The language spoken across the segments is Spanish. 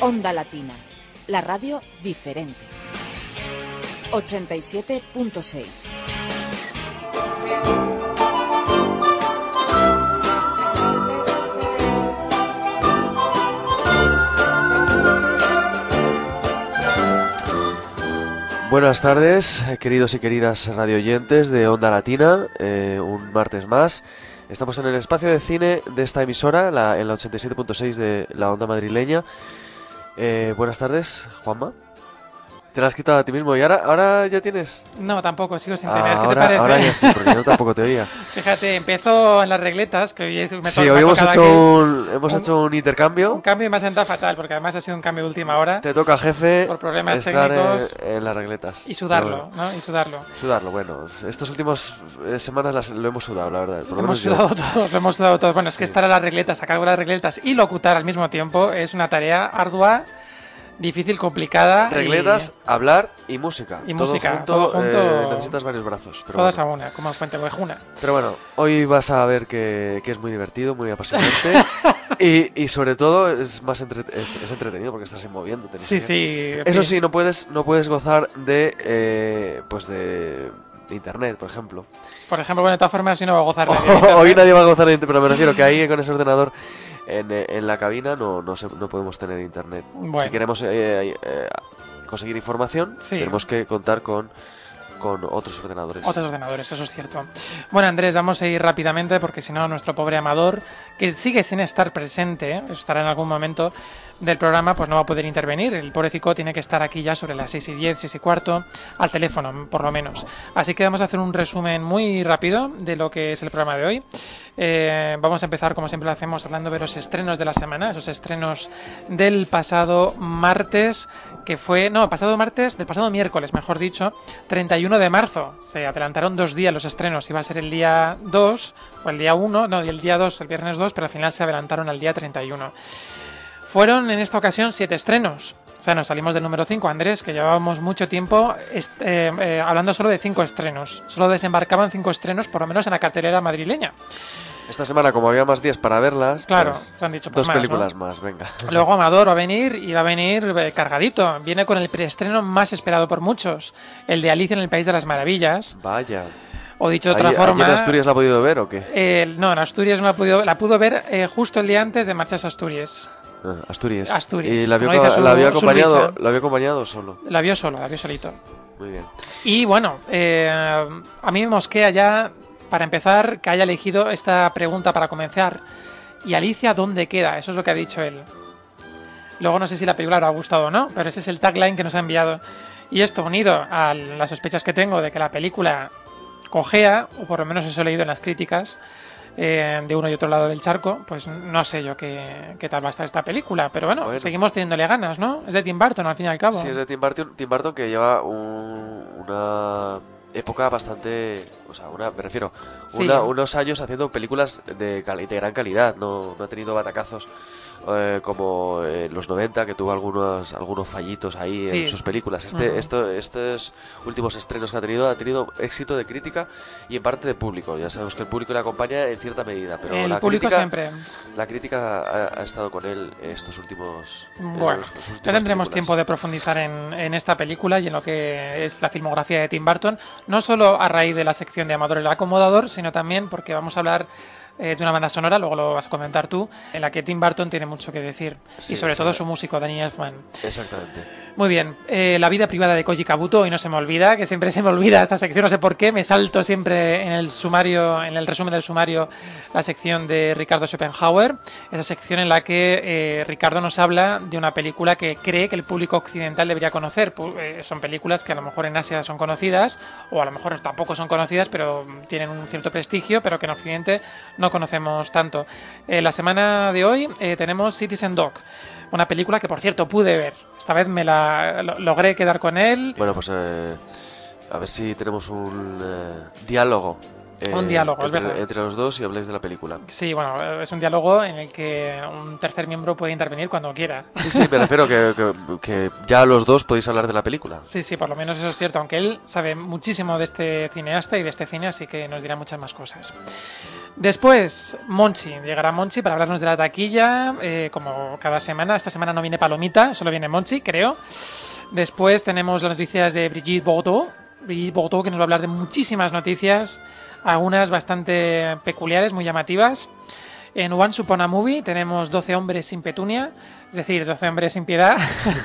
Onda Latina, la radio diferente. 87.6. Buenas tardes, queridos y queridas radioyentes de Onda Latina, un martes más. Estamos en el espacio de cine de esta emisora, en la 87.6 de la Onda madrileña. Buenas tardes, Juanma. ¿Te la has quitado a ti mismo y ahora ya tienes? No, tampoco, sigo sin tener. ¿Qué Ahora, te parece? ahora ya sí, porque yo tampoco te oía. Fíjate, empiezo en las regletas, que hoy me Sí, toca hoy hemos aquí hecho un intercambio. un cambio y me ha sentado fatal, porque además ha sido un cambio de última hora. Te toca, jefe, por problemas estar técnicos en las regletas. y sudarlo, ¿no? Y sudarlo. Sudarlo, bueno, estas últimas semanas lo hemos sudado, la verdad. Por Lo hemos sudado todos, Bueno, es que estar a las regletas, a cargo de las regletas y locutar al mismo tiempo es una tarea ardua, difícil, complicada. Regletas, hablar y música. Y todo música, junto, todo junto, necesitas varios brazos. Pero todas bueno. a una, como en Fuente Ovejuna. Pero bueno, hoy vas a ver que es muy divertido, muy apasionante y sobre todo es entretenido porque estás moviéndote. Sí, sí. Eso sí, no puedes gozar de internet, por ejemplo. Por ejemplo, bueno, de todas formas, si no va a gozar de Hoy nadie va a gozar de internet, pero me refiero que ahí con ese ordenador en la cabina no podemos tener internet. Bueno. Si queremos conseguir información, Sí. tenemos que contar con otros ordenadores. Otros ordenadores, eso es cierto. Bueno, Andrés, vamos a ir rápidamente porque si no, nuestro pobre Amador, que sigue sin estar presente, estará en algún momento del programa, pues no va a poder intervenir. El pobrecito tiene que estar aquí ya sobre las 6:10, 6:15, al teléfono, por lo menos. Así que vamos a hacer un resumen muy rápido de lo que es el programa de hoy. Vamos a empezar, como siempre lo hacemos, hablando de los estrenos de la semana, esos estrenos del pasado martes, del pasado miércoles, mejor dicho, 31 de marzo. Se adelantaron 2 días los estrenos, iba a ser el día 2, o el día 1, no, el día 2, el viernes 2, pero al final se adelantaron al día 31. Fueron en esta ocasión 7 estrenos. O sea, nos salimos del número 5, Andrés, que llevábamos mucho tiempo hablando solo de 5 estrenos. Solo desembarcaban 5 estrenos, por lo menos en la cartelera madrileña. Esta semana, como había más días para verlas, claro, pues, se han dicho dos más, películas ¿no? más, venga. Luego Amador va a venir cargadito. Viene con el preestreno más esperado por muchos, el de Alicia en el País de las Maravillas. Vaya. O dicho de otra forma... ¿Allí en Asturias la ha podido ver o qué? No, en Asturias no la pudo ver justo el día antes de marcharse a Asturias. Asturias. Asturias. ¿Y la Como dice había su Luisa. acompañado solo? La vio solito. Muy bien. Y bueno, a mí me mosquea ya, para empezar, que haya elegido esta pregunta para comenzar. ¿Y Alicia dónde queda? Eso es lo que ha dicho él. Luego no sé si la película le ha gustado o no, pero ese es el tagline que nos ha enviado. Y esto unido a las sospechas que tengo de que la película cojea, o por lo menos eso he leído en las críticas, de uno y otro lado del charco, pues no sé yo qué tal va a estar esta película, pero bueno, seguimos teniéndole ganas, ¿no? Es de Tim Burton, al fin y al cabo. Sí, es de Tim Burton que lleva una época bastante... O sea, unos años haciendo películas de gran calidad. No ha tenido batacazos como los 90, que tuvo algunos fallitos ahí en sus películas. Estos últimos estrenos que ha tenido éxito de crítica y en parte de público. Ya sabemos que el público le acompaña en cierta medida, pero el público siempre. La crítica ha estado con él estos últimos... Bueno, ya tendremos tiempo de profundizar en esta película y en lo que es la filmografía de Tim Burton, no solo a raíz de la sección de Amador el Acomodador, sino también porque vamos a hablar de una banda sonora, luego lo vas a comentar tú, en la que Tim Burton tiene mucho que decir. Sí, y sobre todo su músico, Danny Elfman. Exactamente. Muy bien, la vida privada de Koji Kabuto, y no se me olvida, que siempre se me olvida esta sección, no sé por qué, me salto siempre en el resumen del sumario, la sección de Ricardo Schopenhauer, esa sección en la que Ricardo nos habla de una película que cree que el público occidental debería conocer. Son películas que a lo mejor en Asia son conocidas, o a lo mejor tampoco son conocidas, pero tienen un cierto prestigio, pero que en Occidente no conocemos tanto. La semana de hoy tenemos Citizen Dog, una película que, por cierto, pude ver. Esta vez logré quedar con él. Bueno, pues a ver si tenemos un diálogo. Un diálogo, entre los dos y habléis de la película. Sí, bueno, es un diálogo en el que un tercer miembro puede intervenir cuando quiera. Sí, me refiero que ya los dos podéis hablar de la película. Sí, por lo menos eso es cierto, aunque él sabe muchísimo de este cineasta y de este cine, así que nos dirá muchas más cosas. Después, Monchi. Llegará Monchi para hablarnos de la taquilla, como cada semana. Esta semana no viene Palomita, solo viene Monchi, creo. Después tenemos las noticias de Brigitte Bardot. Brigitte Bardot, que nos va a hablar de muchísimas noticias, algunas bastante peculiares, muy llamativas. En Once Upon a Movie tenemos 12 hombres sin petunia, es decir, 12 hombres sin piedad.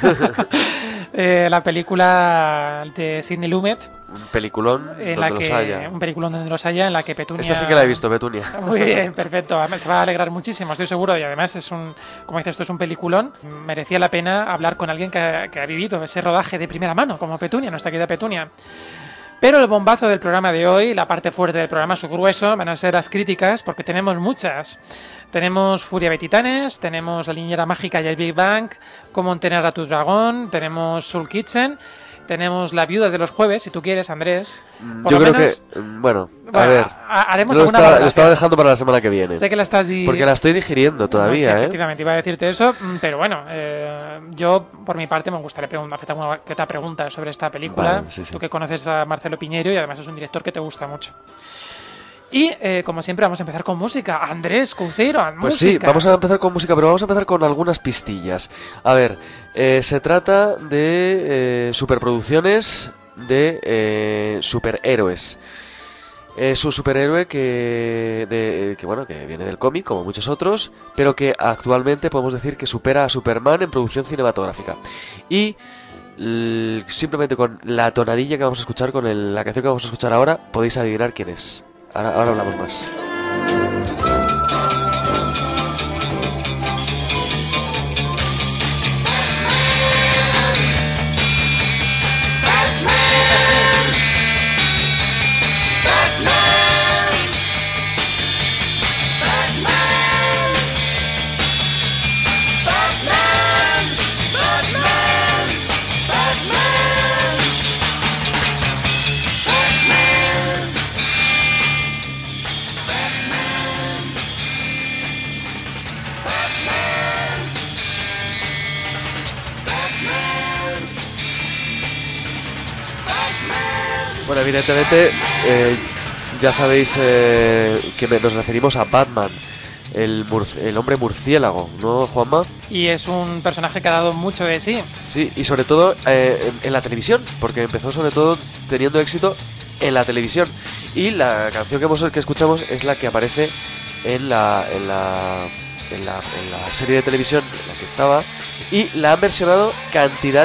La película de Sidney Lumet. Un peliculón donde los haya. Un peliculón donde los haya, en la que Petunia... Esta sí que la he visto, Petunia. Muy bien, perfecto. Se va a alegrar muchísimo, estoy seguro. Y además como dices, esto es un peliculón. Merecía la pena hablar con alguien que ha vivido ese rodaje de primera mano, como Petunia, nuestra querida Petunia. Pero el bombazo del programa de hoy, la parte fuerte del programa, su grueso, van a ser las críticas, porque tenemos muchas. Tenemos Furia de Titanes, tenemos La Niñera Mágica y el Big Bang, Cómo entrenar a tu dragón, tenemos Soul Kitchen, tenemos La Viuda de los Jueves, si tú quieres, Andrés. Yo creo que, bueno, a ver, haremos lo estaba dejando para la semana que viene. Sé que la estás... Porque la estoy digiriendo todavía, sí, efectivamente, iba a decirte eso, pero bueno, yo, por mi parte, me gustaría hacerte alguna que otra pregunta sobre esta película. Vale, sí. Tú que conoces a Marcelo Piñero y además es un director que te gusta mucho. Y, como siempre, vamos a empezar con música. Andrés Couceiro, pues música. Sí, vamos a empezar con música, pero vamos a empezar con algunas pistillas. A ver, se trata de superproducciones de superhéroes. Es un superhéroe que viene del cómic, como muchos otros, pero que actualmente podemos decir que supera a Superman en producción cinematográfica. Y simplemente con la tonadilla que vamos a escuchar, con la canción que vamos a escuchar ahora, podéis adivinar quién es. Ahora hablamos más. Bueno, evidentemente ya sabéis que nos referimos a Batman, el hombre murciélago, ¿no, Juanma? Y es un personaje que ha dado mucho de sí. Sí, y sobre todo en la televisión, porque empezó sobre todo teniendo éxito en la televisión. Y la canción que escuchamos es la que aparece en la serie de televisión en la que estaba, y la han versionado cantidad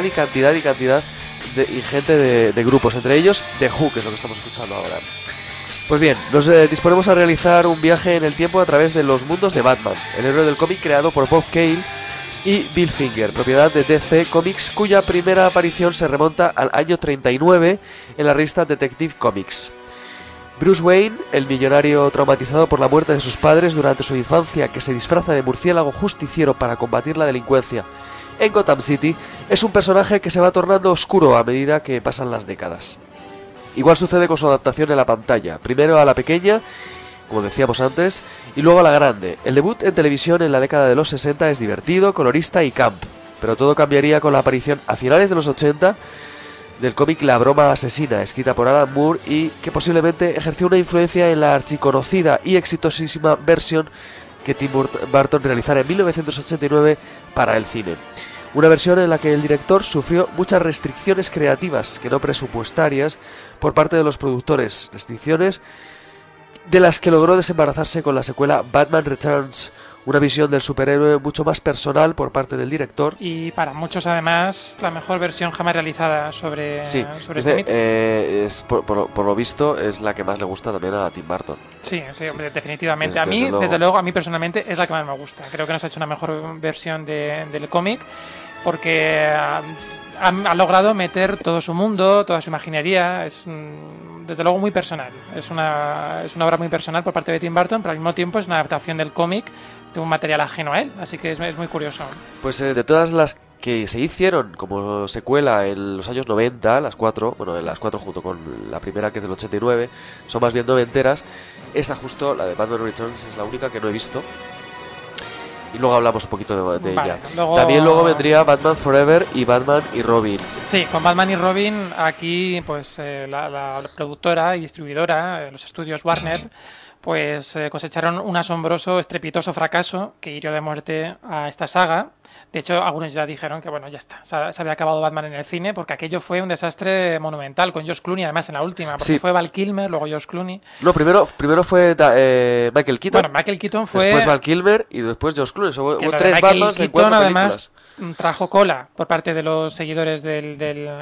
ingente de grupos, entre ellos The Who, que es lo que estamos escuchando ahora. Pues bien, nos disponemos a realizar un viaje en el tiempo a través de los mundos de Batman, el héroe del cómic creado por Bob Kane y Bill Finger, propiedad de DC Comics, cuya primera aparición se remonta al año 39 en la revista Detective Comics. Bruce Wayne, el millonario traumatizado por la muerte de sus padres durante su infancia, que se disfraza de murciélago justiciero para combatir la delincuencia en Gotham City, es un personaje que se va tornando oscuro a medida que pasan las décadas. Igual sucede con su adaptación en la pantalla, primero a la pequeña, como decíamos antes, y luego a la grande. El debut en televisión en la década de los 60 es divertido, colorista y camp, pero todo cambiaría con la aparición a finales de los 80 del cómic La broma asesina, escrita por Alan Moore y que posiblemente ejerció una influencia en la archiconocida y exitosísima versión que Tim Burton realizara en 1989 para el cine. Una versión en la que el director sufrió muchas restricciones creativas, que no presupuestarias, por parte de los productores, restricciones de las que logró desembarazarse con la secuela Batman Returns, una visión del superhéroe mucho más personal por parte del director. Y para muchos, además, la mejor versión jamás realizada sobre este mito. Por lo visto, es la que más le gusta también a Tim Burton. Sí, hombre, definitivamente. Desde luego, a mí personalmente es la que más me gusta. Creo que nos ha hecho una mejor versión del cómic, porque ha logrado meter todo su mundo, toda su imaginería. Es desde luego muy personal. Es una obra muy personal por parte de Tim Burton, pero al mismo tiempo es una adaptación del cómic de un material ajeno a él, así que es muy curioso. Pues de todas las que se hicieron como secuela en los años 90, las cuatro junto con la primera, que es del 89, son más bien noventeras. Esta justo, la de Batman Returns, es la única que no he visto. y luego hablamos un poquito de Vale, ella. luego... También luego vendría Batman Forever y Batman y Robin. Sí, con Batman y Robin aquí pues la productora y distribuidora, los estudios Warner, pues cosecharon un asombroso, estrepitoso fracaso que hirió de muerte a esta saga. De hecho, algunos ya dijeron que bueno, ya está, se había acabado Batman en el cine, porque aquello fue un desastre monumental, con George Clooney además en la última, porque Sí. fue Val Kilmer, luego George Clooney. No, primero fue Michael Keaton. Bueno, Michael Keaton fue... Después Val Kilmer y después George Clooney. Hubo que lo de 3 Michael Batmans en Keaton, 4 además, películas. trajo cola por parte de los seguidores del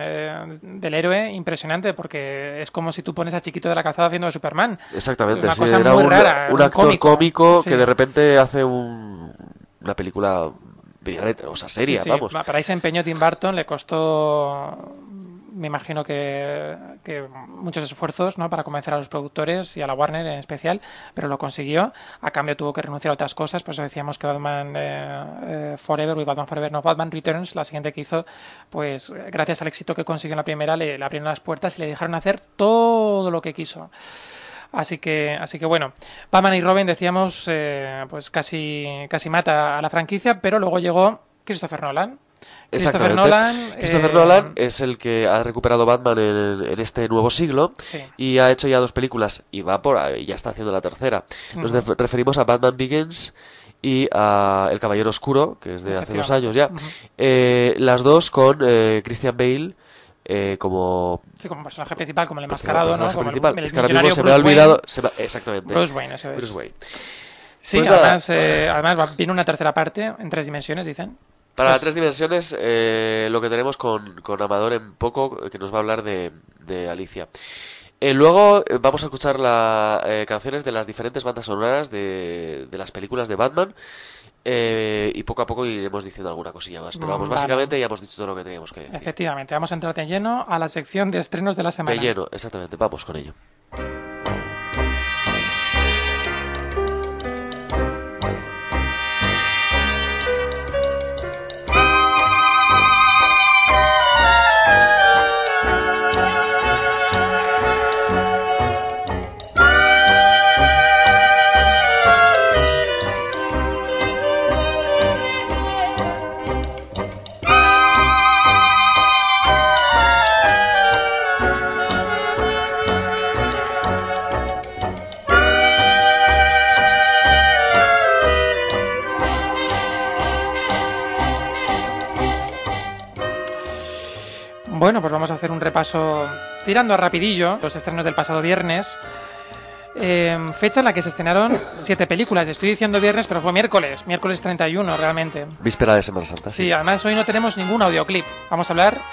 héroe, impresionante, porque es como si tú pones a Chiquito de la Calzada haciendo de Superman. Exactamente, Una sí, cosa era muy un rara, un actor cómico sí. que de repente hace una película o sea, seria, Sí, sí. vamos. Para ese empeño Tim Burton le costó, me imagino que muchos esfuerzos, ¿no?, para convencer a los productores y a la Warner en especial, pero lo consiguió. A cambio tuvo que renunciar a otras cosas, por eso decíamos que Batman Forever, o Batman Forever, no, Batman Returns, la siguiente que hizo, pues gracias al éxito que consiguió en la primera, le abrieron las puertas y le dejaron hacer todo lo que quiso. Así que bueno, Batman y Robin, decíamos, pues casi mata a la franquicia, pero luego llegó Christopher Nolan. Christopher Nolan es el que ha recuperado Batman en este nuevo siglo, sí, y ha hecho ya 2 películas y ya está haciendo la tercera. Nos referimos a Batman Begins y a El Caballero Oscuro, que es de hace 2 años ya. Las dos con Christian Bale como personaje principal, como el enmascarado, ¿no? Como principal. el es que ahora mismo se me Bruce ha olvidado. Wayne. Exactamente. Bruce Wayne, eso es. Bruce Wayne. Sí, Pues además viene una tercera parte en 3 dimensiones, dicen. Para Pues- 3 dimensiones, lo que tenemos con Amador en poco, que nos va a hablar de Alicia. Luego vamos a escuchar canciones de las diferentes bandas sonoras de las películas de Batman. Y poco a poco iremos diciendo alguna cosilla más. Pero vamos, Vale. básicamente ya hemos dicho todo lo que teníamos que decir. Efectivamente, vamos a entrar de lleno a la sección de estrenos de la semana. De lleno, exactamente. Vamos con ello. Bueno, pues vamos a hacer un repaso tirando a rapidillo los estrenos del pasado viernes. Fecha en la que se estrenaron 7 películas. Estoy diciendo viernes, pero fue miércoles 31 realmente. Víspera de Semana Santa. Sí, además hoy no tenemos ningún audioclip. Vamos a hablar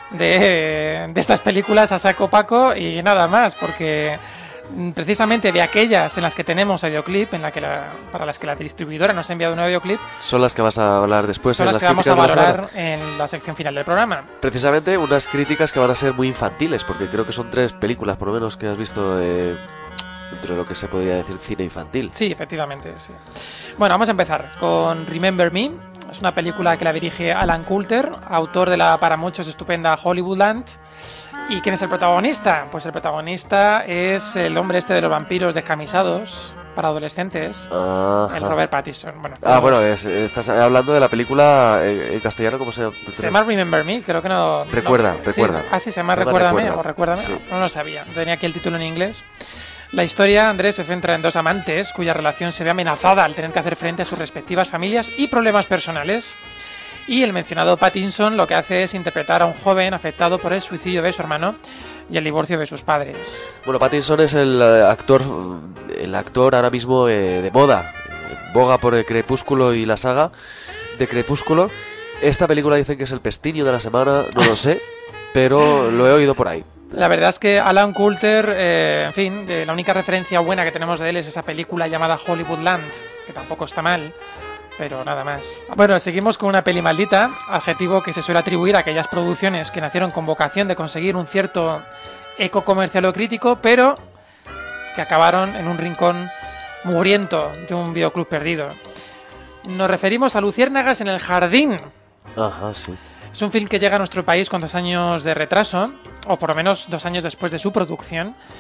de estas películas a saco paco y nada más, porque precisamente de aquellas en las que tenemos audioclip, para las que la distribuidora nos ha enviado un audioclip, Son las que vas a hablar después son en las las que vamos a críticas de la semana. valorar en la sección final del programa. Precisamente unas críticas que van a ser muy infantiles, porque creo que son 3 películas por lo menos que has visto entre lo que se podría decir cine infantil. Sí, efectivamente, sí. Bueno, vamos a empezar con Remember Me. Es una película que la dirige Alan Coulter, autor de la para muchos estupenda Hollywoodland. ¿Y quién es el protagonista? Pues el protagonista es el hombre este de los vampiros descamisados para adolescentes, Ajá. el Robert Pattinson. Bueno, Bueno, estás hablando de la película en castellano, ¿cómo se llama? se llama Remember Me, creo que no... Recuerda. Sí. Ah, sí, se llama Recuérdame o Recuérdame. Sí. No lo sabía, tenía aquí el título en inglés. La historia, Andrés, se centra en 2 amantes cuya relación se ve amenazada al tener que hacer frente a sus respectivas familias y problemas personales. Y el mencionado Pattinson lo que hace es interpretar a un joven afectado por el suicidio de su hermano y el divorcio de sus padres. Bueno, Pattinson es el actor ahora mismo de moda. Boga por el Crepúsculo y la saga de Crepúsculo. Esta película dicen que es el pestiño de la semana, no lo sé, pero lo he oído por ahí. La verdad es que Alan Coulter, en fin, la única referencia buena que tenemos de él es esa película llamada Hollywoodland, que tampoco está mal, pero nada más. Bueno, seguimos con una peli maldita, adjetivo que se suele atribuir a aquellas producciones que nacieron con vocación de conseguir un cierto eco comercial o crítico, pero que acabaron en un rincón mugriento de un videoclub perdido. Nos referimos a Luciérnagas en el jardín. Ajá, sí. Es un film que llega a nuestro país con 2 años de retraso, o por lo menos 2 años después de su producción,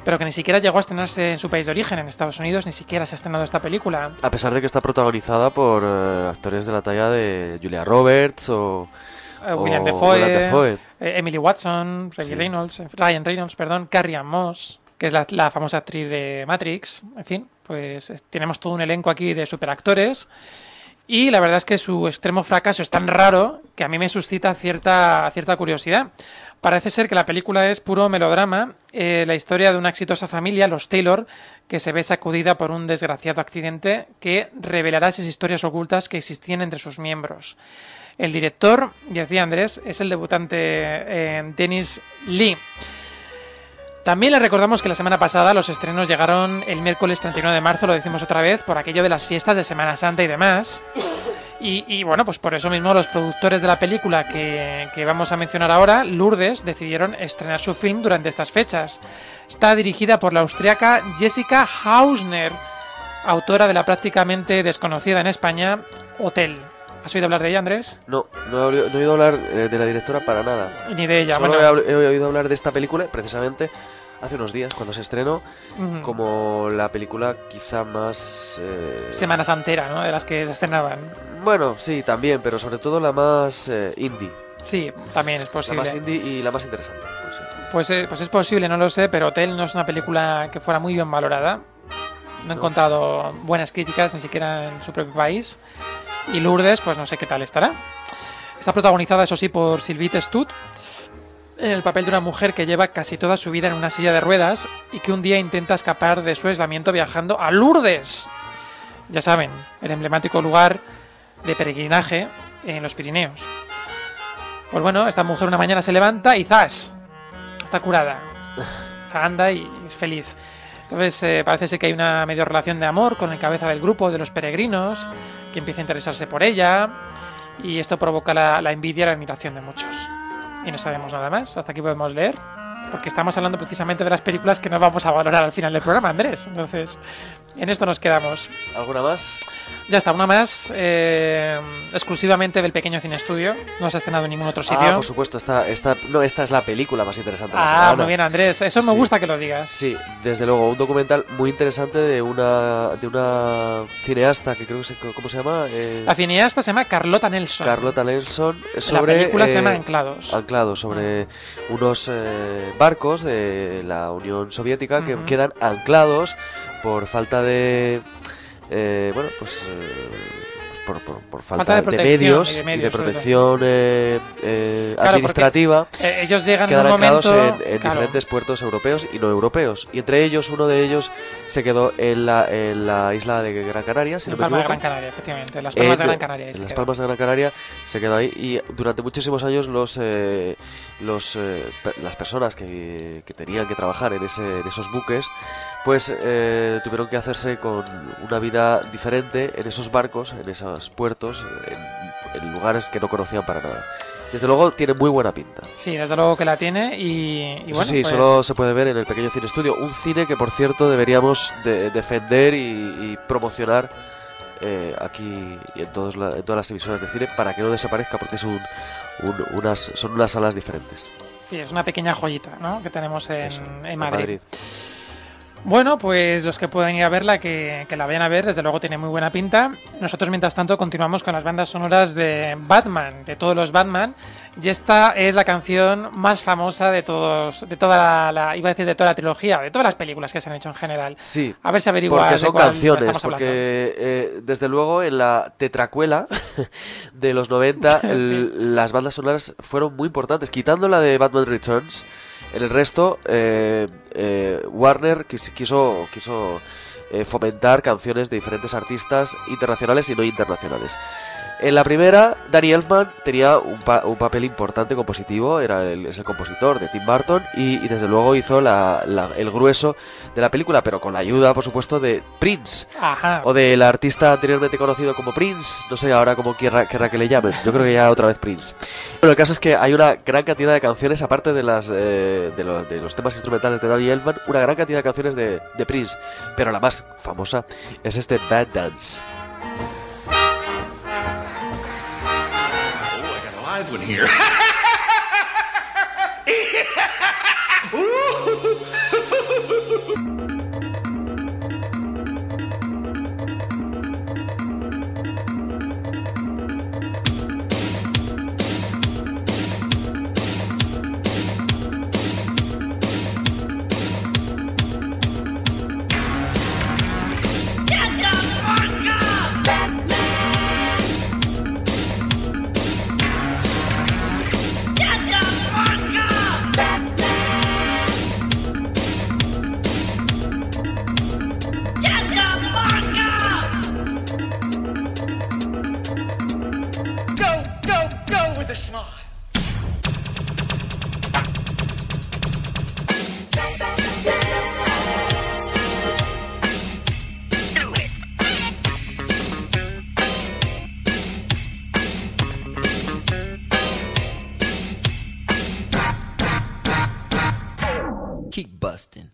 pero que ni siquiera llegó a estrenarse en su país de origen, en Estados Unidos, ni siquiera se ha estrenado esta película. A pesar de que está protagonizada por actores de la talla de Julia Roberts o William Dafoe, Emily Watson, Ryan Reynolds, Carrie Ann Moss, que es la famosa actriz de Matrix. En fin, pues tenemos todo un elenco aquí de superactores. Y la verdad es que su extremo fracaso es tan raro que a mí me suscita cierta curiosidad. Parece ser que la película es puro melodrama, la historia de una exitosa familia, los Taylor, que se ve sacudida por un desgraciado accidente que revelará esas historias ocultas que existían entre sus miembros. El director, decía Andrés, es el debutante Dennis Lee. También le recordamos que la semana pasada los estrenos llegaron el miércoles 31 de marzo, lo decimos otra vez, por aquello de las fiestas de Semana Santa y demás. Y bueno, pues por eso mismo los productores de la película que vamos a mencionar ahora, Lourdes, decidieron estrenar su film durante estas fechas. Está dirigida por la austriaca Jessica Hausner, autora de la prácticamente desconocida en España Hotel. ¿Has oído hablar de ella, Andrés? No he oído hablar de la directora para nada. Ni de ella. Solo he oído hablar de esta película, precisamente, hace unos días, cuando se estrenó, como la película quizá más... Semana Santera, ¿no? De las que se estrenaban. Bueno, sí, también, pero sobre todo la más indie. Sí, también es posible. La más indie y la más interesante. Pues es posible, no lo sé, pero Hotel no es una película que fuera muy bien valorada. No he encontrado buenas críticas, ni siquiera en su propio país. Y Lourdes, pues no sé qué tal estará. Está protagonizada, eso sí, por Sylvie Stud, en el papel de una mujer que lleva casi toda su vida en una silla de ruedas y que un día intenta escapar de su aislamiento viajando a Lourdes. Ya saben, el emblemático lugar de peregrinaje en los Pirineos. Pues bueno, esta mujer una mañana se levanta y ¡zas! Está curada. O sea, anda y es feliz. Entonces parece ser que hay una medio relación de amor con el cabeza del grupo de los peregrinos, que empieza a interesarse por ella, y esto provoca la envidia y la admiración de muchos. Y no sabemos nada más, hasta aquí podemos leer, porque estamos hablando precisamente de las películas que no vamos a valorar al final del programa, Andrés. Entonces, en esto nos quedamos. ¿Alguna más? Ya está, una más, exclusivamente del Pequeño Cine Estudio. No se ha estrenado en ningún otro sitio. Ah, por supuesto, esta es la película más interesante de la semana. Muy bien, Andrés, eso me sí. Gusta que lo digas. Sí, desde luego, un documental muy interesante de una cineasta que creo que ¿cómo se llama? La cineasta se llama Carlota Nelson. Carlota Nelson, sobre... La película se llama Anclados. Anclados, sobre unos barcos de la Unión Soviética que quedan anclados por falta de... por falta de medios y de protección administrativa, ellos llegan quedan en un anclados momento, en diferentes puertos europeos y no europeos, y entre ellos uno de ellos se quedó en la isla de Gran Canaria, si no me equivoco. Gran Canaria, efectivamente, Las Palmas de Gran Canaria. En Las Palmas de Gran Canaria se quedó ahí, y durante muchísimos años las personas que tenían que trabajar en esos buques, pues tuvieron que hacerse con una vida diferente en esos barcos, en esos puertos, en lugares que no conocían para nada. Desde luego tiene muy buena pinta. Sí, desde luego que la tiene y bueno, sí, pues... solo se puede ver en el Pequeño Cine Estudio, un cine que por cierto deberíamos defender y promocionar aquí y en todas las emisoras de cine para que no desaparezca, porque son unas salas diferentes. Sí, es una pequeña joyita, ¿no?, que tenemos en Madrid. Bueno, pues los que puedan ir a verla, que la vayan a ver, desde luego tiene muy buena pinta. Nosotros, mientras tanto, continuamos con las bandas sonoras de Batman, de todos los Batman. Y esta es la canción más famosa de todos, de toda la trilogía, de todas las películas que se han hecho en general. Sí, a ver si averiguas. porque son canciones, porque desde luego en la tetracuela de los 90 sí. Las bandas sonoras fueron muy importantes, quitando la de Batman Returns. En el resto, Warner quiso fomentar canciones de diferentes artistas internacionales y no internacionales. En la primera, Danny Elfman tenía un papel importante compositivo, es el compositor de Tim Burton y desde luego hizo el grueso de la película, pero con la ayuda, por supuesto, de Prince. Ajá. O del artista anteriormente conocido como Prince, no sé ahora cómo querrá que le llamen, yo creo que ya otra vez Prince. Bueno, el caso es que hay una gran cantidad de canciones, aparte de los temas instrumentales de Danny Elfman, una gran cantidad de canciones de Prince, pero la más famosa es este Bad Dance. One here. with a smile. Keep busting.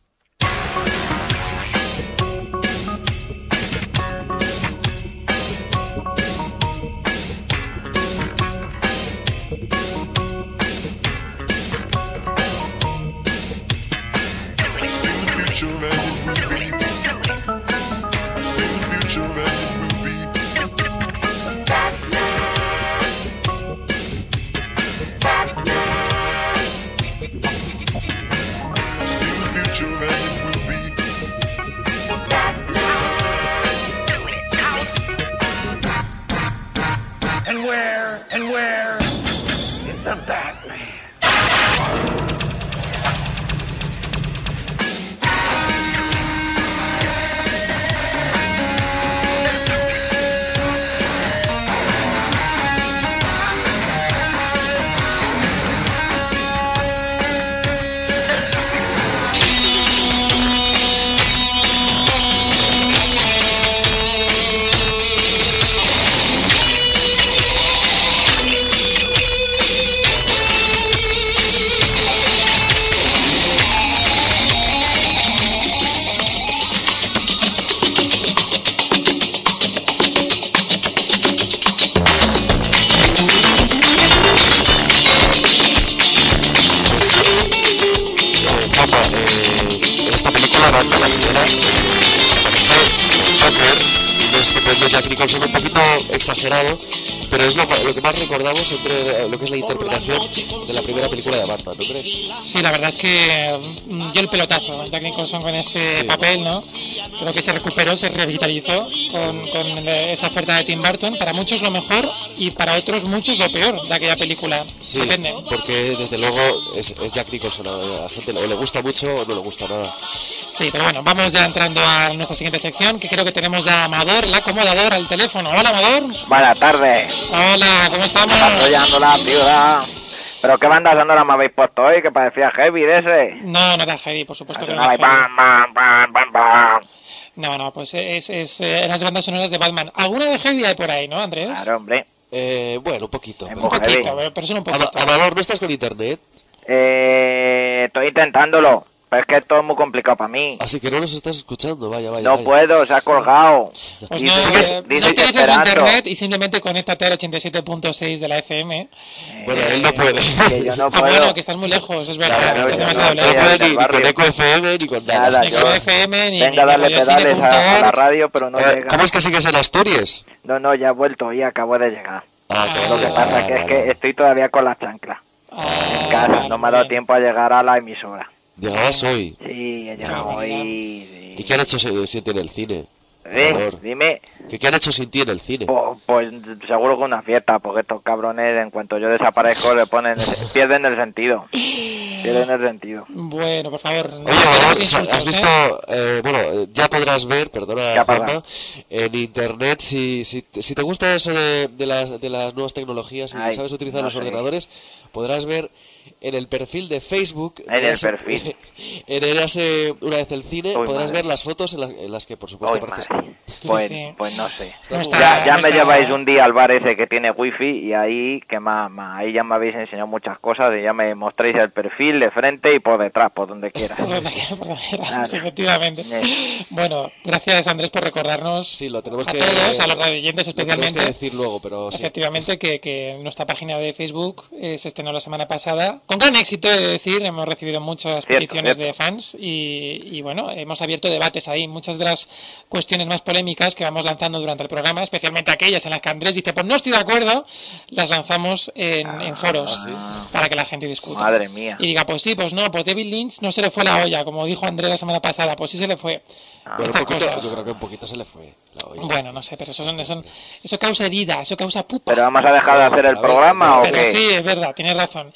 And where is the Batman? Jack Nicholson un poquito exagerado, pero es lo que más recordamos entre lo que es la interpretación de la primera película de Batman, ¿no crees? Sí, la verdad es que dio el pelotazo Jack Nicholson con este papel, ¿no? Creo que se recuperó, se revitalizó con esta oferta de Tim Burton. Para muchos lo mejor y para otros muchos lo peor de aquella película. Sí, depende. Porque desde luego es Jack Nicholson, a la gente o le gusta mucho o no le gusta nada. Sí, pero bueno, vamos ya entrando a nuestra siguiente sección, que creo que tenemos a Amador, el acomodador, al teléfono. Hola, Amador. Buenas tardes. Hola, ¿cómo estamos? Patrullando la ciudad. ¿Pero qué banda sonora me habéis puesto hoy? Que parecía heavy de ese. No, no era heavy, por supuesto que no Sonaba era heavy. pam, pam, pam, pam. No, pues es las bandas sonoras de Batman. ¿Alguna de heavy hay por ahí, no, Andrés? Claro, hombre. Bueno, un poquito. Es Un muy poquito, heavy. pero solo un poquito. Amador, ¿no estás con internet? Estoy intentándolo. Pero es que esto es muy complicado para mí. Así que no nos estás escuchando, vaya. No puedo, se ha colgado. Pues Dice- no, dice no utilices esperando. internet y simplemente conéctate al 87.6 de la FM. Bueno, él no puede. Que yo no Ah, puedo. bueno, que estás muy lejos, es verdad. Claro, estás yo demasiado no No lejos. puede del ni barrio. con Eco FM ni con nada. Nada, Ni yo con FM, ni venga a darle pedales a la radio, pero no llega. ¿Cómo es que sigues en Asturias? No, ya he vuelto y acabo de llegar. Lo que Ah, pasa es que estoy todavía con la chancla en casa. No me ha dado tiempo a llegar a la emisora. Llegabas hoy. Sí, he llegado hoy. ¿Y qué han hecho sin ti en el cine? Dime. ¿Qué han hecho sin ti en el cine? Pues seguro que una fiesta, porque estos cabrones, en cuanto yo desaparezco, pierden el sentido. Pierden el sentido. Bueno, por favor. Oye, no queremos ¿has insultos, visto? Bueno, ya podrás ver, perdona, ¿Qué ha pasado? Juanma, en internet, si te gusta eso de las nuevas tecnologías y Ay, sabes utilizar no los sé. ordenadores, podrás ver en el perfil de Facebook, En el perfil. en Érase una vez el cine, Uy, podrás madre. ver las fotos en las que por supuesto Uy, apareces madre. tú. Pues, sí. pues no sé. No está- Ya no me está- lleváis un día al bar ese que tiene wifi y ahí que ahí ya me habéis enseñado muchas cosas y ya me mostréis el perfil de frente y por detrás, por donde quieras. Por donde quiera, por donde quiera, Claro. sí, efectivamente. Bueno, gracias Andrés por recordarnos Sí, lo tenemos a que todos, a los radioyentes lo tenemos especialmente. que decir luego, pero sí. Efectivamente, que nuestra página de Facebook se estrenó la semana pasada. Con gran éxito, he de decir, hemos recibido muchas Cierto, peticiones cierto. de fans y bueno, hemos abierto debates ahí. Muchas de las cuestiones más polémicas que vamos lanzando durante el programa, especialmente aquellas en las que Andrés dice, pues no estoy de acuerdo, las lanzamos en foros para que la gente discuta. Madre mía. Y diga, pues sí, pues no, pues David Lynch no se le fue la olla, como dijo Andrés la semana pasada, pues sí se le fue. Bueno, Estas un poquito, cosas. yo creo que un poquito se le fue la olla. Bueno, no sé, pero eso causa herida, eso causa pupa. ¿Pero vamos a dejar de hacer el A ver, programa o Pero qué? sí, es verdad, tienes razón. ¿Ves? Amador,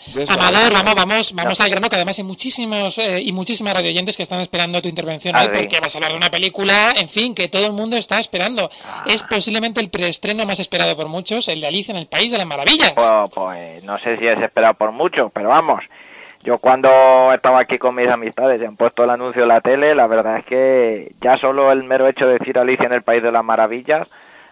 Amador, vamos al grano, que además hay muchísimos y muchísimas radioyentes que están esperando tu intervención hoy, porque vas a hablar de una película, en fin, que todo el mundo está esperando. Es posiblemente el preestreno más esperado por muchos, el de Alicia en el País de las Maravillas. Pues no sé si es esperado por muchos, pero vamos. Yo cuando estaba aquí con mis amistades y han puesto el anuncio en la tele, la verdad es que ya solo el mero hecho de decir Alicia en el País de las Maravillas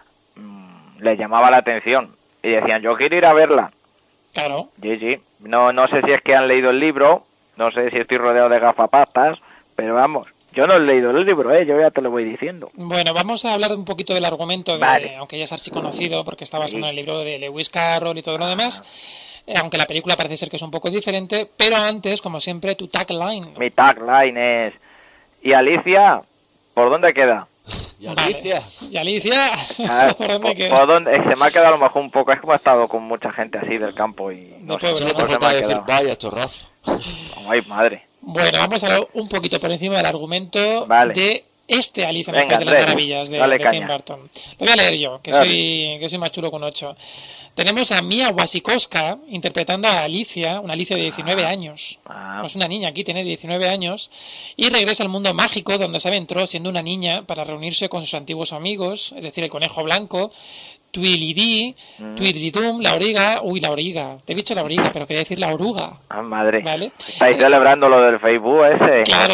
les llamaba la atención. Y decían, yo quiero ir a verla. Claro. Sí. No sé si es que han leído el libro, no sé si estoy rodeado de gafapastas, pero vamos, yo no he leído el libro, yo ya te lo voy diciendo. Bueno, vamos a hablar un poquito del argumento, aunque ya es archiconocido, porque está basado en el libro de Lewis Carroll y todo lo demás. Aunque la película parece ser que es un poco diferente, pero antes, como siempre, tu tagline. Mi tagline es... ¿Y Alicia? ¿Por dónde queda? ¿Y Alicia? Vale. ¿Y Alicia? ¿Por dónde queda? Se me ha quedado a lo mejor un poco... Es como he estado con mucha gente así del campo y... No sé, solo te falta decir, vaya chorrazo. Ay, madre. Bueno, vamos a hablar un poquito por encima del argumento de... Alicia en el País de las Maravillas de Tim Burton. Lo voy a leer yo, que soy más chulo con 8. Tenemos a Mia Wasikowska interpretando a Alicia, una Alicia de 19 años. No es una niña aquí, tiene 19 años. Y regresa al mundo mágico donde se aventuró siendo una niña para reunirse con sus antiguos amigos, es decir, el Conejo Blanco, Tweedledee, Tweedledum, la origa. Uy, la origa. Te he dicho la origa, pero quería decir la oruga. Madre. ¿Vale? ¿Estáis celebrando lo del Facebook ese? Claro.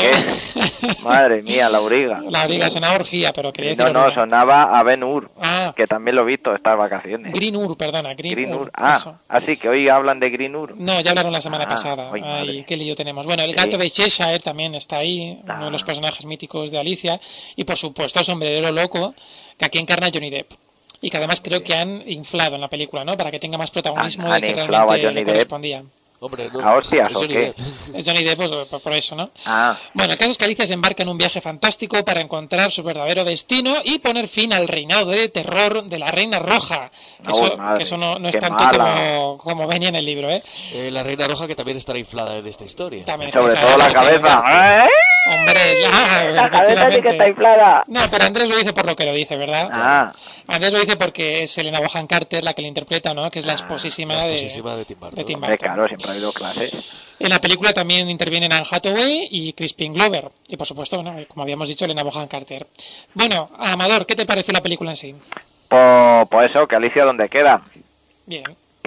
Madre mía, la origa. La origa es una orgía, pero quería decir No, sonaba a Ben Hur, que también lo he visto estas vacaciones. Green Ur, perdona. Green Ur. Así que hoy hablan de Green Ur. No, ya hablaron la semana pasada. Ay, qué lío tenemos. Bueno, el gato de Cheshire también está ahí, uno de los personajes míticos de Alicia. Y por supuesto, el sombrerero loco, que aquí encarna Johnny Depp. Y que además creo que han inflado en la película, ¿no? Para que tenga más protagonismo del que realmente le correspondía. Hombre, no. Hostias, es Johnny Depp. Es Johnny Depp, pues, por eso, ¿no? Bueno, el caso es que Alicia se embarca en un viaje fantástico para encontrar su verdadero destino y poner fin al reinado de terror de la Reina Roja. Que eso no es tanto como venía en el libro, ¿eh? La Reina Roja, que también estará inflada en esta historia. Sobre todo la cabeza. Hombre, la cabeza sí que está inflada. No, pero Andrés lo dice por lo que lo dice, ¿verdad? Andrés lo dice porque es Helena Bonham Carter la que le interpreta, ¿no? Que es la esposísima de Tim Burton. Claro, siempre ha habido clases. En la película también intervienen Anne Hathaway y Crispin Glover. Y por supuesto, bueno, como habíamos dicho, Helena Bonham Carter. Bueno, Amador, ¿qué te pareció la película en sí? Pues eso, que Alicia ¿dónde queda? Bien.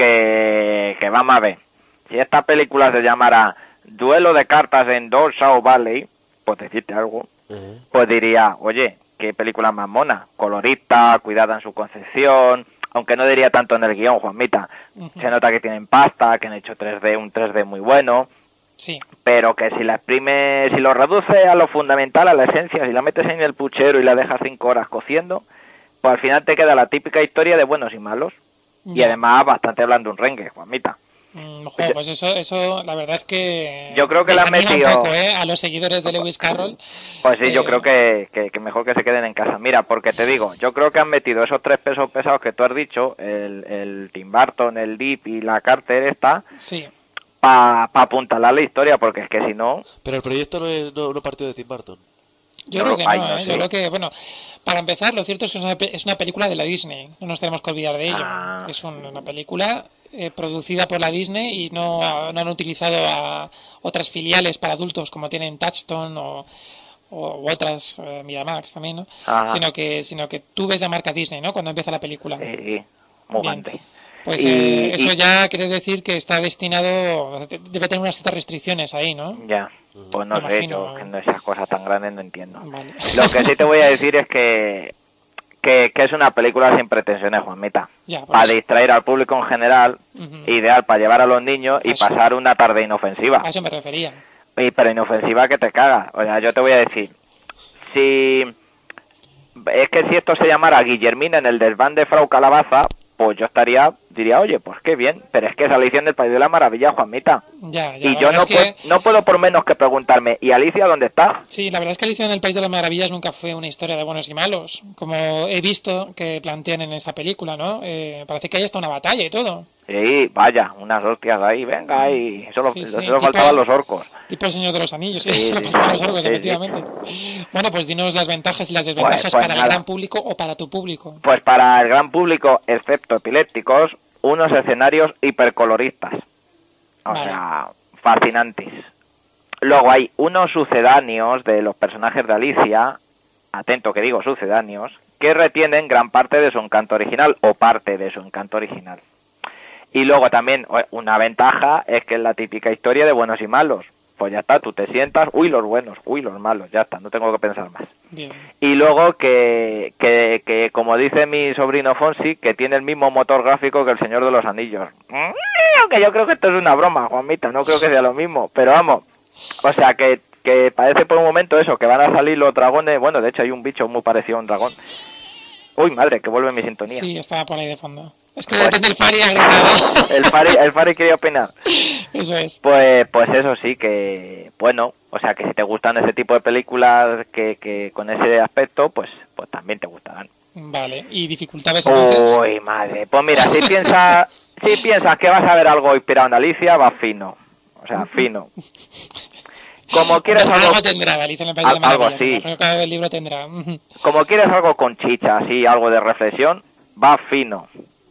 Que vamos a ver. Si esta película se llamara Duelo de cartas en Dorsal Valley, pues decirte algo, pues diría, oye, qué película más mona, colorista, cuidada en su concepción, aunque no diría tanto en el guión, Juanmita. Se nota que tienen pasta, que han hecho 3D, un 3D muy bueno, sí, pero que si la exprime, si lo reduce a lo fundamental, a la esencia, si la metes en el puchero y la dejas 5 horas cociendo, pues al final te queda la típica historia de buenos y malos, y además bastante blandunrengue, Juanmita. Pues eso, la verdad es que yo creo que la han metido un poco, a los seguidores de Lewis Carroll. Pues sí, yo creo que mejor que se queden en casa. Mira, porque te digo, yo creo que han metido esos 3 pesos pesados que tú has dicho, el Tim Burton, el Depp y la Carter esta, sí, para apuntalar la historia, porque es que si no... Pero el proyecto no partió de Tim Burton. Yo creo que no, yo creo que, bueno, para empezar, lo cierto es que es una película de la Disney, no nos tenemos que olvidar de ello. Es una película producida por la Disney y no han utilizado a otras filiales para adultos como tienen Touchstone o otras, Miramax también, ¿no? Sino que tú ves la marca Disney, ¿no? Cuando empieza la película. Sí, muy grande. Pues eso ya quiere decir que está destinado, debe tener unas ciertas restricciones ahí, ¿no? Ya, pues no sé, yo que esas cosas tan grandes no entiendo. Vale. Lo que sí te voy a decir es que es una película sin pretensiones, Juanmita. Para distraer al público en general, ideal para llevar a los niños y pasar una tarde inofensiva. A eso me refería. Pero inofensiva que te cagas. O sea, yo te voy a decir, si esto se llamara Guillermina en el desván de Frau Calabaza, pues yo diría, oye, pues qué bien, pero es que es Alicia en el País de la Maravilla, Juanmita. Y yo no puedo por menos que preguntarme, ¿y Alicia dónde está? Sí, la verdad es que Alicia en el País de las Maravillas nunca fue una historia de buenos y malos, como he visto que plantean en esta película, ¿no? Parece que hay hasta una batalla y todo. Sí, vaya, unas hostias ahí, venga ahí, solo faltaban los orcos. Tipo el Señor de los Anillos, solo faltaban los orcos, efectivamente. Bueno, pues dinos las ventajas y las desventajas para el gran público o para tu público. Pues para el gran público, excepto epilépticos, unos escenarios hipercoloristas. O sea, fascinantes. Luego hay unos sucedáneos de los personajes de Alicia, atento que digo sucedáneos, que retienen gran parte de su encanto original, o parte de su encanto original. Y luego también, una ventaja es que es la típica historia de buenos y malos. Pues ya está, tú te sientas, uy los buenos, uy los malos, ya está, no tengo que pensar más. Bien. Y luego que como dice mi sobrino Fonsi, que tiene el mismo motor gráfico que el Señor de los Anillos. Aunque yo creo que esto es una broma, Juanmita, no creo que sea lo mismo, pero vamos, o sea que parece por un momento eso, que van a salir los dragones, bueno, de hecho hay un bicho muy parecido a un dragón. Uy, madre, que vuelve mi sintonía. Sí, estaba por ahí de fondo. Es que de repente el Fari ha gritado. El Fari quería opinar. Eso es. Pues eso sí, que bueno, o sea que si te gustan ese tipo de películas que con ese aspecto, pues también te gustarán. Vale, ¿y dificultades entonces? Uy, madre, pues mira, si piensas que vas a ver algo inspirado en Alicia, va fino, o sea, fino. Como quieres algo tendrá, Alicia en el País de las Maravillas. Algo sí. Imagino que cada libro tendrá. Como quieres algo con chicha, así, algo de reflexión, va fino.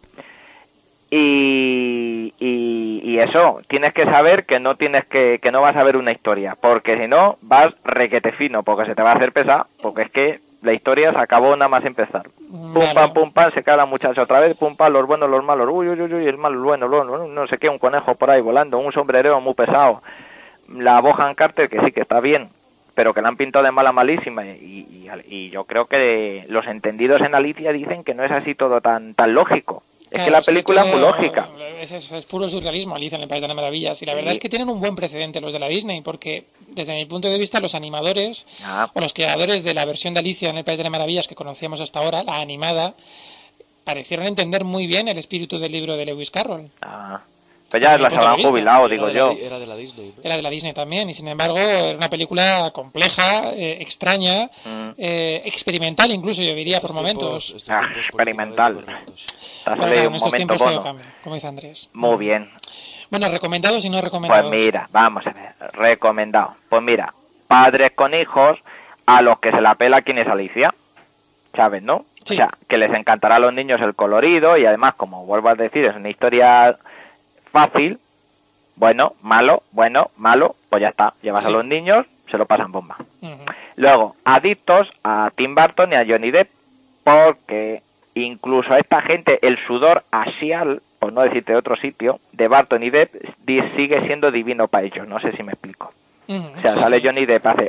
Y eso, tienes que saber que no vas a ver una historia, porque si no vas requete fino, porque se te va a hacer pesar, porque es que la historia se acabó nada más empezar. Pum pam, se cae la muchacha otra vez, pum pam, los buenos, los malos, uy, el malo, el bueno, no sé qué, un conejo por ahí volando, un sombrerero muy pesado, la Bohan Carter que sí que está bien, pero que la han pintado de mala malísima, y yo creo que los entendidos en Alicia dicen que no es así todo tan lógico. Es que la película es muy lógica. Es puro surrealismo, Alicia en el País de las Maravillas. Y la verdad es que tienen un buen precedente los de la Disney, porque desde mi punto de vista los animadores o los creadores de la versión de Alicia en el País de las Maravillas que conocíamos hasta ahora, la animada, parecieron entender muy bien el espíritu del libro de Lewis Carroll. Pues ya las habrán jubilado, digo yo. Era de la Disney, ¿no? Era de la Disney también, y sin embargo era una película compleja, extraña, experimental incluso, yo diría, por momentos. Experimental. Pero claro, en estos tiempos todo cambia, como dice Andrés. Muy bien. Bueno, recomendados y no recomendados. Pues mira, vamos a ver, recomendado. Pues mira, padres con hijos a los que se la pela quién es Alicia, ¿sabes, no? Sí. O sea, que les encantará a los niños el colorido y además, como vuelvo a decir, es una historia fácil, bueno, malo, pues ya está, llevas a los niños, se lo pasan bomba. Luego, adictos a Tim Burton y a Johnny Depp, porque incluso a esta gente el sudor asial, por no decirte de otro sitio, de Burton y Depp sigue siendo divino para ellos, no sé si me explico. O sea, sale Johnny Depp, hace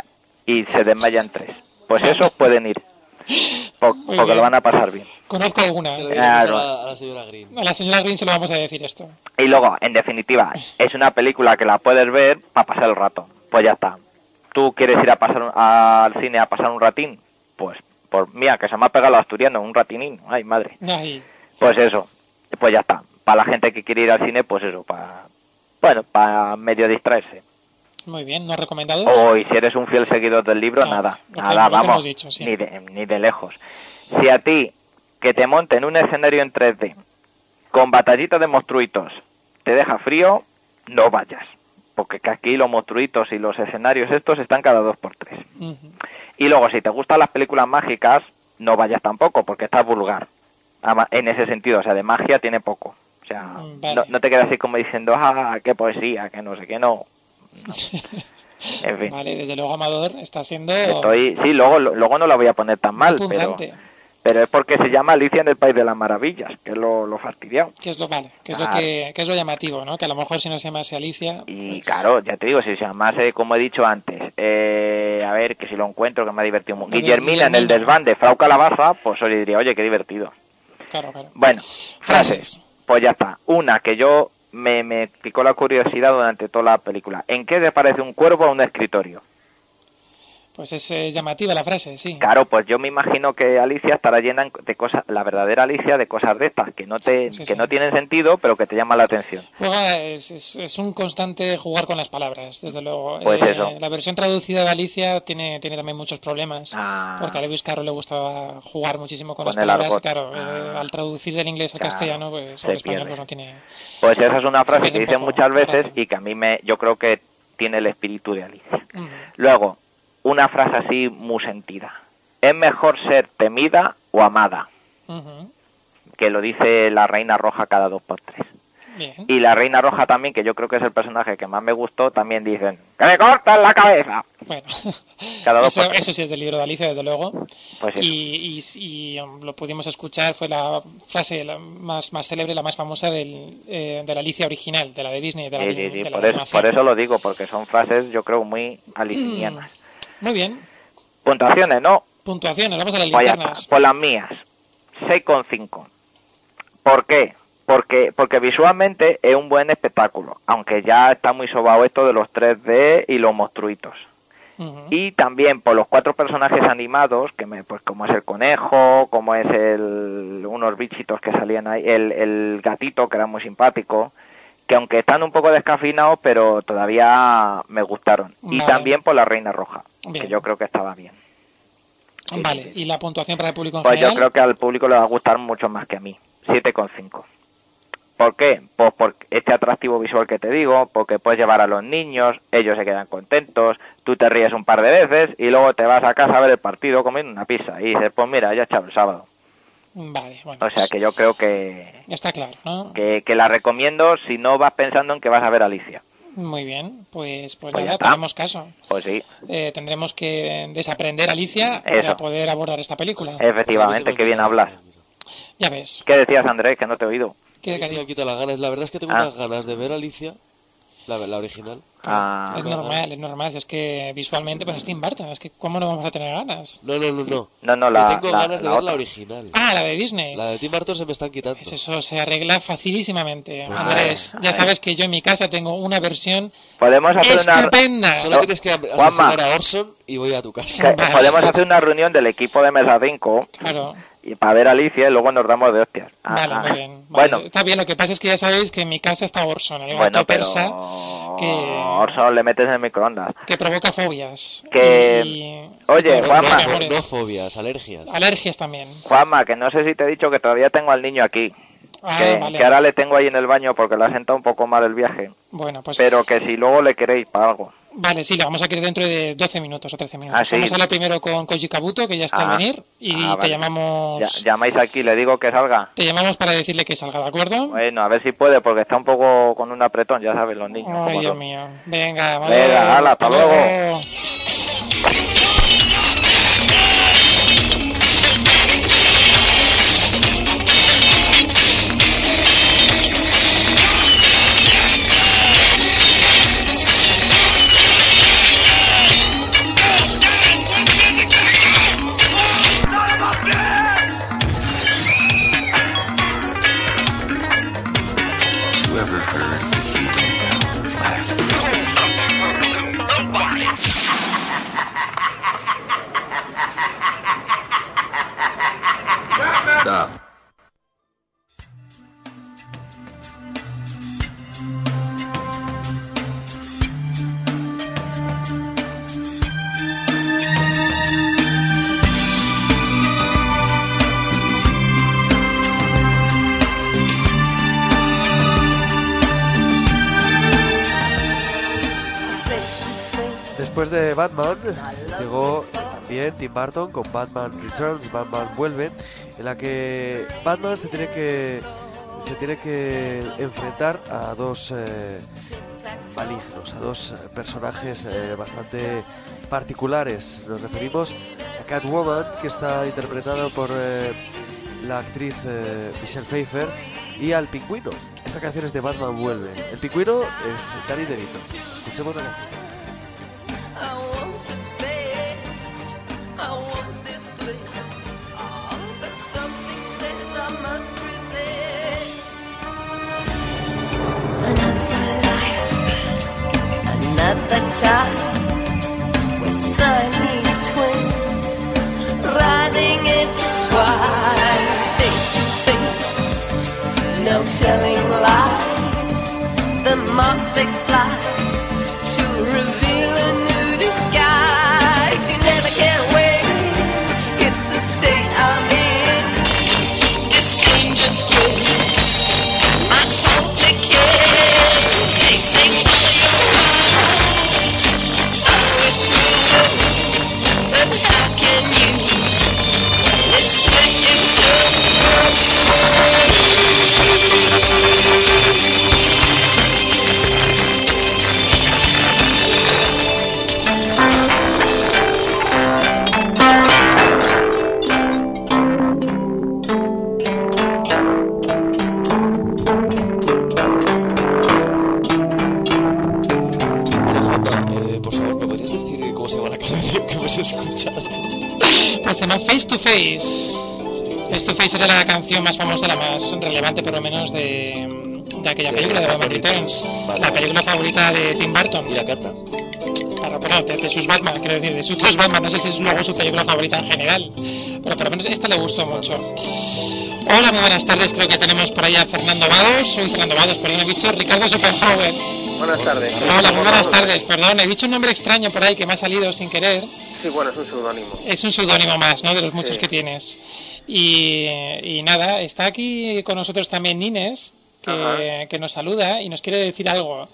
y se desmayan 3. Pues esos pueden ir. Porque lo van a pasar bien. Conozco alguna. Se lo diremos a la señora Green. A la señora Green se lo vamos a decir esto. Y luego, en definitiva, es una película que la puedes ver para pasar el rato. Pues ya está. ¿Tú quieres ir al cine a pasar un ratín? Pues mira, que se me ha pegado el asturiano, un ratinín. Ay, madre. Ay. Pues eso. Pues ya está. Para la gente que quiere ir al cine, pues eso, para medio distraerse. Muy bien, ¿no recomendados? Y si eres un fiel seguidor del libro, nada, vamos, dicho, sí. ni de lejos. Si a ti, que te monten un escenario en 3D, con batallitas de monstruitos, te deja frío, no vayas. Porque que aquí los monstruitos y los escenarios estos están cada 2x3. Y luego, si te gustan las películas mágicas, no vayas tampoco, porque estás vulgar. En ese sentido, o sea, de magia tiene poco. O sea, vale. no te quedas así como diciendo, qué poesía, que no sé qué, no. En fin. Vale, desde luego Amador está siendo... Sí, luego no la voy a poner tan mal, pero es porque se llama Alicia en el País de las Maravillas, que es lo fastidiado. Que es lo llamativo, ¿no? Que a lo mejor si no se llamase Alicia... Y claro, ya te digo, si se llamase, como he dicho antes, a ver, que si lo encuentro, que me ha divertido mucho. Guillermina en el desván de Frau Calabaza, pues yo diría, oye, qué divertido. Claro. Bueno, frases. Pues ya está. Una que yo... Me picó la curiosidad durante toda la película. ¿En qué te parece un cuervo a un escritorio? Pues es llamativa la frase, sí. Claro, pues yo me imagino que Alicia estará llena de cosas, la verdadera Alicia, de cosas de estas que no tienen sentido, pero que te llaman la atención. Es un constante jugar con las palabras, desde luego. Pues eso. La versión traducida de Alicia tiene también muchos problemas, porque a Lewis Carroll le gustaba jugar muchísimo con las palabras. Claro, al traducir del inglés al castellano, pues el español pues no tiene... Pues esa es una frase que dicen muchas veces y que a mí yo creo que tiene el espíritu de Alicia. Luego, una frase así muy sentida. ¿Es mejor ser temida o amada? Que lo dice la Reina Roja cada 2x3. Bien. Y la Reina Roja también, que yo creo que es el personaje que más me gustó, también dicen ¡que me cortan la cabeza! Bueno, Cada dos por tres. eso sí es del libro de Alicia, desde luego. Pues eso. Y lo pudimos escuchar, fue la frase más célebre, la más famosa de la Alicia original, de la de Disney, de la, Sí, de la por animación. eso lo digo, porque son frases, yo creo, muy alicinianas. Muy bien. Puntuaciones, ¿no? Puntuaciones, vamos a las Pues ya linternas. está, por las mías, 6,5. ¿Por qué? Porque visualmente es un buen espectáculo, aunque ya está muy sobado esto de los 3D y los monstruitos. Uh-huh. Y también por los 4 personajes animados, pues como es el conejo, como es unos bichitos que salían ahí, el gatito que era muy simpático, que aunque están un poco descafinados, pero todavía me gustaron. Vale. Y también por la Reina Roja, Bien. que yo creo que estaba bien. Vale, ¿y la puntuación para el público en Pues general? yo creo que al público le va a gustar mucho más que a mí, 7,5. ¿Por qué? Pues por este atractivo visual que te digo, porque puedes llevar a los niños, ellos se quedan contentos, tú te ríes un par de veces y luego te vas a casa a ver el partido comiendo una pizza y dices, pues mira, ya he echado el sábado. Vale, bueno. O sea que yo creo que Está claro, ¿no? que la recomiendo si no vas pensando en que vas a ver a Alicia. Muy bien, pues Pues nada, ya está. tenemos caso. Pues sí, Tendremos que desaprender Alicia Eso. para poder abordar esta película. efectivamente, qué bien hablas. Ya ves. ¿Qué decías, Andrés? Que no te he oído. ¿Qué Se me han quitado las ganas. La verdad es que tengo unas ganas de ver Alicia, la original. Ah, Es normal, si es que visualmente, pues es Tim Burton, es que ¿cómo no vamos a tener ganas? No. no, Que tengo ganas de ver otra. la original. Ah, la de Disney. La de Tim Burton se me están quitando. Pues eso se arregla facilísimamente. Pues Andrés, ya sabes que yo en mi casa tengo una versión Podemos hacer estupenda. Solo tienes que asesinar a Orson y voy a tu casa. Que podemos hacer una reunión del equipo de Mesa 5 Claro. y para ver a Alicia y luego nos damos de hostias. Vale, muy bien. Vale. Bueno, Está bien, lo que pasa es que ya sabéis que en mi casa está Orson, el gato bueno, pero persa que, Orson le metes en el microondas. que provoca fobias. Que- Y Oye, todo, Juanma. amores. No fobias, alergias. Alergias también. Juanma, que no sé si te he dicho que todavía tengo al niño aquí. Ah, que, vale. que ahora le tengo ahí en el baño porque le ha sentado un poco mal el viaje. Bueno, pues Pero que si luego le queréis para algo. vale, sí, la vamos a querer dentro de 12 minutos o 13 minutos. Ah, sí. Vamos a hablar primero con Koji Kabuto, que ya está al venir, y te vale. llamamos Llamáis aquí, le digo que salga. te llamamos para decirle que salga, ¿de acuerdo? Bueno, a ver si puede porque está un poco con un apretón, ya sabes, los niños. Ay, cómo Dios son. mío. Venga, Venga, hala, hasta luego. Stop. Después de Batman llegó también Tim Burton con Batman Returns, Batman Vuelve, en la que Batman se tiene que enfrentar a dos malignos, a dos personajes bastante particulares. Nos referimos a Catwoman, que está interpretada por la actriz Michelle Pfeiffer, y al Pingüino. Esta canción es de Batman Vuelve. El Pingüino es Danny DeVito. Escuchemos la canción. Another child with Siamese twins riding intertwined, face to face, no telling lies. The moss they slide to reveal a new disguise. You never can wait, it's the state I'm in. This danger thrills my total kids. They sing for your heart, follow it through. But how can you expect it to work? se llama Face to Face. Face to Face era la canción más famosa, la más relevante por lo menos de aquella película de Batman Returns, la película favorita de Tim Burton. Y la cata. De sus Batman, quiero decir, de sus dos Batman, no sé si es luego su película favorita en general, pero por lo menos esta le gustó mucho. Hola, muy buenas tardes, creo que tenemos por ahí a Fernando Vados, perdón, he dicho Ricardo Schopenhauer. Buenas tardes. Hola, muy buenas tardes, perdón, he dicho un nombre extraño por ahí que me ha salido sin querer. Sí, bueno, es un seudónimo. Es un seudónimo más, ¿no?, de los muchos que tienes. Y nada, está aquí con nosotros también Nines, que nos saluda y nos quiere decir algo.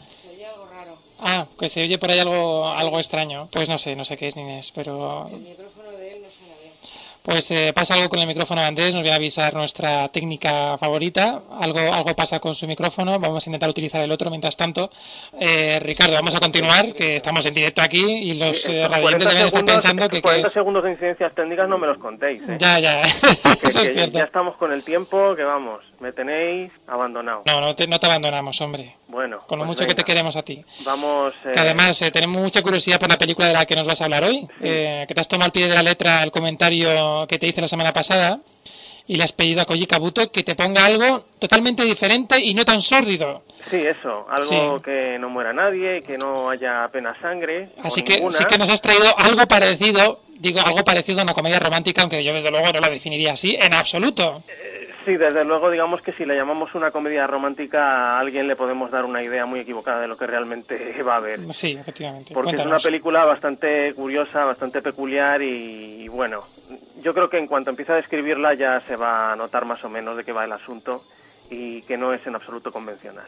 Ah, que se oye por ahí algo extraño. Pues no sé qué es, Inés, pero... El micrófono de él no suena bien. Pues pasa algo con el micrófono de Andrés, nos viene a avisar nuestra técnica favorita. Algo pasa con su micrófono, vamos a intentar utilizar el otro mientras tanto. Ricardo, vamos a continuar, que estamos en directo aquí y los radiantes deben estar pensando que... 40 segundos de incidencias técnicas no me los contéis, ¿eh? Ya, eso es cierto. Ya estamos con el tiempo, que vamos, me tenéis abandonado. No te abandonamos, hombre. Bueno, con lo pues mucho que te queremos a ti. Vamos... Que además tenemos mucha curiosidad por la película de la que nos vas a hablar hoy, que te has tomado al pie de la letra el comentario que te hice la semana pasada y le has pedido a Koji Kabuto que te ponga algo totalmente diferente y no tan sórdido. Sí, eso, algo que no muera nadie, que no haya apenas sangre. Así que sí que nos has traído algo parecido a una comedia romántica, aunque yo desde luego no la definiría así en absoluto. Sí, desde luego, digamos que si le llamamos una comedia romántica, a alguien le podemos dar una idea muy equivocada de lo que realmente va a ver. Sí, efectivamente. Porque es una película bastante curiosa, bastante peculiar y bueno, yo creo que en cuanto empiece a describirla ya se va a notar más o menos de qué va el asunto y que no es en absoluto convencional.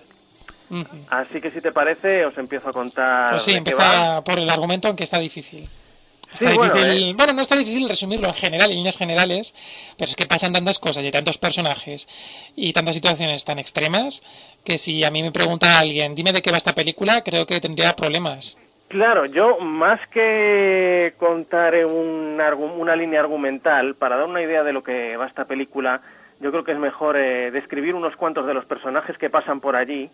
Así que si te parece, os empiezo a contar. Pues sí, empieza por el argumento, aunque está difícil. Bueno, no está difícil resumirlo en general, en líneas generales, pero es que pasan tantas cosas y tantos personajes y tantas situaciones tan extremas que si a mí me pregunta alguien, dime de qué va esta película, creo que tendría problemas. Claro, yo más que contar una línea argumental, para dar una idea de lo que va esta película, yo creo que es mejor describir unos cuantos de los personajes que pasan por allí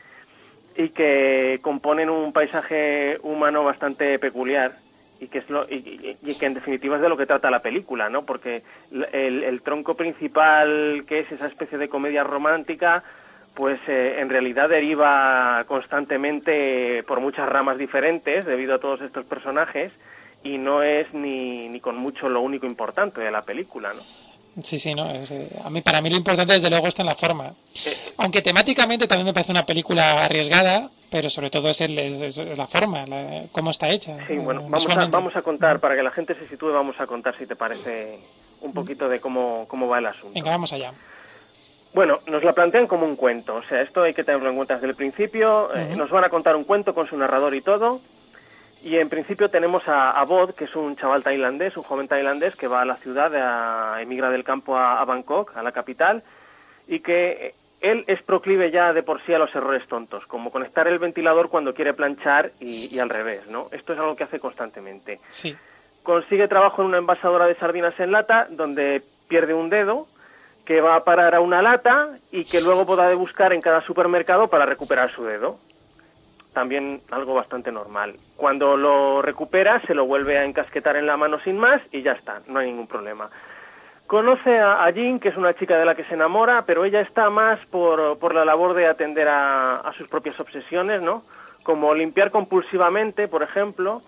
y que componen un paisaje humano bastante peculiar. Y que en definitiva es de lo que trata la película, ¿no? Porque el tronco principal, que es esa especie de comedia romántica, pues en realidad deriva constantemente por muchas ramas diferentes debido a todos estos personajes y no es ni con mucho lo único importante de la película, ¿no? Sí, no, para mí lo importante desde luego está en la forma. Aunque temáticamente también me parece una película arriesgada, pero sobre todo es la forma, cómo está hecha. Sí, bueno, vamos a contar, para que la gente se sitúe, vamos a contar, si te parece, un poquito de cómo va el asunto. Venga, vamos allá. Bueno, nos la plantean como un cuento, o sea, esto hay que tenerlo en cuenta desde el principio. Nos van a contar un cuento con su narrador y todo. Y en principio tenemos a Bod, que es un chaval tailandés, un joven tailandés que va a la ciudad, emigra del campo a Bangkok, a la capital, y que él es proclive ya de por sí a los errores tontos, como conectar el ventilador cuando quiere planchar y al revés, ¿no? Esto es algo que hace constantemente. Sí. Consigue trabajo en una envasadora de sardinas en lata, donde pierde un dedo, que va a parar a una lata y que luego podrá de buscar en cada supermercado para recuperar su dedo. También algo bastante normal. Cuando lo recupera, se lo vuelve a encasquetar en la mano sin más y ya está, no hay ningún problema. Conoce a Jin, que es una chica de la que se enamora, pero ella está más por la labor de atender a sus propias obsesiones, ¿no? Como limpiar compulsivamente, por ejemplo,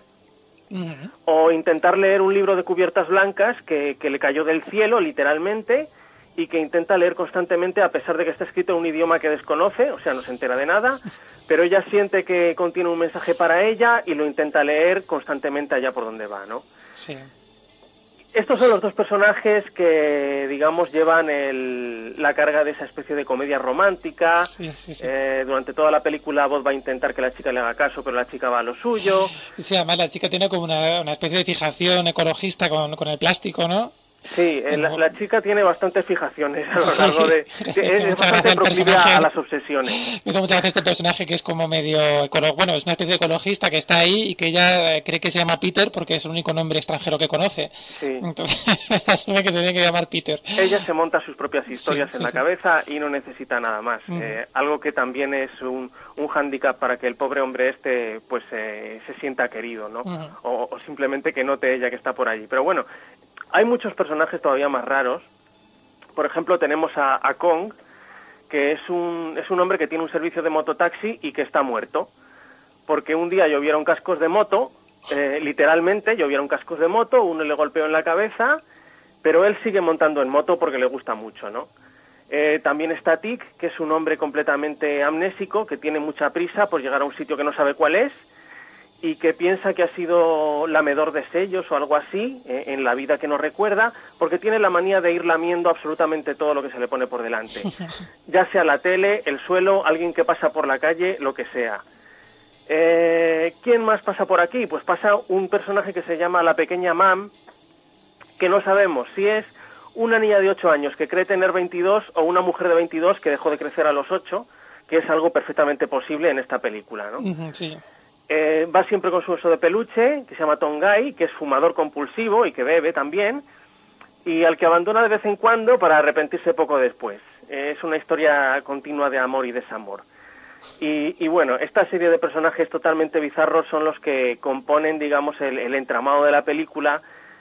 o intentar leer un libro de cubiertas blancas que le cayó del cielo, literalmente, y que intenta leer constantemente a pesar de que está escrito en un idioma que desconoce, o sea, no se entera de nada, pero ella siente que contiene un mensaje para ella y lo intenta leer constantemente allá por donde va, ¿no? Sí. Estos son los dos personajes que, digamos, llevan la carga de esa especie de comedia romántica. Sí. Durante toda la película Bod va a intentar que la chica le haga caso, pero la chica va a lo suyo. Sí, además la chica tiene como una especie de fijación ecologista con el plástico, ¿no? Sí, la chica tiene bastantes fijaciones a lo largo de... Es bastante proclive a las obsesiones. Me hizo muchas gracias este personaje que es como medio... Bueno, es una especie de ecologista que está ahí y que ella cree que se llama Peter porque es el único nombre extranjero que conoce. Sí. Entonces asume que se tiene que llamar Peter. Ella se monta sus propias historias en la cabeza y no necesita nada más. Algo que también es un hándicap para que el pobre hombre pues se sienta querido, ¿no? O simplemente que note ella que está por allí. Pero bueno... hay muchos personajes todavía más raros. Por ejemplo, tenemos a Kong, que es un hombre que tiene un servicio de mototaxi y que está muerto. Porque un día llovieron cascos de moto, literalmente llovieron cascos de moto, uno le golpeó en la cabeza, pero él sigue montando en moto porque le gusta mucho, ¿no? También está Tic, que es un hombre completamente amnésico, que tiene mucha prisa por llegar a un sitio que no sabe cuál es, y que piensa que ha sido lamedor de sellos o algo así, en la vida que no recuerda, porque tiene la manía de ir lamiendo absolutamente todo lo que se le pone por delante. Ya sea la tele, el suelo, alguien que pasa por la calle, lo que sea. ¿Quién más pasa por aquí? Pues pasa un personaje que se llama la pequeña Mam, que no sabemos si es una niña de 8 años que cree tener 22 o una mujer de 22 que dejó de crecer a los 8, que es algo perfectamente posible en esta película, ¿no? Sí. Va siempre con su oso de peluche, que se llama Tongai, que es fumador compulsivo y que bebe también, y al que abandona de vez en cuando para arrepentirse poco después. Es una historia continua de amor y desamor. Y bueno, esta serie de personajes totalmente bizarros son los que componen, digamos, el entramado de la película,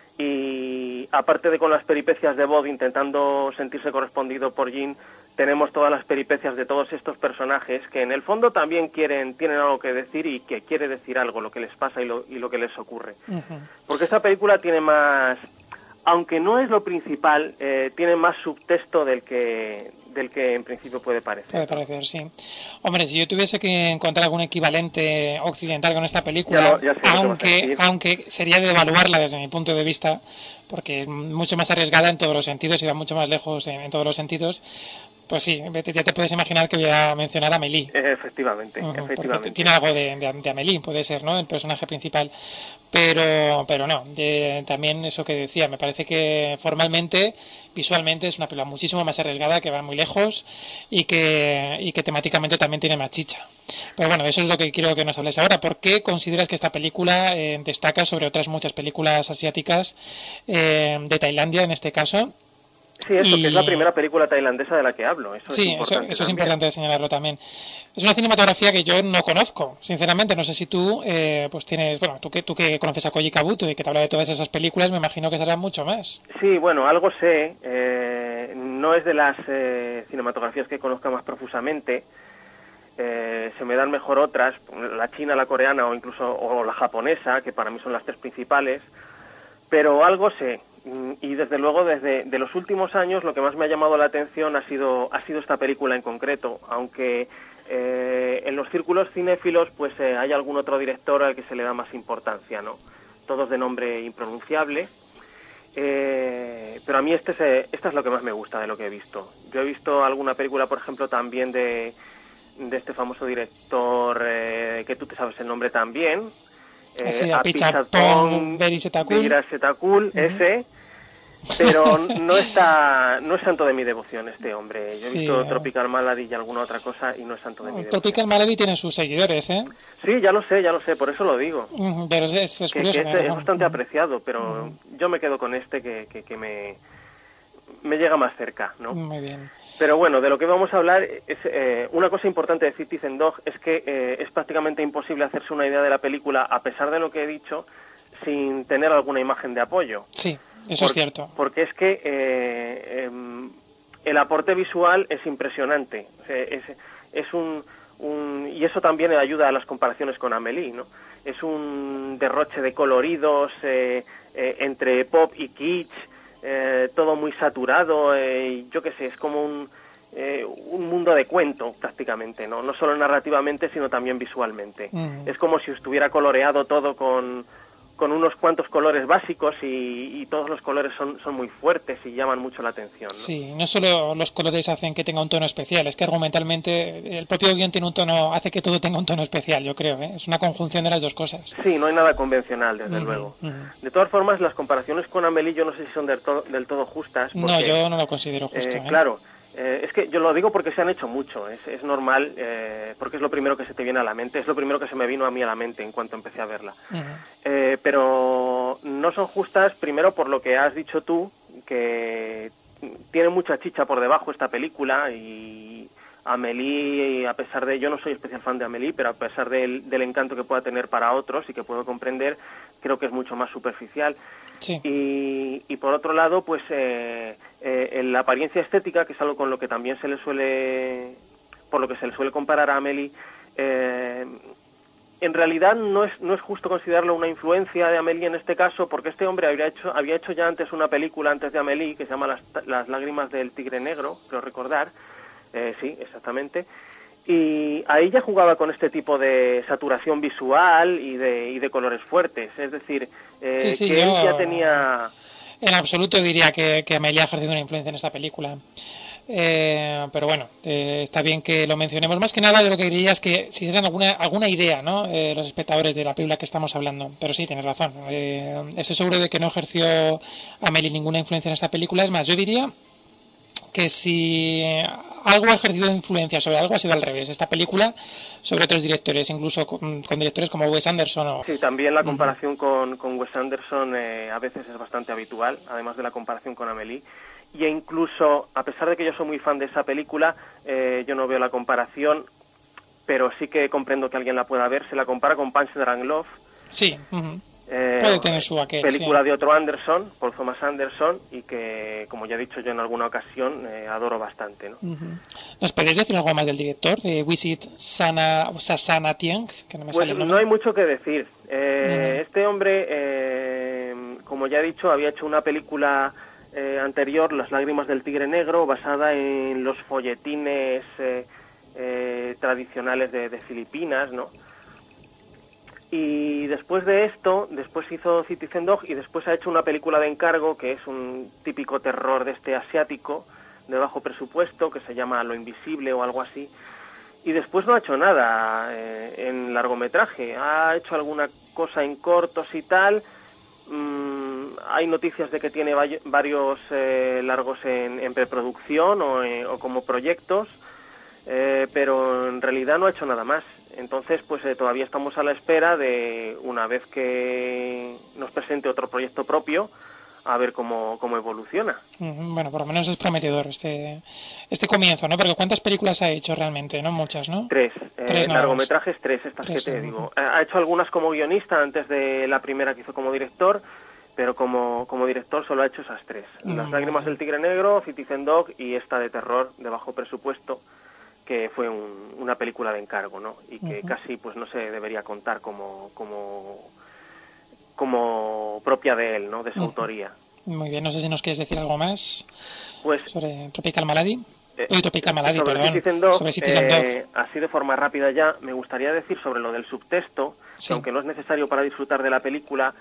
y aparte de con las peripecias de Bod intentando sentirse correspondido por Jean, tenemos todas las peripecias de todos estos personajes que en el fondo también tienen algo que decir y que quiere decir algo, lo que les pasa y lo que les ocurre. Porque esta película tiene más, aunque no es lo principal, tiene más subtexto del que en principio puede parecer. Puede parecer, sí. Hombre, si yo tuviese que encontrar algún equivalente occidental con esta película, ya sé aunque sería de evaluarla desde mi punto de vista, porque es mucho más arriesgada en todos los sentidos y va mucho más lejos en todos los sentidos, pues sí, ya te puedes imaginar que voy a mencionar a Amélie. Efectivamente. Porque tiene algo de Amélie, puede ser, ¿no? El personaje principal. Pero no, también eso que decía, me parece que formalmente, visualmente es una película muchísimo más arriesgada, que va muy lejos y que temáticamente también tiene más chicha. Pero bueno, eso es lo que quiero que nos hables ahora. ¿Por qué consideras que esta película destaca sobre otras muchas películas asiáticas, de Tailandia en este caso? Sí, eso, que es la primera película tailandesa de la que hablo. Eso es importante señalarlo también. Es una cinematografía que yo no conozco, sinceramente. No sé si tú pues tienes, bueno, tú que conoces a Koji Kabuto y que te habla de todas esas películas, me imagino que sabrás mucho más. Sí, bueno, algo sé. No es de las cinematografías que conozca más profusamente. Se me dan mejor otras, la china, la coreana o incluso la japonesa, que para mí son las tres principales. Pero algo sé. Y desde luego, desde los últimos años, lo que más me ha llamado la atención ha sido esta película en concreto, aunque en los círculos cinéfilos pues hay algún otro director al que se le da más importancia, ¿no? Todos de nombre impronunciable, pero a mí esta es lo que más me gusta de lo que he visto. Yo he visto alguna película, por ejemplo, también de este famoso director que tú te sabes el nombre también, Apichatpong Weerasethakul, ese, pero no es santo de mi devoción este hombre. Yo he visto Tropical Malady y alguna otra cosa y no es santo de mi devoción. Tropical Malady tiene sus seguidores, ¿eh? Sí, ya lo sé, por eso lo digo. Pero es curioso. Que es bastante apreciado, pero yo me quedo con este que me llega más cerca, ¿no? Muy bien. Pero bueno, de lo que vamos a hablar es una cosa importante de Citizen Dog es que es prácticamente imposible hacerse una idea de la película, a pesar de lo que he dicho, sin tener alguna imagen de apoyo. Sí, eso es cierto. Porque es que el aporte visual es impresionante. Y eso también ayuda a las comparaciones con Amélie, ¿no? Es un derroche de coloridos entre pop y kitsch. Todo muy saturado, yo qué sé, es como un mundo de cuento prácticamente, no solo narrativamente sino también visualmente. Es como si estuviera coloreado todo con unos cuantos colores básicos y todos los colores son muy fuertes y llaman mucho la atención, ¿no? Sí, no solo los colores hacen que tenga un tono especial, es que argumentalmente el propio guión tiene un tono, hace que todo tenga un tono especial, yo creo, ¿eh? Es una conjunción de las dos cosas. Sí, no hay nada convencional, desde luego. De todas formas, las comparaciones con Amélie yo no sé si son del todo justas. Porque, no, yo no lo considero justo. Claro, es que yo lo digo porque se han hecho mucho, es normal, porque es lo primero que se te viene a la mente, es lo primero que se me vino a mí a la mente en cuanto empecé a verla. Pero no son justas, primero por lo que has dicho tú, que tiene mucha chicha por debajo esta película, y Amélie, a pesar de, yo no soy especial fan de Amélie, pero a pesar del encanto que pueda tener para otros y que puedo comprender, creo que es mucho más superficial. Sí. Y por otro lado, pues la apariencia estética, que es algo con lo que también se le suele, por lo que se le suele comparar a Amélie, en realidad no es justo considerarlo una influencia de Amélie en este caso, porque este hombre había hecho ya antes una película antes de Amélie que se llama Las lágrimas del tigre negro, creo recordar. Sí, exactamente. Y ahí ya jugaba con este tipo de saturación visual y de colores fuertes. Es decir, sí, que él ya tenía... En absoluto diría que Amélie ha ejercido una influencia en esta película. Pero bueno, está bien que lo mencionemos. Más que nada, yo lo que diría es que si hicieran alguna idea, ¿no? Los espectadores de la película que estamos hablando. Pero sí, tienes razón. Estoy seguro de que no ejerció Amélie ninguna influencia en esta película. Es más, yo diría que si algo ha ejercido influencia sobre algo ha sido al revés. Esta película sobre otros directores, incluso con directores como Wes Anderson. Sí, también la comparación con Wes Anderson a veces es bastante habitual, además de la comparación con Amélie. Y incluso, a pesar de que yo soy muy fan de esa película, yo no veo la comparación, pero sí que comprendo que alguien la pueda ver. Se la compara con Punch Drunk Love. Sí, puede tener su aquel. Película sí. de otro Anderson, Paul Thomas Anderson, y que, como ya he dicho yo en alguna ocasión, adoro bastante, ¿no? ¿Nos podéis decir algo más del director, de Wisit Sasanatieng? Que no me sale el nombre. No hay mucho que decir. Este hombre, como ya he dicho, había hecho una película anterior, Las lágrimas del tigre negro, basada en los folletines tradicionales de Filipinas, ¿no? Y después de esto, después hizo Citizen Dog y después ha hecho una película de encargo que es un típico terror de este asiático de bajo presupuesto que se llama Lo Invisible o algo así. Y después no ha hecho nada en largometraje. Ha hecho alguna cosa en cortos y tal. Hay noticias de que tiene varios largos en preproducción o como proyectos, pero en realidad no ha hecho nada más. Entonces, pues todavía estamos a la espera de, una vez que nos presente otro proyecto propio, a ver cómo evoluciona. Bueno, por lo menos es prometedor este comienzo, ¿no? Porque ¿cuántas películas ha hecho realmente? No muchas, ¿no? Tres. Largometrajes, tres, estas que te digo. Ha hecho algunas como guionista antes de la primera que hizo como director, pero como director solo ha hecho esas tres. Las lágrimas del tigre negro, Citizen Dog y esta de terror de bajo presupuesto, que fue una película de encargo, ¿no? Y que casi pues no se debería contar como propia de él, ¿no? De su autoría. Muy bien, no sé si nos quieres decir algo más sobre Tropical Malady. Sobre Citizen Dog, así de forma rápida ya, me gustaría decir sobre lo del subtexto, que aunque no es necesario para disfrutar de la película,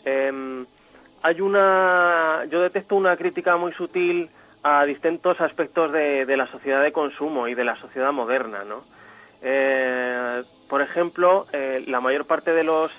yo detecto una crítica muy sutil a distintos aspectos de la sociedad de consumo y de la sociedad moderna, ¿no? Por ejemplo, la mayor parte de los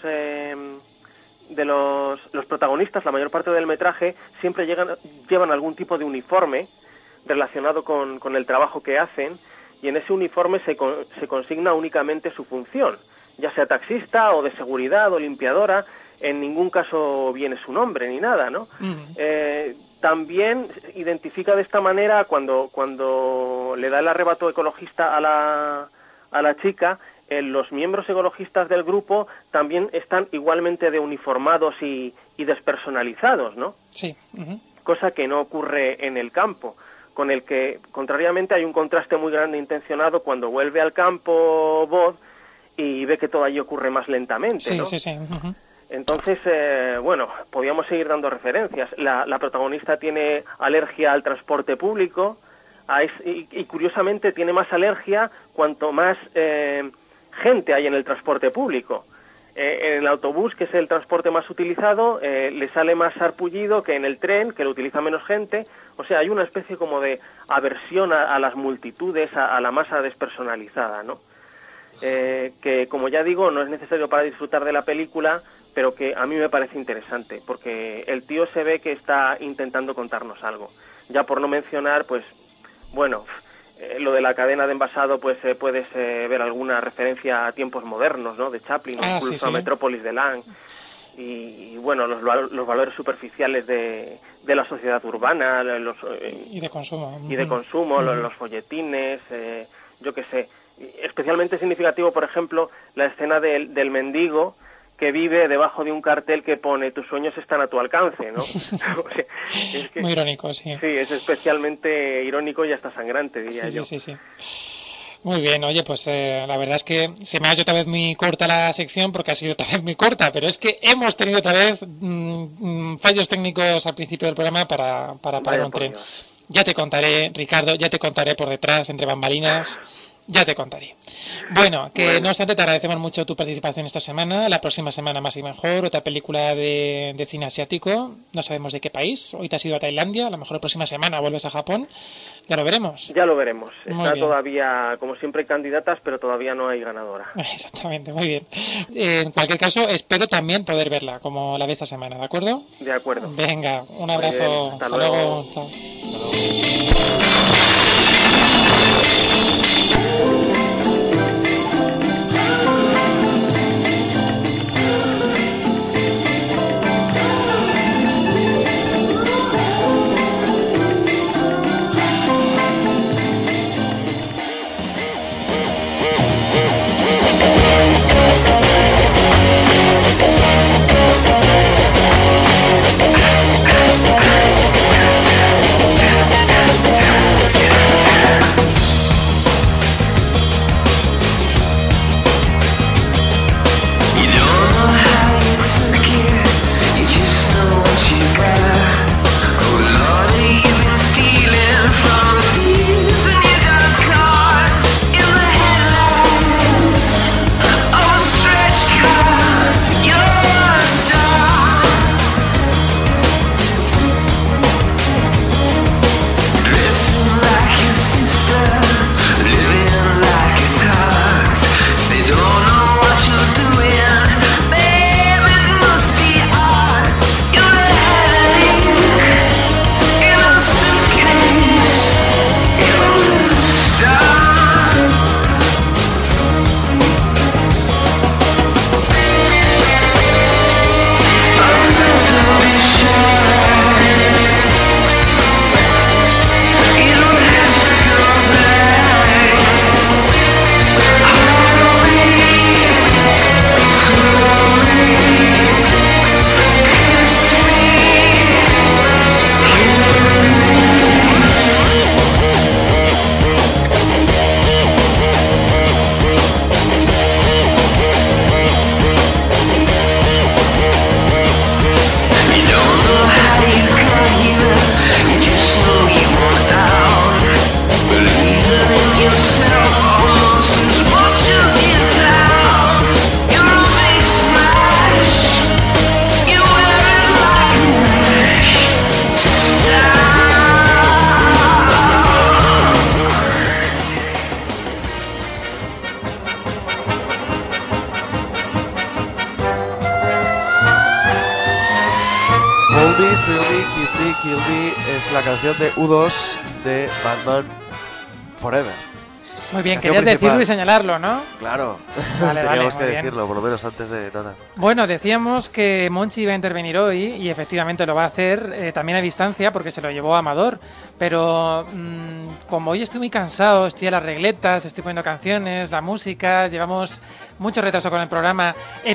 protagonistas, la mayor parte del metraje, siempre llevan algún tipo de uniforme relacionado con el trabajo que hacen, y en ese uniforme se consigna únicamente su función, ya sea taxista o de seguridad o limpiadora. En ningún caso viene su nombre ni nada, ¿no? También identifica de esta manera cuando le da el arrebato ecologista a la chica, los miembros ecologistas del grupo también están igualmente de uniformados y despersonalizados, ¿no? Sí. Cosa que no ocurre en el campo, con el que, contrariamente, hay un contraste muy grande intencionado cuando vuelve al campo Bod y ve que todo allí ocurre más lentamente, ¿no? Sí. Entonces, bueno, podríamos seguir dando referencias. La protagonista tiene alergia al transporte público y curiosamente tiene más alergia cuanto más gente hay en el transporte público. En el autobús, que es el transporte más utilizado, le sale más sarpullido que en el tren, que lo utiliza menos gente. O sea, hay una especie como de aversión a las multitudes, a la masa despersonalizada, ¿no? Que, como ya digo, no es necesario para disfrutar de la película, pero que a mí me parece interesante, porque el tío se ve que está intentando contarnos algo. Ya por no mencionar, pues, bueno, lo de la cadena de envasado, pues puedes ver alguna referencia a tiempos modernos, ¿no? De Chaplin, incluso a Metrópolis de Lang. Y bueno, los valores superficiales de la sociedad urbana, y de consumo. Los folletines, yo qué sé. Especialmente significativo, por ejemplo, la escena del mendigo, que vive debajo de un cartel que pone tus sueños están a tu alcance, ¿no? O sea, es que, muy irónico, sí. Sí, es especialmente irónico y hasta sangrante, diría yo. Sí. Muy bien, oye, pues la verdad es que se me ha hecho otra vez muy corta la sección porque ha sido otra vez muy corta, pero es que hemos tenido otra vez fallos técnicos al principio del programa para parar un tren. Ya te contaré, Ricardo, ya te contaré por detrás, entre bambalinas. Ya te contaré. Bueno, no obstante te agradecemos mucho tu participación esta semana. La próxima semana Más y Mejor, otra película de cine asiático. No sabemos de qué país. Hoy te has ido a Tailandia, a lo mejor la próxima semana vuelves a Japón. Ya lo veremos. Ya lo veremos. Está todavía, como siempre, candidatas, pero todavía no hay ganadora. Exactamente, muy bien. En cualquier caso, espero también poder verla, como la de esta semana, ¿de acuerdo? De acuerdo. Venga, un abrazo. Hasta luego. Chao. La canción de U2 de Batman Forever. Muy bien, querías decirlo y señalarlo, ¿no? Claro, vale, teníamos vale, que decirlo, por lo menos antes de nada. Bueno, decíamos que Monchi iba a intervenir hoy y efectivamente lo va a hacer también a distancia porque se lo llevó a Amador. Pero como hoy estoy muy cansado, estoy a las regletas, estoy poniendo canciones, la música, llevamos mucho retraso con el programa,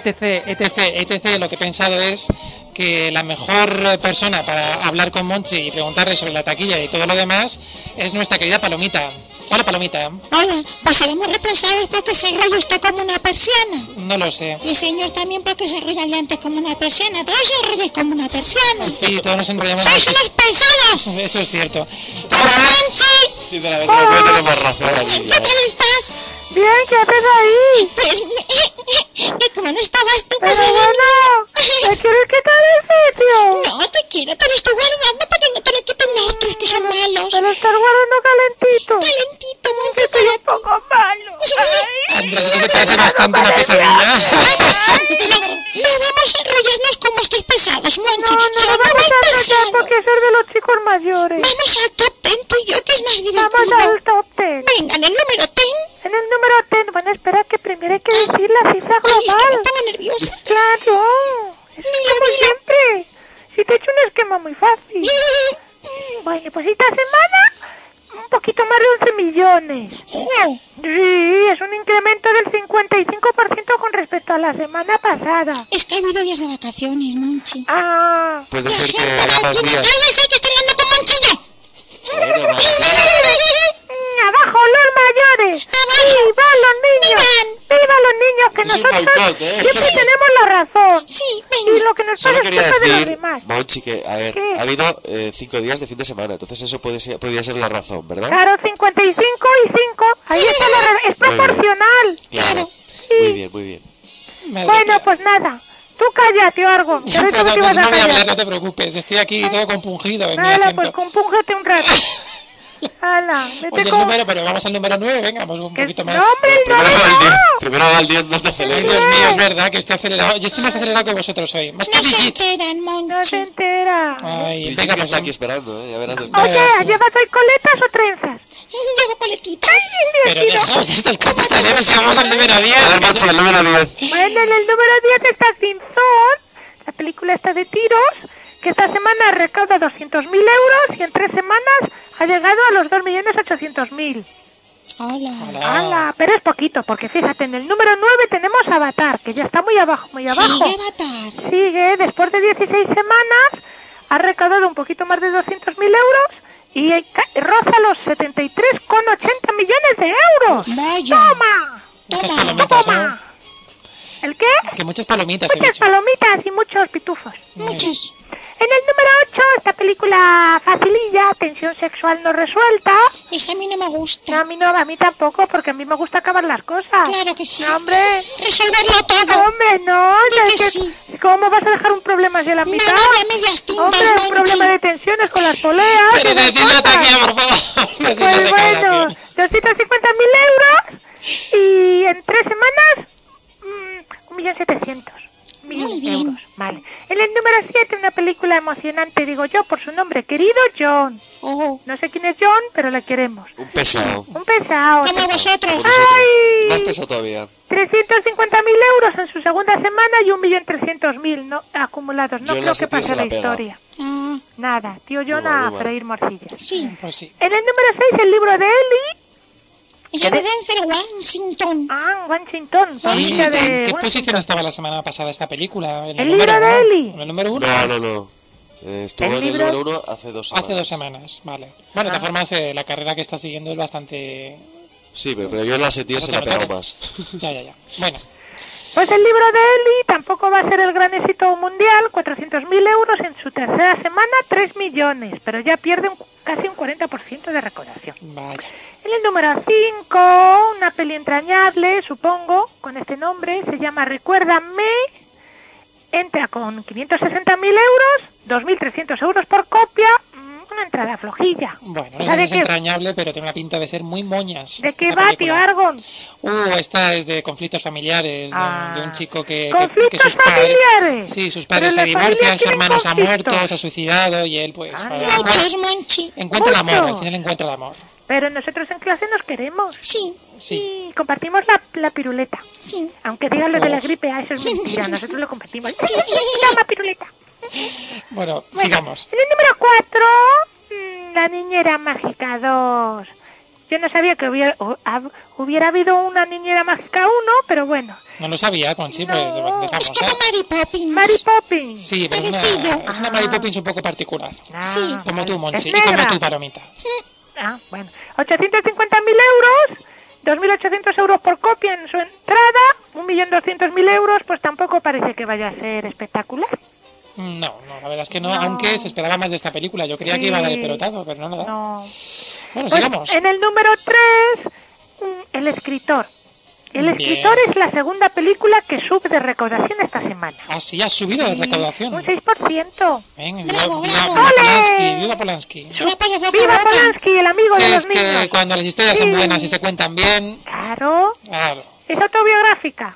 etc. Lo que he pensado es que la mejor persona para hablar con Monchi y preguntarle sobre la taquilla y todo lo demás es nuestra querida Palomita. Hola, Palomita. Hola, pues seremos retrasados porque ese rollo está como una persiana. No lo sé. Y el señor también porque se enrolla el diente como una persiana. Todos se enrollan como una persiana. Sí, todos nos enrollamos. ¡Sois unos pesados! Eso es cierto. ¡Hola, Monchi! Sí, de la vez tenemos razón. ¿Qué tal estás? Bien, ¿qué haces ahí? Pues, que como no estabas tú, pues... Pero bueno, ¿me quieres quitar el sitio? No, te quiero, te lo estoy guardando para que no te lo quiten otros que son malos. Me lo estás guardando calentito. Calentito, Monchi, para ti. Un poco malo. Andrés, eso se parece bastante a una pesadilla. No vamos a enrollarnos como estos pesados, Monchi. No vamos a enrollar porque eso es de los chicos mayores. Vamos al top 10, tú y yo, que es más divertido. Vamos al top 10. Venga, en el número 10. En el número 10, bueno, espera que primero hay que decir la cifra global. Ay, es que me pongo nerviosa. Claro, es como siempre. Si te he hecho un esquema muy fácil. Bueno, pues esta semana un poquito más de 11 millones. ¡Jo! Sí, es un incremento del 55% con respecto a la semana pasada. Es que ha habido días de vacaciones, Monchi. Ah. Puede ser que haya más días. ¡Cállese, que estoy hablando con Monchilla! Bueno, vale. ¡Abajo los mayores! ¡Viva los niños! ¡Viva los niños! Que Esto es un nosotros boicot, siempre tenemos la razón. Sí, Y venga. lo que nos Solo pasa es quería culpa de los decir, demás. Monchi, que, a ver, ¿Qué? ha habido 5 días de fin de semana, entonces eso podría ser la razón, ¿verdad? Claro, 55 y 5. Ahí está es Muy bien. proporcional. Claro. Sí. Muy bien, muy bien. Madre Bueno, mía. pues nada. Tú calla, tío Argon. Ya, Yo te perdón, ibas pues a no voy a hablar, callar. no te preocupes. Estoy aquí todo compungido en mi Hala, asiento. pues compúngete un rato. Hala, Oye, vete el con... número, pero vamos al número 9, venga, pues un poquito más. ¡No, hombre, el Primero va el 10, no! primero va el 10, no te Ay, aceleres. Dios mío, es verdad que estoy acelerado. Yo estoy más acelerado que vosotros hoy. Más que No se Brigitte. enteran, No se Monchi. entera. Ay, Brigitte venga, que pues está aquí esperando, ya verás. Ya Oye, verás tú. ¿llevas hoy coletas o trenzas? Llevo coletitas. Pero dejaos estas copas a ver si vamos al número 10. A ver, Monchi, el número 10. Bueno, en el número 10 está Cinzón, la película esta de tiros, que esta semana recauda 200.000 euros y en 3 semanas ha llegado a los 2.800.000. Hola. ¡Hala! Pero es poquito, porque fíjate, en el número 9 tenemos Avatar, que ya está muy abajo, muy abajo. Sigue Avatar. Sigue, después de 16 semanas, ha recaudado un poquito más de 200.000 euros y roza los 73,80 millones de euros. Vaya. ¡Toma! Muchas Toma. palomitas, ¿no? ¡Toma! ¿El qué? Que muchas palomitas he Muchas dicho. palomitas y muchos pitufos. Muchos. En el número 8, esta película facililla, tensión sexual no resuelta. Esa a mí no me No, gusta. a mí no, a mí tampoco, porque a mí me gusta acabar las cosas. Claro que sí. No, hombre. Resolverlo todo. Hombre, no. Di es que que- sí. ¿Cómo vas a dejar un problema así a la mitad? Nada de medias tintas, Hombre, un Monchi. problema de tensiones con las poleas. Pero y las decidlo cosas. aquí, por favor. Decidlo Pues de bueno, declaración. 250.000 euros y en 3 semanas 1.700.000 Muy bien. euros. Vale. En el número 7, una película emocionante, digo yo, por su nombre, querido John. Oh, No sé quién es John, pero le queremos. Un pesado. Un pesado. como vosotros. Como nosotros. ¡Ay! Más pesado todavía. 350.000 euros en su segunda semana y 1.300.000 no, acumulados. No Yo en creo la que 7 pase se la la pega. historia. Ah, Nada, tío John Muy mal, a muy mal. freír morcillas. sí. Pues sí. En el número 6, el libro de Eli. Esa de Denzel Washington. Ah, Washington. Sí, provincia de ¿en qué Washington. posición estaba la semana pasada esta película? ¿En El número libro de 1? Eli. ¿En el número 1? No. Estuvo El en el libro- número 1 hace 2 semanas. Hace 2 semanas, vale. Bueno, de todas formas, la carrera que está siguiendo es bastante... Sí, pero yo en la Setier se la he pegado más. Ya. Bueno, Pues el libro de Eli tampoco va a ser el gran éxito mundial, 400.000 euros en su tercera semana, 3 millones, pero ya pierde casi un 40% de recaudación. vaya. En el número 5, una peli entrañable, supongo, con este nombre, se llama Recuérdame, entra con 560.000 euros, 2.300 euros por copia, una entrada flojilla. Bueno, no ¿La sé si de es qué? entrañable, pero tiene una pinta de ser muy moñas. ¿De qué esta va, película. tío Argon? Esta es de conflictos familiares, Ah. de un chico que ¿Conflictos sus padres... familiares? Sí, sus Pero padres se las divorcian, familias su tienen hermano se ha conflictos. muerto, se ha suicidado y él pues... Muchos, Monchi. encuentra el amor, Muchos. al final encuentra el amor. Pero nosotros en clase nos queremos. Sí, Sí. Y compartimos la piruleta. sí. Aunque digan lo de la Oh. gripe, eso es mentira. Nosotros lo compartimos. Sí. Toma piruleta. Bueno, Bueno, sigamos. En el número 4, La Niñera Mágica 2. Yo no sabía que hubiera habido una Niñera Mágica 1, pero bueno. No lo sabía, Conchi, pues No. empezamos, Es como Mary Poppins. Mary Poppins. Sí, pero Parecido. es una Mary Poppins un poco particular. Ah, Sí. Como tú, Monchi, Es y como negra. tú, Palomita. Ah, bueno. 850.000 euros, 2.800 euros por copia en su entrada, 1.200.000 euros, pues tampoco parece que vaya a ser espectacular. No, la verdad es que no, No. aunque se esperaba más de esta película. Yo creía que iba a dar el pelotazo, pero no lo da. No. Bueno, Pues, sigamos. en el número 3, El Escritor. El Bien. Escritor es la segunda película que sube de recaudación esta semana. Ah, sí, ha subido de recaudación. Un 6%. Venga, Bravo, viva bravo. Polanski, viva Polanski. Será para boca a ¡Viva boca. Polanski, el amigo Sí, de es los que niños! cuando las historias son Sí. buenas y se cuentan bien, Claro, claro. es autobiográfica.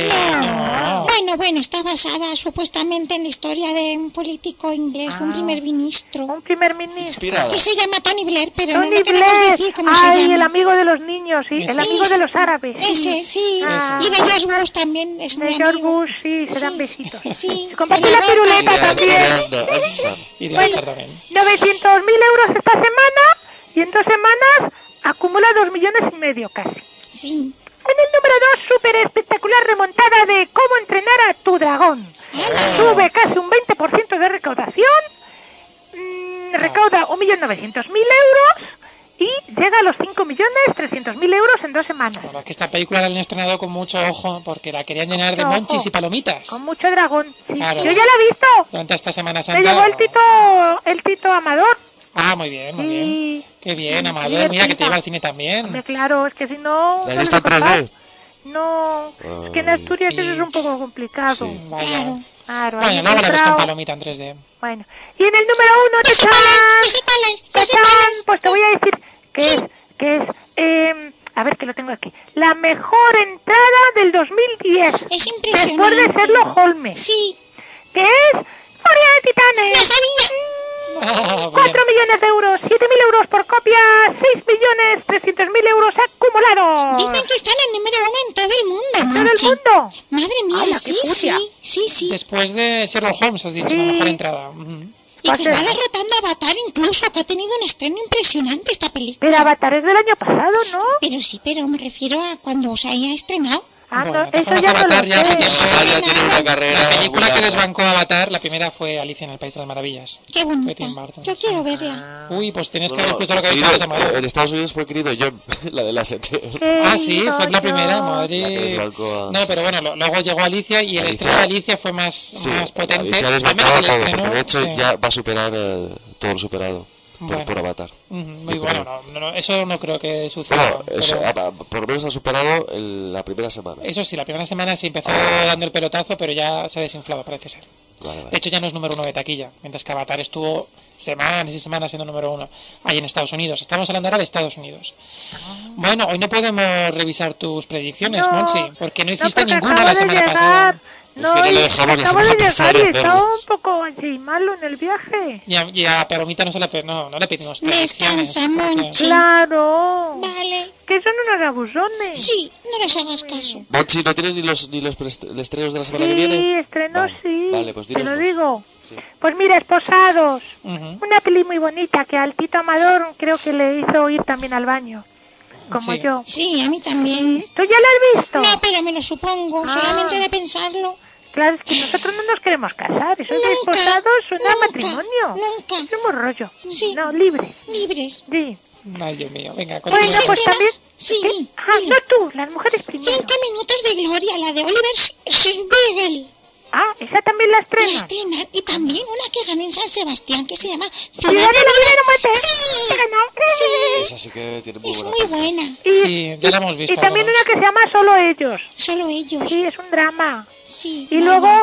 No. Bueno, está basada supuestamente en la historia de un político inglés, de un primer ministro, Un primer ministro. Inspirada. que se llama Tony Blair, pero no Tony queremos Blair. decir cómo se Ay, llama. el amigo de los niños, sí. El Ese. amigo de los árabes. sí. Ese, sí. Ah. Y de George Bush también es muy De George amigo. Bush, sí, se dan Sí, besitos. sí, Compartir se la le piruleta boca. también. Y de Bueno. César también. 900.000 euros esta semana y y en 2 semanas acumula 2,5 millones casi. Sí. En el número 2, súper espectacular remontada de Cómo entrenar a tu dragón. Sube casi un 20% de recaudación, recauda 1.900.000 euros y llega a los 5.300.000 euros en 2 semanas. Bueno, es que esta película la han estrenado con mucho ojo porque la querían llenar de monchis y palomitas. Con mucho dragón, sí. Claro. Yo ya la he visto. Durante esta Semana Me Santa. llegó el Tito Amador. Ah, muy bien, muy bien. Qué bien, Amador. sí, Mira, que te lleva al cine también. Hombre, claro, es que si no... ¿La he visto en 3D? No, es que en Asturias eso es un poco complicado. Sí, vaya. Claro, Bueno, luego la ves con palomita en 3D. Bueno, y en el número 1, pues te voy a decir que es, a ver que lo tengo aquí, la mejor entrada del 2010. Es impresionante. Después de serlo Holmes. Sí. Que es Furia de Titanes. ¡Lo sabía! 4 millones de euros, 7.000 euros por copia, 6.300.000 euros acumulados. Dicen que está en el número 1 en todo el mundo, ¿En todo Monchi. el mundo? Madre mía, ¡Hala, sí, qué furia! sí. Después de Sherlock Holmes, has dicho, Sí. la mejor entrada. Y que está derrotando a Avatar incluso, que ha tenido un estreno impresionante esta película. Pero Avatar es del año pasado, ¿no? Pero sí, pero me refiero a cuando se haya estrenado. Ah, Bueno, no, de todas eso formas, ya no Avatar lo ya sé. Ya tiene una carrera. La película muy que larga. desbancó a Avatar, la primera fue Alicia en el País de las Maravillas. Qué bonita. De Tim Burton. Yo quiero verla. Uy, pues tienes que Bueno, haber escuchado lo que ha dicho querido, antes Amador. en Estados Unidos fue querido John, la de la 7. Ah, sí, fue la primera, madre. La que desbancó a- No, pero bueno, luego llegó Alicia y el Alicia- estreno de Alicia fue más Sí, potente. Alicia Al desbancaba menos el todo, estreno. porque de hecho sí. ya va a superar todo lo superado Bueno. por Avatar. Muy Yo bueno, creo. no, eso no creo que suceda. Bueno, eso, pero- por lo menos ha superado la primera semana. Eso sí, la primera semana sí empezó dando el pelotazo, pero ya se ha desinflado, parece ser. Vale. De hecho, ya no es número 1 de taquilla, mientras que Avatar estuvo semanas y semanas siendo número 1 ahí en Estados Unidos. Estamos hablando ahora de Estados Unidos. Bueno, hoy no podemos revisar tus predicciones, No, Monchi, porque no hiciste porque ninguna acabo la de semana llegar. pasada. No, que no le y dejamos la acabo de semana llegar pasada y de estaba hacerlo. un poco así malo en el viaje. Y a Palomita no le pedimos predicciones. Descansa, porque- Monchi. Claro. Vale. Que son unos abusones. Sí, no les hagas caso. Monchi, ¿no tienes ni los estrenos de la semana que Sí, viene? estreno Vale. sí. Vale, pues Te lo dínoslos. digo. Sí. Pues mira, Esposados. Ujú. Una peli muy bonita que al Tito Amador creo que le hizo ir también al baño. Como Sí. yo. Sí, a mí también. ¿Tú ya la has visto? No, pero me lo supongo, Ah. solamente de pensarlo. Claro, es que nosotros no nos queremos casar. Eso de Nunca, esposados suena a nunca, matrimonio. nunca. Tenemos rollo. Sí. No, libres. Libres. Sí. Ay, Dios mío, venga, Bueno, continúa. pues también... Sí, ¿Qué? Ah, dilo. no tú, las mujeres primero. 5 minutos de gloria, la de Oliver Schwarzenegger. Ah, esa también la La estrena. estrenan. Y también una que ganó en San Sebastián que se llama Ciudad de la Vida y Muerte. Sí, sí. Esa sí que tiene muy Es buena muy pinta. buena. Sí, ya la hemos visto. Y también algunos. una que se llama Solo Ellos. Solo ellos. Sí, es un drama. Sí. Y vale. luego...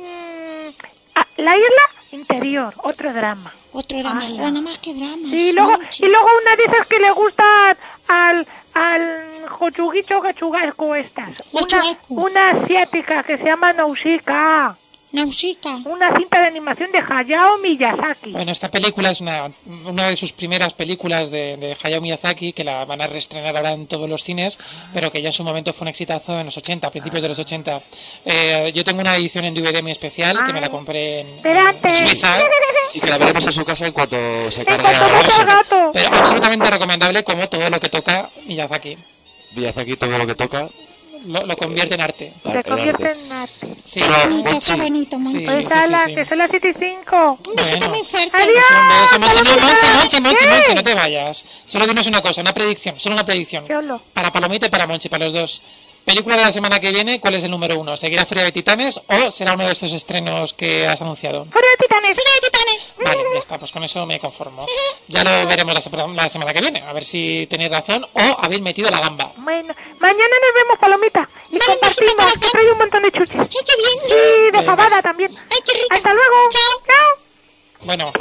La isla interior, otro drama. Otro drama. Ala. Bueno, más que dramas. Y luego, Monchi. y luego una de esas que le gustan al Jochuguicho Gachugasco estas. Gachugasco. Una asiática que se llama Nausicaa. Nausicaa. Una cinta de animación de Hayao Miyazaki. Bueno, esta película es una de sus primeras películas de Hayao Miyazaki, que la van a reestrenar ahora en todos los cines, pero que ya en su momento fue un exitazo en los 80, a principios de los 80. Yo tengo una edición en DVD muy especial, que me la compré en Suiza, Y que la veremos en su casa en cuanto se cargue cuanto a mate al Robson. gato. pero absolutamente recomendable, como todo lo que toca Miyazaki. Miyazaki, todo lo que toca. Lo convierte en arte. Se convierte en arte. Sí, Qué bonito, Monchi. qué bonito, Monchi. Sí, Pues sí, ala, sí. que son las 7:05. Un besito Bueno. muy fuerte. Adiós. Un beso, Monchi, no, Palomita. Monchi, ¿Qué? no te vayas. Solo dinos una cosa, una predicción, solo una predicción. Solo. Para Palomita y para Monchi, para los dos. Película de la semana que viene, ¿cuál es el número 1? ¿Seguirá Furia de Titanes o será uno de estos estrenos que has anunciado? ¡Fuera de Titanes! ¡Fuera de Titanes! Vale, ya está, pues con eso me conformo. Ya lo veremos la semana que viene, a ver si tenéis razón o habéis metido la gamba. Bueno, mañana nos vemos, Palomita. Y Vale, un besito, compartimos. corazón. Te traigo un montón de chuches. ¡Ay, qué bien! Y de fabada también. ¡Ay, qué rico! Hasta luego. Chao. Chao. Bueno,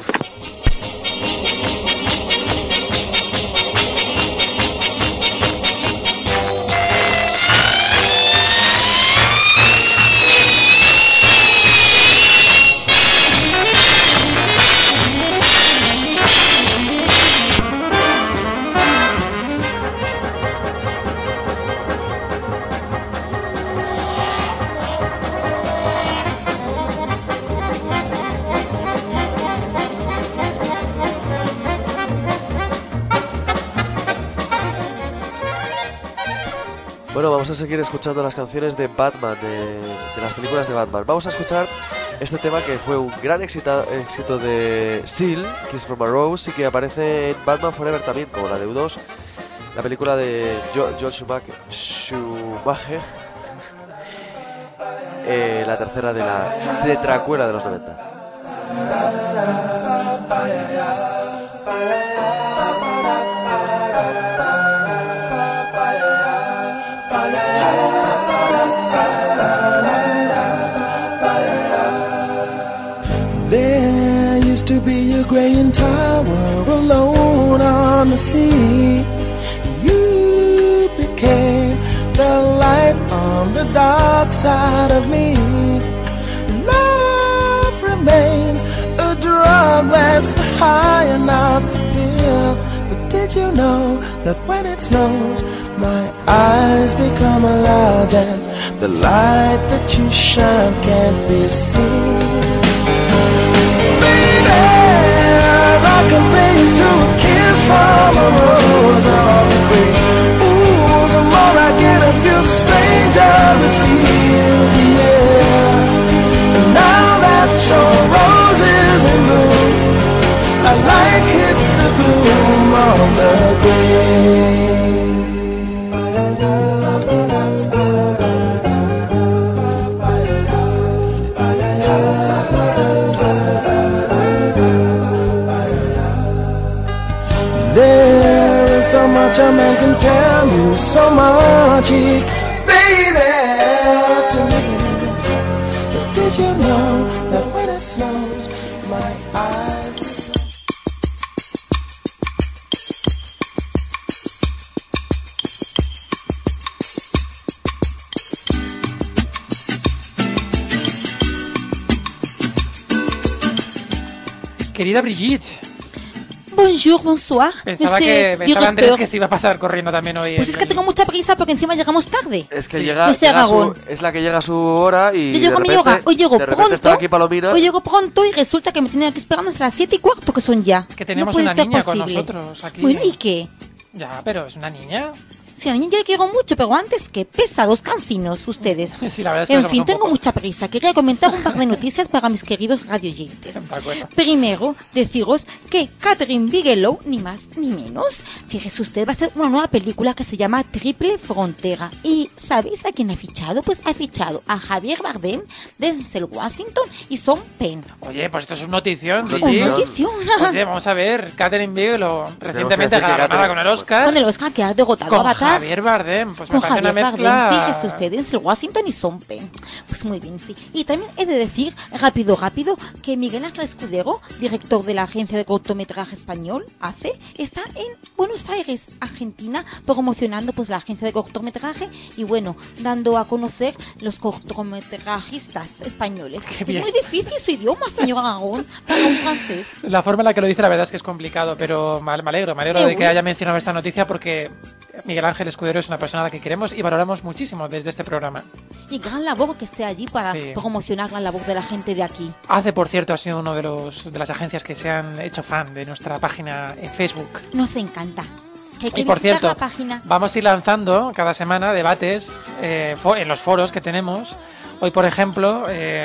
Bueno, vamos a seguir escuchando las canciones de Batman, de las películas de Batman. Vamos a escuchar este tema que fue un gran éxito de Seal, Kiss from a Rose, y que aparece en Batman Forever también, como la de U2, la película de Joel Schumacher, la tercera de la tetracuela de los 90. There used to be a graying tower alone on the sea. You became the light on the dark side of me. Love remains a drug that's the high and not the pill. But did you know that when it snows, my eyes become large and the light that you shine can't be seen? I compare you to a kiss from a rose on the grave. Ooh, the more I get of you, the stranger it feels, yeah. And now that your rose is in bloom, a light hits the gloom on the grave. So much a man can tell you, so much he, baby, to me. But did you know that when it snows, my eyes... Querida Brigitte. Bonjour, bonsoir. Pensaba Andrés que se iba a pasar corriendo también hoy. Pues es que tengo mucha prisa porque encima llegamos tarde. Es que es la que llega a su hora y yo llego a mi yoga, hoy llego pronto. Hoy llego pronto y resulta que me tienen aquí esperando hasta las 7:15 que son ya. Es que tenemos una niña con nosotros aquí. Bueno, ¿y qué? Ya, pero es una niña. Sí, a la niña le quiero mucho, pero antes que pesados cansinos ustedes. Sí, la verdad es que en fin, tengo mucha prisa. Quería comentar un par de noticias para mis queridos radioyentes. Primero, deciros que Catherine Bigelow, ni más ni menos, fíjese usted, va a hacer una nueva película que se llama Triple Frontera. ¿Y sabéis a quién ha fichado? Pues ha fichado a Javier Bardem, Denzel Washington y Sean Penn. Oye, pues esto es una notición. Una notición. Oye, vamos a ver, Catherine Bigelow, recientemente ganada con el Oscar. Con el Oscar que ha derrotado a Avatar. Javier Bardem, pues me con parece Javier una mezcla... Bardem, fíjese usted, Denzel Washington y Sean Penn. Pues muy bien, sí. Y también he de decir, rápido, que Miguel Ángel Escudero, director de la agencia de cortometraje español, ACE, está en Buenos Aires, Argentina, promocionando pues la agencia de cortometraje y bueno, dando a conocer los cortometrajistas españoles. Es muy difícil su idioma, señor Aragón, para un francés. La forma en la que lo dice la verdad es que es complicado, pero me alegro de que haya mencionado esta noticia porque Miguel Ángel Escudero es una persona a la que queremos y valoramos muchísimo desde este programa. Y gran labor que esté allí para promocionar la labor de la gente de aquí. ACE, por cierto, ha sido uno de las agencias que se han hecho fan de nuestra página en Facebook. Nos encanta. Y por cierto, vamos a ir lanzando cada semana debates en los foros que tenemos. Hoy, por ejemplo,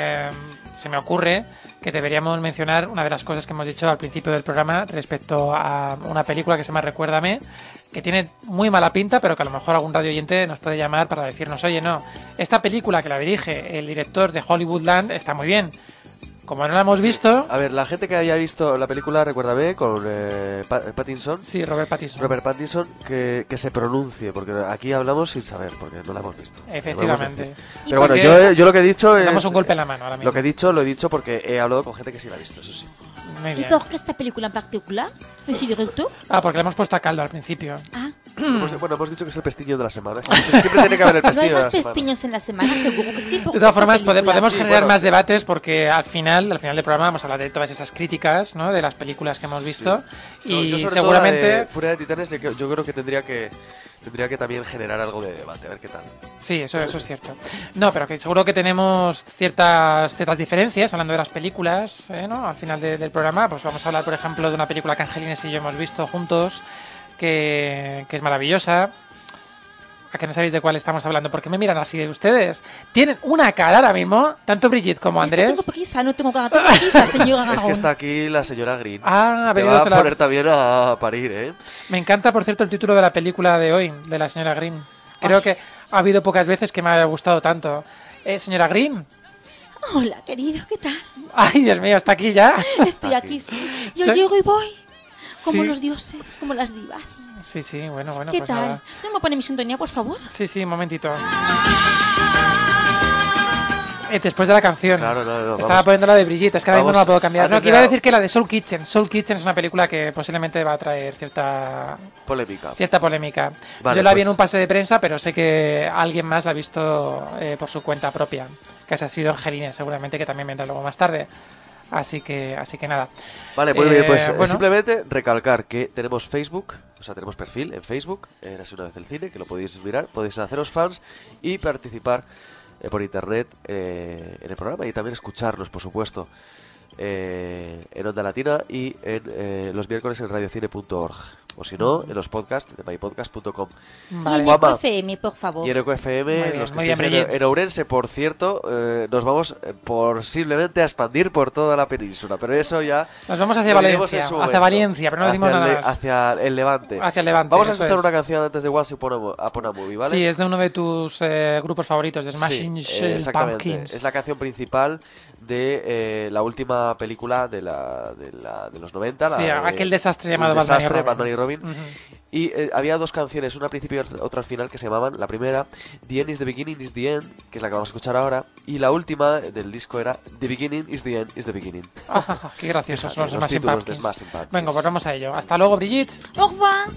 se me ocurre que deberíamos mencionar una de las cosas que hemos dicho al principio del programa respecto a una película que se llama Recuérdame, que tiene muy mala pinta, pero que a lo mejor algún radio oyente nos puede llamar para decirnos, oye, no, esta película que la dirige el director de Hollywoodland está muy bien. Como no la hemos visto... A ver, la gente que haya visto la película, Recuérdame, con Pattinson... Sí, Robert Pattinson. Robert Pattinson, que se pronuncie, porque aquí hablamos sin saber, porque no la hemos visto. Efectivamente. Pero bueno, yo lo que he dicho es... Damos un golpe en la mano ahora mismo. Lo he dicho porque he hablado con gente que sí la ha visto, eso sí. ¿Y por qué esta película en particular, monsieur director? Porque la hemos puesto a caldo al principio. Bueno, hemos dicho que es el pestiño de la semana. Siempre tiene que haber el pestillo de la semana. ¿No hay más pestiños en la semana? Seguro que sí. De todas formas, podemos generar más debates porque al final del programa vamos a hablar de todas esas críticas, ¿no? De las películas que hemos visto. Sí. Y yo seguramente... Furia de Titanes, yo creo que tendría que también generar algo de debate, a ver qué tal. Sí, eso es cierto. No, pero que seguro que tenemos ciertas diferencias hablando de las películas, ¿no? Al final del programa, pues vamos a hablar, por ejemplo, de una película que Angelines y yo hemos visto juntos, que es maravillosa. ¿A que no sabéis de cuál estamos hablando? ¿Por qué me miran así de ustedes? Tienen una cara ahora mismo, tanto Brigitte como Andrés. No tengo prisa, no tengo cara, tengo prisa, señora Garrón. Es que está aquí la señora Green. Ah, te va a poner también a parir, ¿eh? Me encanta, por cierto, el título de la película de hoy, de la señora Green. Creo que ha habido pocas veces que me haya gustado tanto. Señora Green. Hola, querido, ¿qué tal? Ay, Dios mío, ¿está aquí ya? Estoy aquí, sí. Yo llego y voy. Como los dioses, como las divas. Sí, sí, bueno. ¿Qué pues tal? Nada. ¿No me pone mi sintonía, por favor? Sí, un momentito. Después de la canción. Claro, estaba poniendo la de Brigitte, es que ahora mismo no la puedo cambiar. No, que iba a decir que la de Soul Kitchen. Soul Kitchen es una película que posiblemente va a traer cierta polémica. Vale, yo la vi pues en un pase de prensa, pero sé que alguien más la ha visto por su cuenta propia. Que ese ha sido Angeline, seguramente, que también vendrá luego más tarde. Así que nada. Vale, muy bien, pues simplemente recalcar que tenemos Facebook, o sea, tenemos perfil en Facebook, Érase una vez el cine, que lo podéis mirar, podéis haceros fans y participar por internet en el programa y también escucharnos, por supuesto, en Onda Latina y en los miércoles en radiocine.org. O si no, en los podcasts de mypodcast.com. Vale. Y en EcoFM, por favor. Y en EcoFM, los que estéis en Ourense, por cierto, nos vamos posiblemente a expandir por toda la península. Pero eso ya... Nos vamos hacia Valencia, pero no decimos nada más. Hacia el Levante. Vamos a escuchar una canción antes de Once Upon a Movie, ¿vale? Sí, es de uno de tus grupos favoritos, de Smashing Pumpkins. Es la canción principal de la última película de los 90. Sí, aquel desastre llamado Batman y Robin. Y había dos canciones, una al principio y otra al final, que se llamaban, la primera, The End is the Beginning is the End, que es la que vamos a escuchar ahora, y la última del disco era The Beginning is the End is the Beginning. Qué graciosos son los títulos de Smashing Pumpkins. Venga, pues vamos a ello. Hasta luego, Brigitte. Au revoir.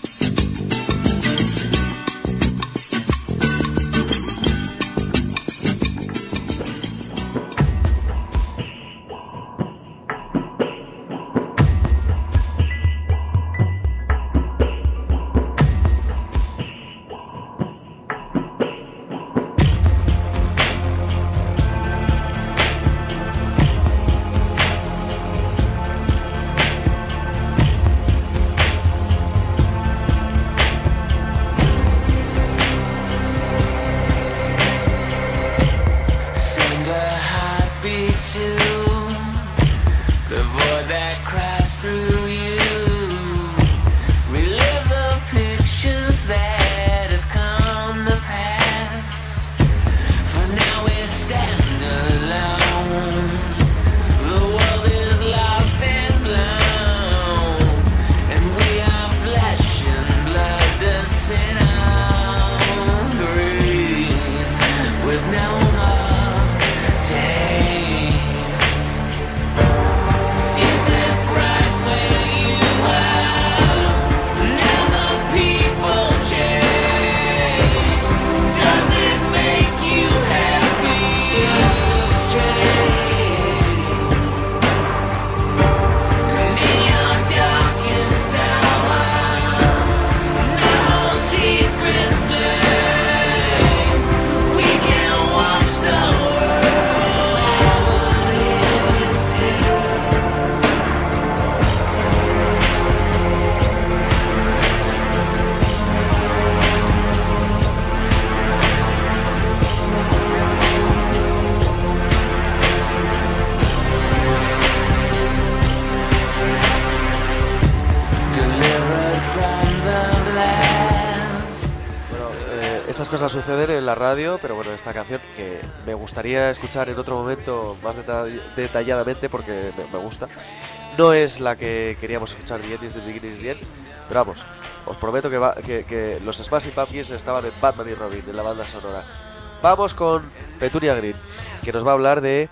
Cosas suceden en la radio, pero bueno, esta canción que me gustaría escuchar en otro momento más detalladamente porque me gusta, no es la que queríamos escuchar, The End is the Beginning is the End, pero vamos, os prometo que los Smashing Pumpkins estaban en Batman y Robin, en la banda sonora. Vamos con Petunia Green, que nos va a hablar de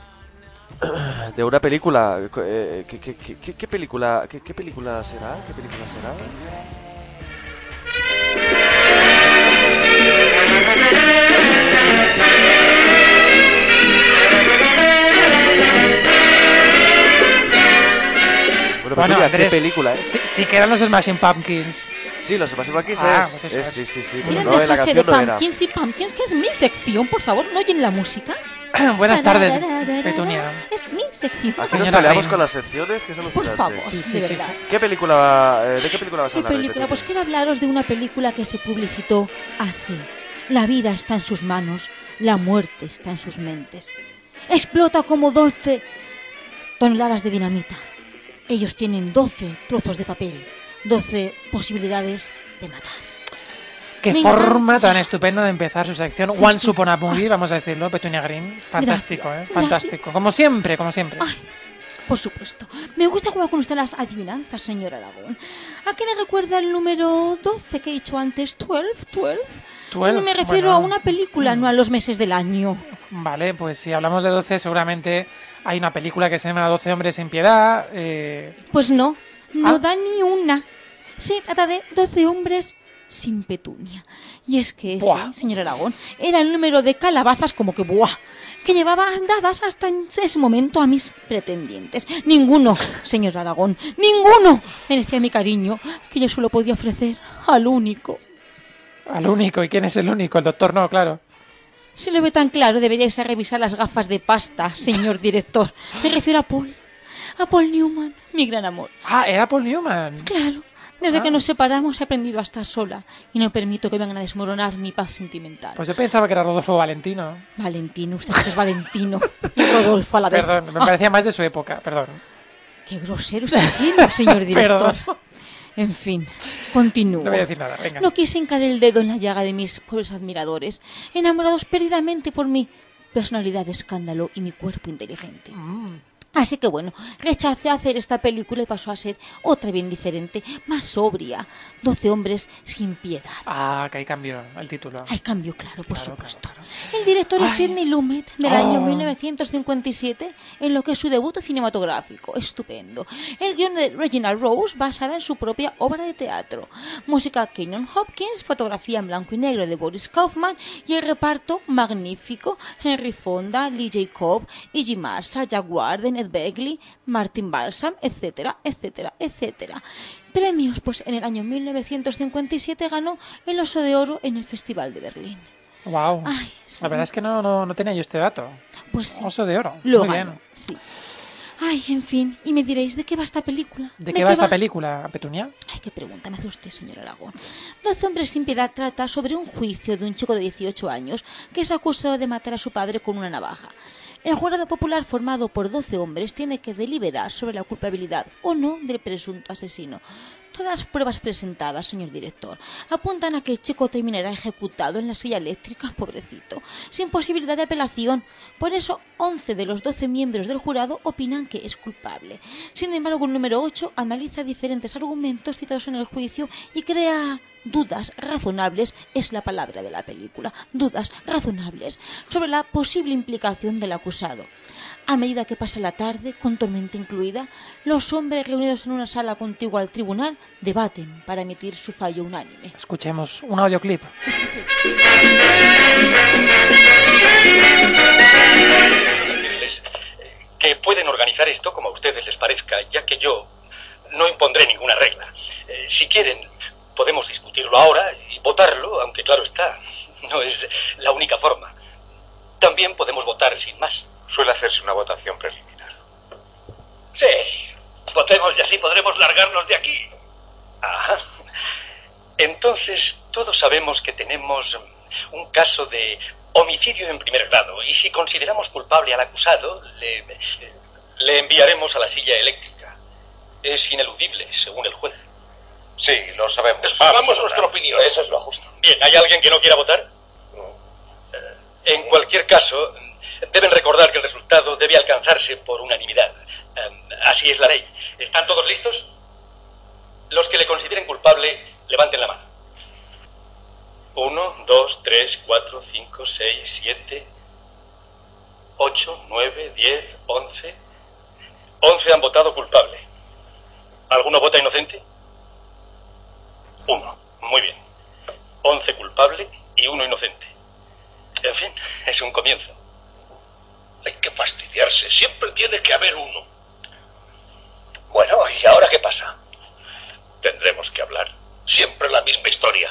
una película. ¿Qué película será? ¿Qué película será? Bueno, Andrés, ¿qué película es? Sí que eran los Smashing Pumpkins. Sí, los Smashing Pumpkins pues es. Sí. Mira, No, en la canción no era. Pumpkins y Pumpkins, que es mi sección, por favor, ¿no oyen la música? Buenas tardes, Petunia. Es mi sección. Así nos peleamos con las secciones, que es alucinante. Por favor, Sí. de verdad. ¿De qué película vas a hablar? Película? Pues quiero hablaros de una película que se publicitó así. La vida está en sus manos, la muerte está en sus mentes. Explota como 12 toneladas de dinamita. Ellos tienen 12 trozos de papel, 12 posibilidades de matar. Qué Me forma encanta. tan estupenda de empezar su sección. Sí, Once sí, Upon sí. a Movie, vamos a decirlo, Petunia Green. Fantástico, Gracias, fantástico. gracias. Como siempre, como siempre. Ay, por supuesto. Me gusta jugar con usted las adivinanzas, señor Aragón. ¿A qué le recuerda el número 12 que he dicho antes? 12. 12, Me refiero bueno. a una película, no a los meses del año. Vale, pues si hablamos de 12, seguramente hay una película que se llama 12 hombres sin piedad. Pues no da ni una. Se trata de 12 hombres sin petunia. Y es que ese, Buah. señor Aragón, era el número de calabazas como que ¡buah! Que llevaba dadas hasta en ese momento a mis pretendientes. Ninguno, señor Aragón, ninguno merecía mi cariño, que yo solo podía ofrecer al único. Al único. ¿Y quién es el único? El doctor no, claro. Si lo ve tan claro, deberíais revisar las gafas de pasta, señor director. Me refiero a Paul Newman, mi gran amor. Ah, era Paul Newman. Claro, desde que nos separamos he aprendido a estar sola y no permito que vengan a desmoronar mi paz sentimental. Pues yo pensaba que era Rodolfo Valentino. Valentino, usted es Valentino y Rodolfo a la vez. Perdón, me parecía más de su época, perdón. Qué grosero está siendo, señor director. Perdón. En fin, continúo. No voy a decir nada, venga. No quise hincar el dedo en la llaga de mis pobres admiradores, enamorados perdidamente por mi personalidad de escándalo y mi cuerpo inteligente. Así que bueno, rechacé hacer esta película y pasó a ser otra bien diferente, más sobria. 12 hombres sin piedad. Ah, que ahí cambió el título. Hay cambio, claro, por Claro, supuesto. claro. El director es Sidney Lumet, del Oh. año 1957, en lo que es su debut cinematográfico. Estupendo. El guion de Reginald Rose, basada en su propia obra de teatro. Música Kenan Hopkins, fotografía en blanco y negro de Boris Kaufman y el reparto magnífico. Henry Fonda, Lee Jacob, Iggy Marshall, Jack Warden, Ed Begley, Martin Balsam, etcétera, etcétera, etcétera. Premios, pues en el año 1957 ganó el Oso de Oro en el Festival de Berlín. Wow. Ay, sí. La verdad es que no tenía yo este dato. Pues sí. Oso de oro. Lo Muy ganó, bien. sí. Ay, en fin, y me diréis, ¿de qué va esta película? ¿De qué va esta película, Petunia? Ay, qué pregunta me hace usted, señor Aragón. 12 hombres sin piedad trata sobre un juicio de un chico de 18 años que es acusado de matar a su padre con una navaja. El jurado popular formado por 12 hombres tiene que deliberar sobre la culpabilidad o no del presunto asesino. Todas las pruebas presentadas, señor director, apuntan a que el chico terminará ejecutado en la silla eléctrica, pobrecito, sin posibilidad de apelación. Por eso, 11 de los 12 miembros del jurado opinan que es culpable. Sin embargo, el número 8 analiza diferentes argumentos citados en el juicio y crea dudas razonables, es la palabra de la película, dudas razonables, sobre la posible implicación del acusado. A medida que pasa la tarde, con tormenta incluida, los hombres reunidos en una sala contigua al tribunal debaten para emitir su fallo unánime. Escuchemos un audioclip. Escuche. Que pueden organizar esto como a ustedes les parezca, ya que yo no impondré ninguna regla. Si quieren, podemos discutirlo ahora y votarlo, aunque claro está, no es la única forma. También podemos votar sin más. Suele hacerse una votación preliminar. Sí, votemos y así podremos largarnos de aquí. Ajá. Entonces, todos sabemos que tenemos un caso de homicidio en primer grado, y si consideramos culpable al acusado, le enviaremos a la silla eléctrica. Es ineludible, según el juez. Sí, lo sabemos. Expongamos nuestra opinión. Eso es lo justo. Bien, ¿hay alguien que no quiera votar? En cualquier caso, deben recordar que el resultado debe alcanzarse por unanimidad. Así es la ley. ¿Están todos listos? Los que le consideren culpable, levanten la mano. 1, 2, 3, 4, 5, 6, 7, 8, 9, 10, 11. 11 han votado culpable. ¿Alguno vota inocente? 1. Muy bien. 11 culpable y 1 inocente. En fin, es un comienzo. Hay que fastidiarse. Siempre tiene que haber uno. Bueno, ¿y ahora qué pasa? Tendremos que hablar. Siempre la misma historia.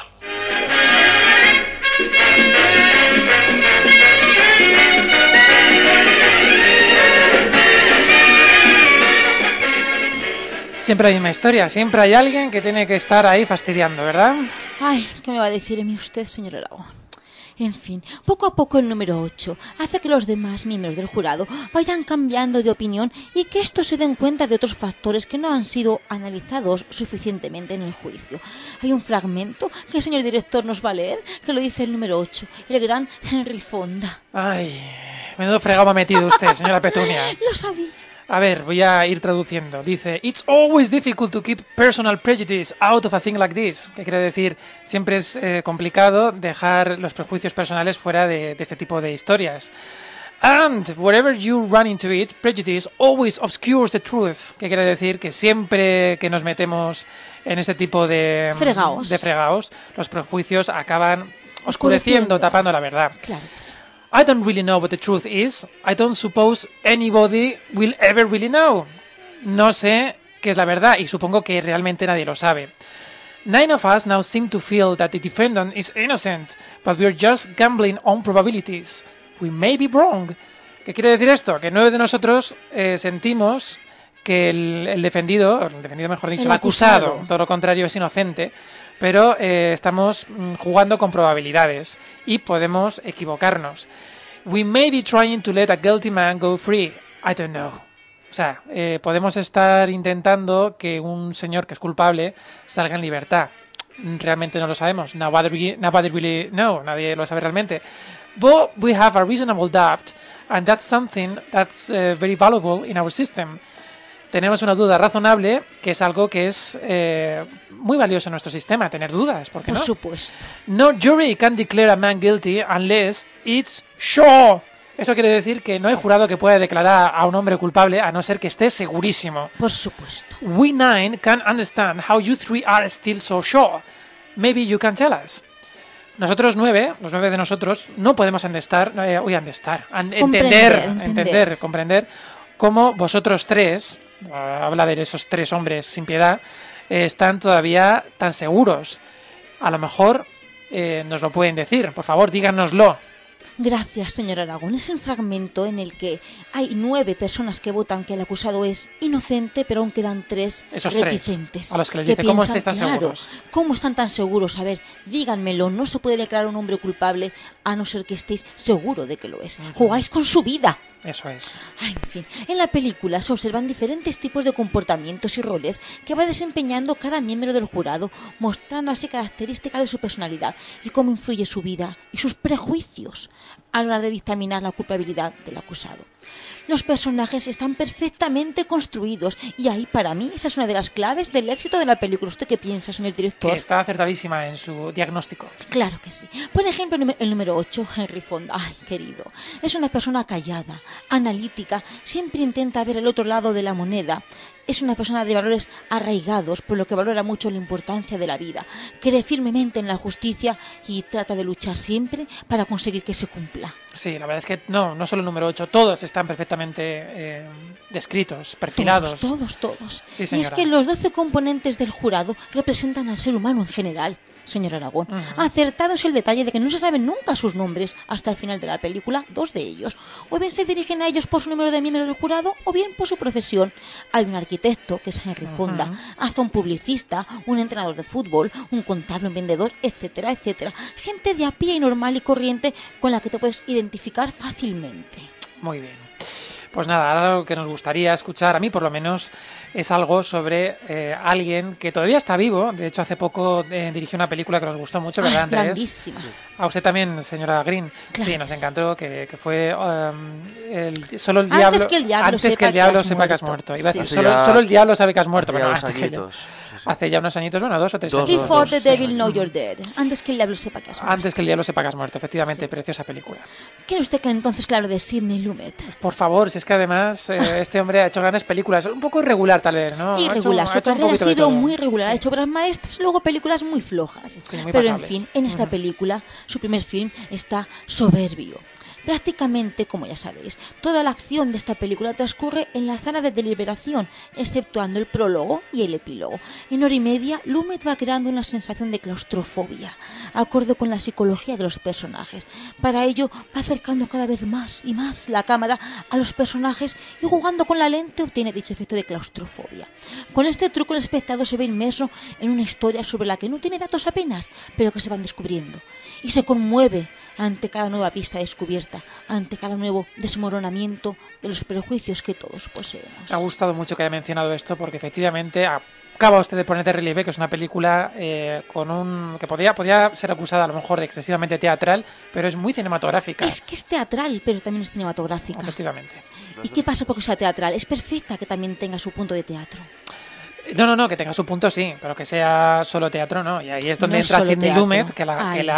Siempre hay una historia, siempre hay alguien que tiene que estar ahí fastidiando, ¿verdad? Ay, ¿qué me va a decir a mí usted, señor Aragón? En fin, poco a poco el número 8 hace que los demás miembros del jurado vayan cambiando de opinión y que estos se den cuenta de otros factores que no han sido analizados suficientemente en el juicio. Hay un fragmento que el señor director nos va a leer, que lo dice el número 8, el gran Henry Fonda. Ay, menudo fregado me ha metido usted, señora Petunia. Lo sabía. A ver, voy a ir traduciendo. Dice, it's always difficult to keep personal prejudice out of a thing like this. Que quiere decir, siempre es complicado dejar los prejuicios personales fuera de este tipo de historias. And wherever you run into it, prejudice always obscures the truth. Que quiere decir que siempre que nos metemos en este tipo de fregaos, los prejuicios acaban oscureciendo, tapando la verdad. Claro que sí. I don't really know what the truth is. I don't suppose anybody will ever really know. No sé qué es la verdad y supongo que realmente nadie lo sabe. 9 of us now seem to feel that the defendant is innocent, but we're just gambling on probabilities. We may be wrong. ¿Qué quiere decir esto? Que 9 de nosotros sentimos que el defendido mejor dicho, el acusado, todo lo contrario, es inocente. Pero estamos jugando con probabilidades y podemos equivocarnos. We may be trying to let a guilty man go free. I don't know. O sea, podemos estar intentando que un señor que es culpable salga en libertad. Realmente no lo sabemos. Nobody really know. Nadie lo sabe realmente. But we have a reasonable doubt, and that's something that's very valuable in our system. Tenemos una duda razonable, que es algo que es muy valioso en nuestro sistema, tener dudas, ¿por qué no? Por supuesto. No jury can declare a man guilty unless it's sure. Eso quiere decir que no hay jurado que pueda declarar a un hombre culpable a no ser que esté segurísimo. Por supuesto. We 9 can understand how you 3 are still so sure. Maybe you can tell us. Nosotros 9, los 9 de nosotros, no podemos comprender cómo vosotros 3, habla de esos 3 hombres sin piedad, están todavía tan seguros. A lo mejor nos lo pueden decir, por favor, díganoslo. Gracias, señor Aragón. Es un fragmento en el que hay 9 personas que votan que el acusado es inocente, pero aún quedan 3 reticentes. 3, a los que les dice, ¿cómo estáis tan seguros? ¿Cómo están tan seguros? A ver, díganmelo, no se puede declarar un hombre culpable a no ser que estéis seguros de que lo es. Jugáis con su vida. Eso es. Ay, en fin, en la película se observan diferentes tipos de comportamientos y roles que va desempeñando cada miembro del jurado, mostrando así características de su personalidad y cómo influye su vida y sus prejuicios a la hora de dictaminar la culpabilidad del acusado. Los personajes están perfectamente construidos y ahí, para mí, esa es una de las claves del éxito de la película. ¿Usted qué piensa, señor director? Que está acertadísima en su diagnóstico. Claro que sí. Por ejemplo, el número 8, Henry Fonda. Ay, querido. Es una persona callada, analítica, siempre intenta ver el otro lado de la moneda. Es una persona de valores arraigados, por lo que valora mucho la importancia de la vida. Cree firmemente en la justicia y trata de luchar siempre para conseguir que se cumpla. Sí, la verdad es que no solo el número 8, todos están perfectamente descritos, perfilados. Todos. Sí, señora. Y es que los 12 componentes del jurado representan al ser humano en general. Señor Aragón, acertado es el detalle de que no se saben nunca sus nombres hasta el final de la película, 2 de ellos. O bien se dirigen a ellos por su número de miembros del jurado, o bien por su profesión. Hay un arquitecto, que es Henry Fonda, hasta un publicista, un entrenador de fútbol, un contable, un vendedor, etcétera, etcétera. Gente de a pie y normal y corriente con la que te puedes identificar fácilmente. Muy bien. Pues nada, ahora lo que nos gustaría escuchar, a mí por lo menos, es algo sobre alguien que todavía está vivo. De hecho, hace poco dirigió una película que nos gustó mucho, ¿verdad, Andrés? Grandísima. A usted también, señora Green. Claro sí, nos que encantó, que fue solo el diablo. Antes que el diablo sepa que has muerto. Iba a decir, Sí, solo el diablo sabe que has muerto. Bueno, Hace ya unos añitos. Bueno, 2 o 3 años. Before the devil know you're dead. Antes que el diablo sepa que has muerto. Antes que el diablo sepa que has muerto, efectivamente, Sí. Preciosa película. ¿Quiere usted que entonces que hable de Sidney Lumet? Por favor, si es que además este hombre ha hecho grandes películas. Un poco irregular, tal vez, ¿no? Irregular, Ha su hecho un carrera ha poquito de sido todo. muy regular. Sí. Ha hecho obras maestras y luego películas muy flojas. muy Pero en pasables. fin, en esta película, su primer film está soberbio. Prácticamente, como ya sabéis, toda la acción de esta película transcurre en la sala de deliberación, exceptuando el prólogo y el epílogo. En hora y media, Lumet va creando una sensación de claustrofobia, acorde con la psicología de los personajes. Para ello, va acercando cada vez más y más la cámara a los personajes y jugando con la lente obtiene dicho efecto de claustrofobia. Con este truco el espectador se ve inmerso en una historia sobre la que no tiene datos apenas, pero que se van descubriendo. Y se conmueve ante cada nueva pista descubierta, ante cada nuevo desmoronamiento de los prejuicios que todos poseemos. Me ha gustado mucho que haya mencionado esto porque efectivamente acaba usted de poner de relieve que es una película que podría ser acusada a lo mejor de excesivamente teatral, pero es muy cinematográfica. Es que es teatral, pero también es cinematográfica. Efectivamente. ¿Y qué pasa porque sea teatral? Es perfecta que también tenga su punto de teatro. No, que tenga su punto sí, pero que sea solo teatro no. Y ahí es donde entra Sidney Lumet, que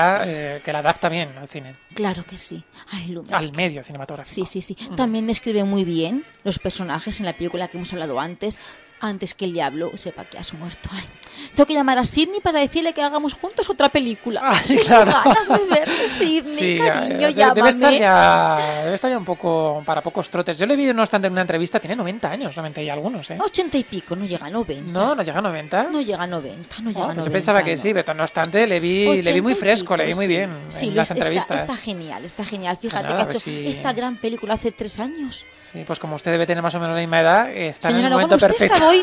la adapta bien al cine. Claro que sí. Ay, Lumet. Al medio cinematográfico. Sí. También describe muy bien los personajes en la película que hemos hablado antes que el diablo sepa que has muerto. Ay, tengo que llamar a Sidney para decirle que hagamos juntos otra película. Ay, claro. Tengo ganas de verle, Sidney, sí, cariño, debe llámame. estar ya un poco para pocos trotes. Yo le vi, no obstante, en una entrevista, tiene 90 años, 90 y algunos, 80 y pico, no llega a 90. No llega a 90. No llega a 90, no llega a 90. Yo pensaba que sí, pero no obstante, le vi muy fresco, le vi muy bien en las entrevistas. Está genial. Fíjate Nada, que ha hecho esta gran película hace 3 años. Sí, pues como usted debe tener más o menos la misma edad, está Señora en el momento Aragón, perfecto. usted está hoy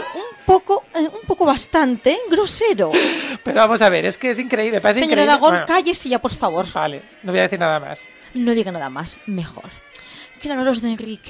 un poco bastante grosero. Pero vamos a ver, es que es increíble. Parece Señora increíble. Aragón, Bueno, cállese ya, por favor. Vale, no voy a decir nada más. No diga nada más, mejor. Quiero hablaros de Enrique.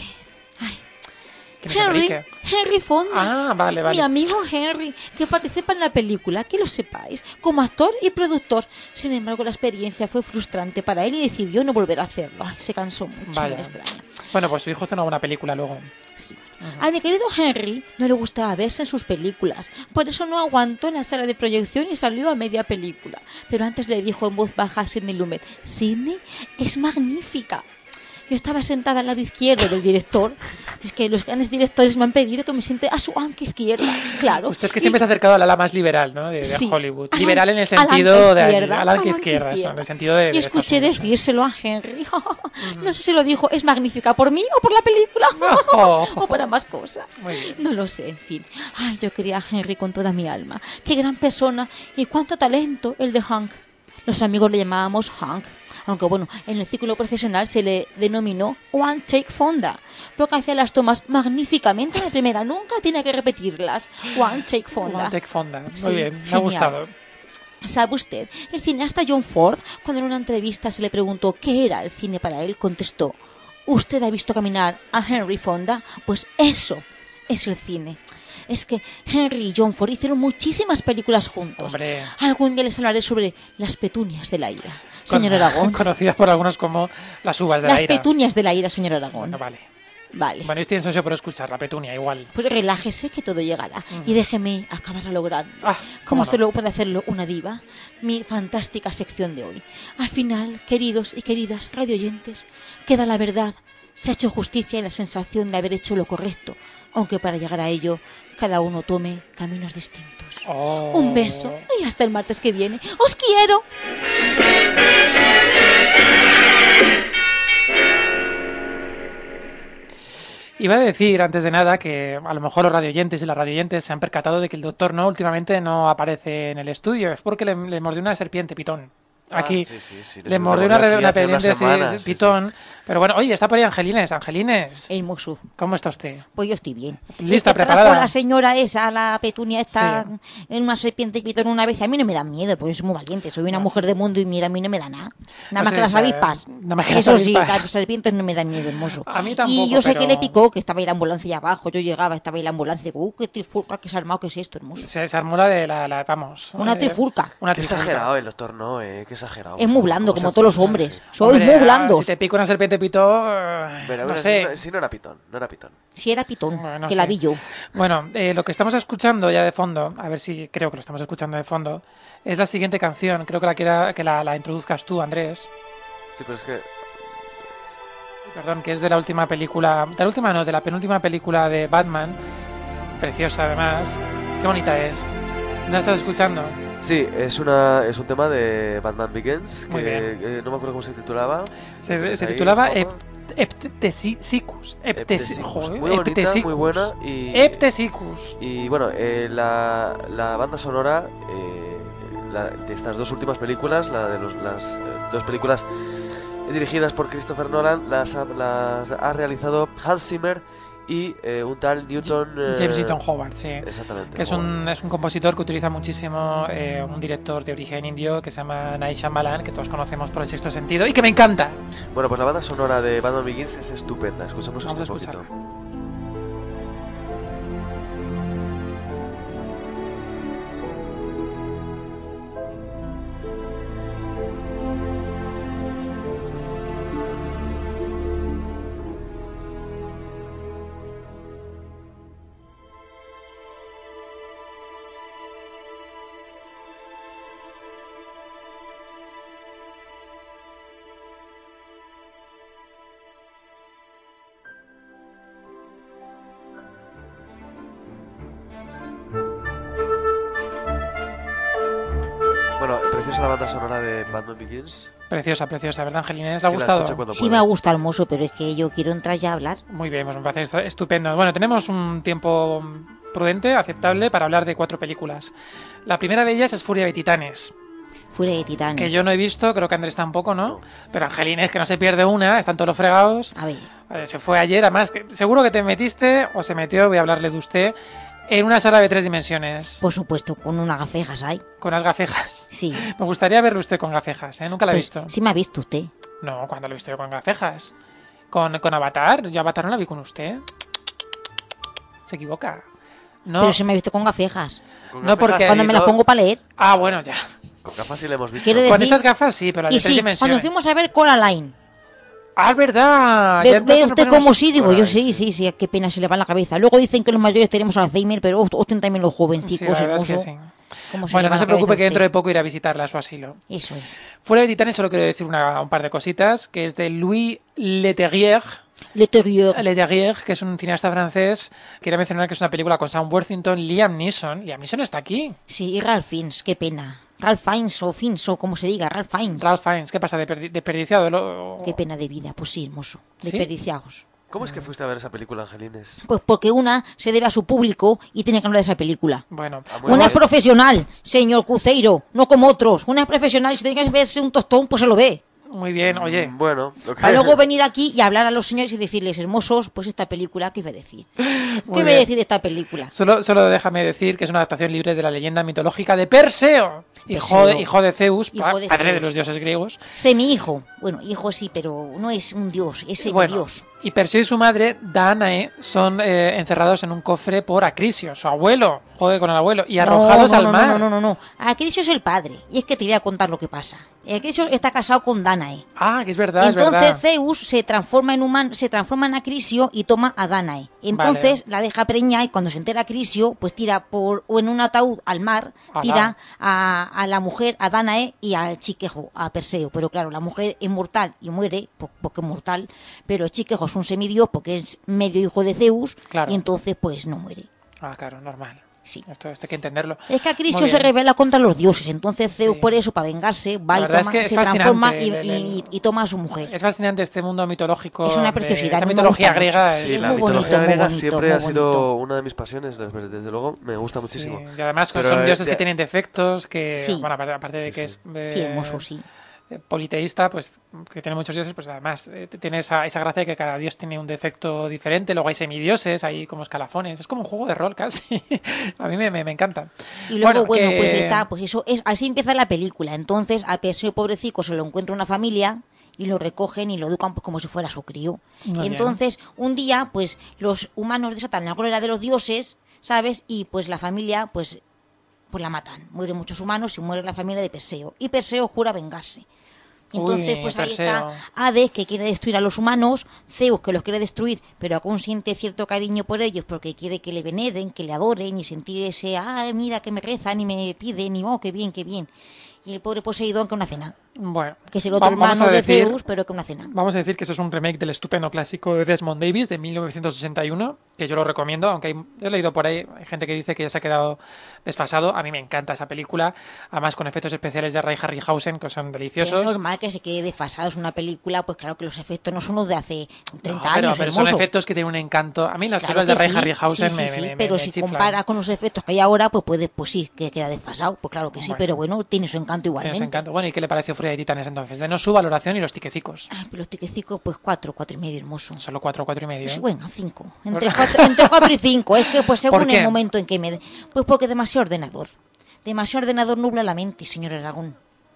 ¿Quién es Enrique? Henry Fonda. Ah, vale. Mi amigo Henry, que participa en la película, que lo sepáis, como actor y productor. Sin embargo, la experiencia fue frustrante para él y decidió no volver a hacerlo. Ay, se cansó mucho, Vaya. me extraña. Bueno, pues su hijo hace una buena película luego. Sí. A mi querido Henry no le gustaba verse en sus películas, por eso no aguantó en la sala de proyección y salió a media película. Pero antes le dijo en voz baja a Sidney Lumet: Sidney, es magnífica. Yo estaba sentada al lado izquierdo del director. Es que los grandes directores me han pedido que me siente a su anca izquierda. Claro. Usted es que siempre se ha acercado al ala más liberal, ¿no? De Sí. Hollywood. Liberal en el sentido de ala izquierda, izquierda. en el sentido de Y escuché decírselo a Henry. No sé si lo dijo, ¿es magnífica por mí o por la película? O para más cosas. Muy bien. No lo sé, en fin. Ay, yo quería a Henry con toda mi alma. Qué gran persona y cuánto talento el de Hank. Los amigos le llamábamos Hank. Aunque bueno, en el círculo profesional se le denominó One Take Fonda, porque hacía las tomas magníficamente en la primera, nunca tiene que repetirlas. One Take Fonda. One Take Fonda, muy Sí, bien, me ha genial. gustado. ¿Sabe usted? El cineasta John Ford, cuando en una entrevista se le preguntó qué era el cine para él, contestó: ¿usted ha visto caminar a Henry Fonda? Pues eso es el cine. Es que Henry y John Ford hicieron muchísimas películas juntos. Hombre. Algún día les hablaré sobre Las petunias de la ira, señor Aragón. Conocidas por algunos como las uvas de la Las ira. petunias de la ira, señor Aragón. Bueno, vale. Vale. Bueno, yo estoy ansioso por escuchar la petunia, igual. Pues relájese que todo llegará. Y déjeme acabar a lo grande. cómo Como no. solo puede hacerlo una diva. Mi fantástica sección de hoy. Al final, queridos y queridas radioyentes, queda la verdad. Se ha hecho justicia y la sensación de haber hecho lo correcto. Aunque para llegar a ello, cada uno tome caminos distintos. Un beso y hasta el martes que viene. ¡Os quiero! Iba a decir, antes de nada, que a lo mejor los radioyentes y las radioyentes se han percatado de que el doctor No últimamente no aparece en el estudio. Es porque le mordió una serpiente pitón. Aquí sí, le mordió una serpiente pitón. Pero bueno, oye, está por ahí Angelines. Angelines. El Musu. ¿Cómo está usted? Pues yo estoy bien. ¿Lista, Es que preparada? trajo la señora esa, la petunia esta, en una serpiente pitón una vez. A mí no me da miedo, porque soy muy valiente. Soy una mujer de mundo y miedo a mí no me da nada. Nada más que las avispas. Nada más que las Eso sí, avispas. las serpientes no me dan miedo, hermoso. A mí tampoco, Y yo sé pero- que le picó, que estaba ahí la ambulancia abajo. Yo llegaba, estaba ahí la ambulancia. Qué trifulca, qué se ha armado, qué es esto, hermoso. Se armó la de la vamos. Una trifulca. Una Qué trifulca. exagerado el doctor No, qué exagerado. Es muy blando, ¿Cómo como se todos los puede hombres. ser así? Soy Hombre, muy blando. Si te pica una serpiente pitón, Pero, no pero sé. si no era pitón, no era pitón. Si era pitón, Bueno, que sí. la vi yo. Bueno, lo que estamos escuchando ya de fondo, a ver si creo que lo estamos escuchando de fondo, es la siguiente canción. Creo que la introduzcas tú, Andrés. Sí, pero es que... Perdón, que es de la última película, de la última no, de la penúltima película de Batman. Preciosa además. Qué bonita es. ¿No la estás escuchando? Sí, es un tema de Batman Begins, que no me acuerdo cómo se titulaba. Se titulaba Eptesicus. Muy bonita, muy buena. Eptesicus. Y bueno, la banda sonora de estas dos últimas películas, las dos películas dirigidas por Christopher Nolan, las ha realizado Hans Zimmer y un tal Newton... James Newton Howard, sí. Exactamente. Que es un compositor que utiliza muchísimo un director de origen indio que se llama Night Shyamalan, que todos conocemos por El Sexto Sentido y que me encanta. Bueno, pues la banda sonora de Batman Begins es estupenda. Escuchamos esto un poquito. La banda sonora de Batman Begins. Preciosa, ¿verdad, Angelines? ¿Le ha gustado? Sí, me ha gustado el mozo, pero es que yo quiero entrar ya a hablar. Muy bien, pues me parece estupendo. Bueno, tenemos un tiempo prudente, aceptable, para hablar de 4 películas. La primera de ellas es Furia de Titanes. Furia de Titanes. Que yo no he visto, creo que Andrés tampoco, ¿no? Pero Angelines, que no se pierde una, están todos los fregados. A ver. Se fue ayer, además, seguro que te metiste, o se metió, voy a hablarle de usted, en una sala de 3 dimensiones. Por supuesto, con unas gafejas ahí. ¿Con unas gafejas? Sí. Me gustaría verlo usted con gafejas, ¿eh? Nunca la he visto. Sí me ha visto usted. No, ¿cuándo lo he visto yo con gafejas? ¿Con Avatar? Yo Avatar no la vi con usted. Se equivoca. No. Pero sí me ha visto con gafejas. No, porque... Cuando me las pongo para leer. Ah, bueno, ya. Con gafas sí le hemos visto. Decir... Con esas gafas sí, pero la de 3 dimensiones. Cuando fuimos a ver Coraline. Ah, es verdad. Ve usted como sí, digo yo, sí, qué pena se le va en la cabeza. Luego dicen que los mayores tenemos Alzheimer, pero ostenten también los jovencicos. Sí, es que sí. Bueno, no se preocupe que dentro de poco irá a visitarla a su asilo. Eso es. Fuera de Titanes solo quiero decir un par de cositas, que es de Louis Leterrier, que es un cineasta francés. Quería mencionar que es una película con Sam Worthington, Liam Neeson. Liam Neeson está aquí. Sí, y Ralph Fiennes, qué pena. Ralph Fiennes o como se diga, Ralph Fiennes. Ralph Fiennes, ¿qué pasa? ¿Desperdiciado? Qué pena de vida, pues sí, hermoso. Desperdiciados. ¿Cómo es que fuiste a ver esa película, Angelines? Pues porque una se debe a su público y tiene que hablar de esa película. Bueno, una es profesional, señor Cuceiro, no como otros. Una es profesional y si tiene que verse un tostón, pues se lo ve. Muy bien, oye. Bueno, para luego venir aquí y hablar a los señores y decirles, hermosos, pues esta película, ¿qué iba a decir? ¿Qué iba a decir de esta película? Solo déjame decir que es una adaptación libre de la leyenda mitológica de Perseo. Hijo de Zeus, padre de los dioses griegos. Semi-hijo. Bueno, hijo sí, pero no es un dios, es semi-dios. Y Perseo y su madre, Danae, son encerrados en un cofre por Acrisio, su abuelo. Jode con el abuelo. Y arrojados al mar. No. Acrisio es el padre. Y es que te voy a contar lo que pasa. Acrisio está casado con Danae. Ah, que es verdad, Entonces Zeus se transforma en Acrisio y toma a Danae. Entonces la deja preñar y cuando se entera Acrisio, pues tira en un ataúd al mar, tira a la mujer, a Danae y al chiquejo, a Perseo. Pero claro, la mujer es mortal y muere porque es mortal, pero el chiquejo es un semidios porque es medio hijo de Zeus y entonces pues no muere. Ah, claro, normal. Sí. Esto hay que entenderlo. Es que Acrisio se revela contra los dioses, entonces Zeus por eso, para vengarse, va y toma, se transforma y toma a su mujer. Es fascinante este mundo mitológico. Es una preciosidad. Esta mitología griega. Sí, la mitología griega siempre ha sido una de mis pasiones, desde luego me gusta muchísimo. Y además son dioses que tienen defectos, que, bueno, aparte de que es... sí, hermoso, sí. Politeísta, pues que tiene muchos dioses, pues además tiene esa gracia de que cada dios tiene un defecto diferente. Luego hay semidioses, hay como escalafones, es como un juego de rol casi. A mí me encanta. Y luego pues está, pues eso es así empieza la película. Entonces a Perseo pobrecito se lo encuentra una familia y lo recogen y lo educan pues como si fuera su crío. Entonces un día pues los humanos desatan la cólera de los dioses, ¿sabes? Y pues la familia pues la matan. Mueren muchos humanos y muere la familia de Perseo. Y Perseo jura vengarse. Entonces, Uy, pues ahí Perseo. está Hades, que quiere destruir a los humanos, Zeus, que los quiere destruir, pero aún siente cierto cariño por ellos, porque quiere que le veneren, que le adoren, y sentir ese, mira, que me rezan, y me piden, y qué bien, qué bien. Y el pobre Poseidón, que una cena. Bueno, Que es el otro vamos hermano a de decir- Zeus, pero que una cena. Vamos a decir que eso es un remake del estupendo clásico de Desmond Davis de 1961, que yo lo recomiendo, aunque he leído por ahí, hay gente que dice que ya se ha quedado desfasado. A mí me encanta esa película, además con efectos especiales de Ray Harryhausen, que son Es deliciosos. normal que se quede desfasado. Es una película, pues claro que los efectos no son los de hace 30 No, pero años. son hermoso. efectos que tienen un encanto. A mí las Claro películas de que Ray sí, Harryhausen sí, me pero me si chiflan. compara con los efectos que hay ahora, pues sí, que queda desfasado. Pues claro que sí, Bueno. pero bueno, tiene su encanto Tiene igualmente. su encanto. Bueno, ¿y qué le pareció Furia de Titanes entonces? Denos su valoración y los tiquecicos. Ay, pero los tiquecicos, pues 4, 4,5 hermoso. Solo 4, 4,5. Sí, bueno, 5. Entre 4 y 5. Es que pues según ¿Por qué? el momento en que me... Pues porque demasiado ordenador. Demasiado ordenador nubla la mente, señor Aragón.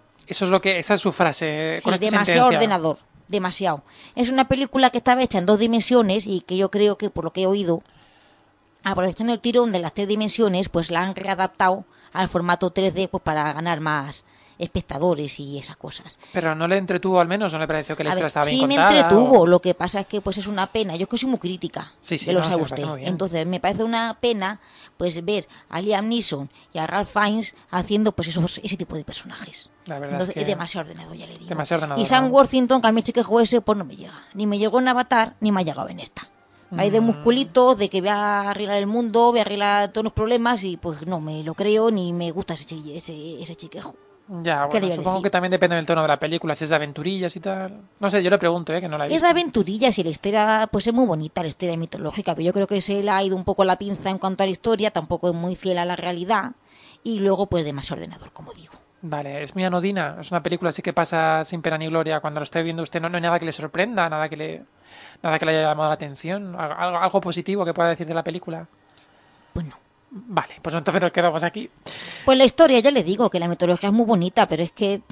Esa es su frase. Sí, con esta demasiado sentencia. ordenador. Demasiado. Es una película que estaba hecha en 2 dimensiones y que yo creo que, por lo que he oído, aprovechando el tirón de las 3 dimensiones, pues la han readaptado al formato 3D pues para ganar más espectadores y esas cosas. Pero no le entretuvo al menos, no le pareció que la A historia ver, estaba bien sí me contada. entretuvo, o- lo que pasa es que pues es una pena, yo es que soy muy crítica, Sí, sí, que lo no, sabe sí, me usted. parece muy bien. Entonces me parece una pena pues ver a Liam Neeson y a Ralph Fiennes haciendo pues ese tipo de personajes. La verdad Entonces es es que demasiado ordenado, ya le digo. demasiado ordenador, Y Sam ¿no? Worthington, que a mí chiquejo ese, pues no me llega. Ni me llegó en Avatar, ni me ha llegado en esta. Hay de musculitos, de que voy a arreglar el mundo, voy a arreglar todos los problemas y pues no me lo creo ni me gusta ese chiquejo. Ya, ¿Qué le bueno, iba a supongo decir? que también depende del tono de la película, si es de aventurillas y tal. No sé, yo le pregunto, que no la he Es visto. de aventurillas y la historia pues es muy bonita, la historia mitológica, pero yo creo que se le ha ido un poco la pinza en cuanto a la historia, tampoco es muy fiel a la realidad y luego pues demasiado ordenador, como digo. Vale, es muy anodina. Es una película así que pasa sin pena ni gloria. Cuando lo esté viendo usted no hay nada que le sorprenda, nada que le haya llamado la atención. Algo positivo que pueda decir de la película. Pues no. Vale, pues entonces nos quedamos aquí. Pues la historia, ya les digo que la mitología es muy bonita, pero es que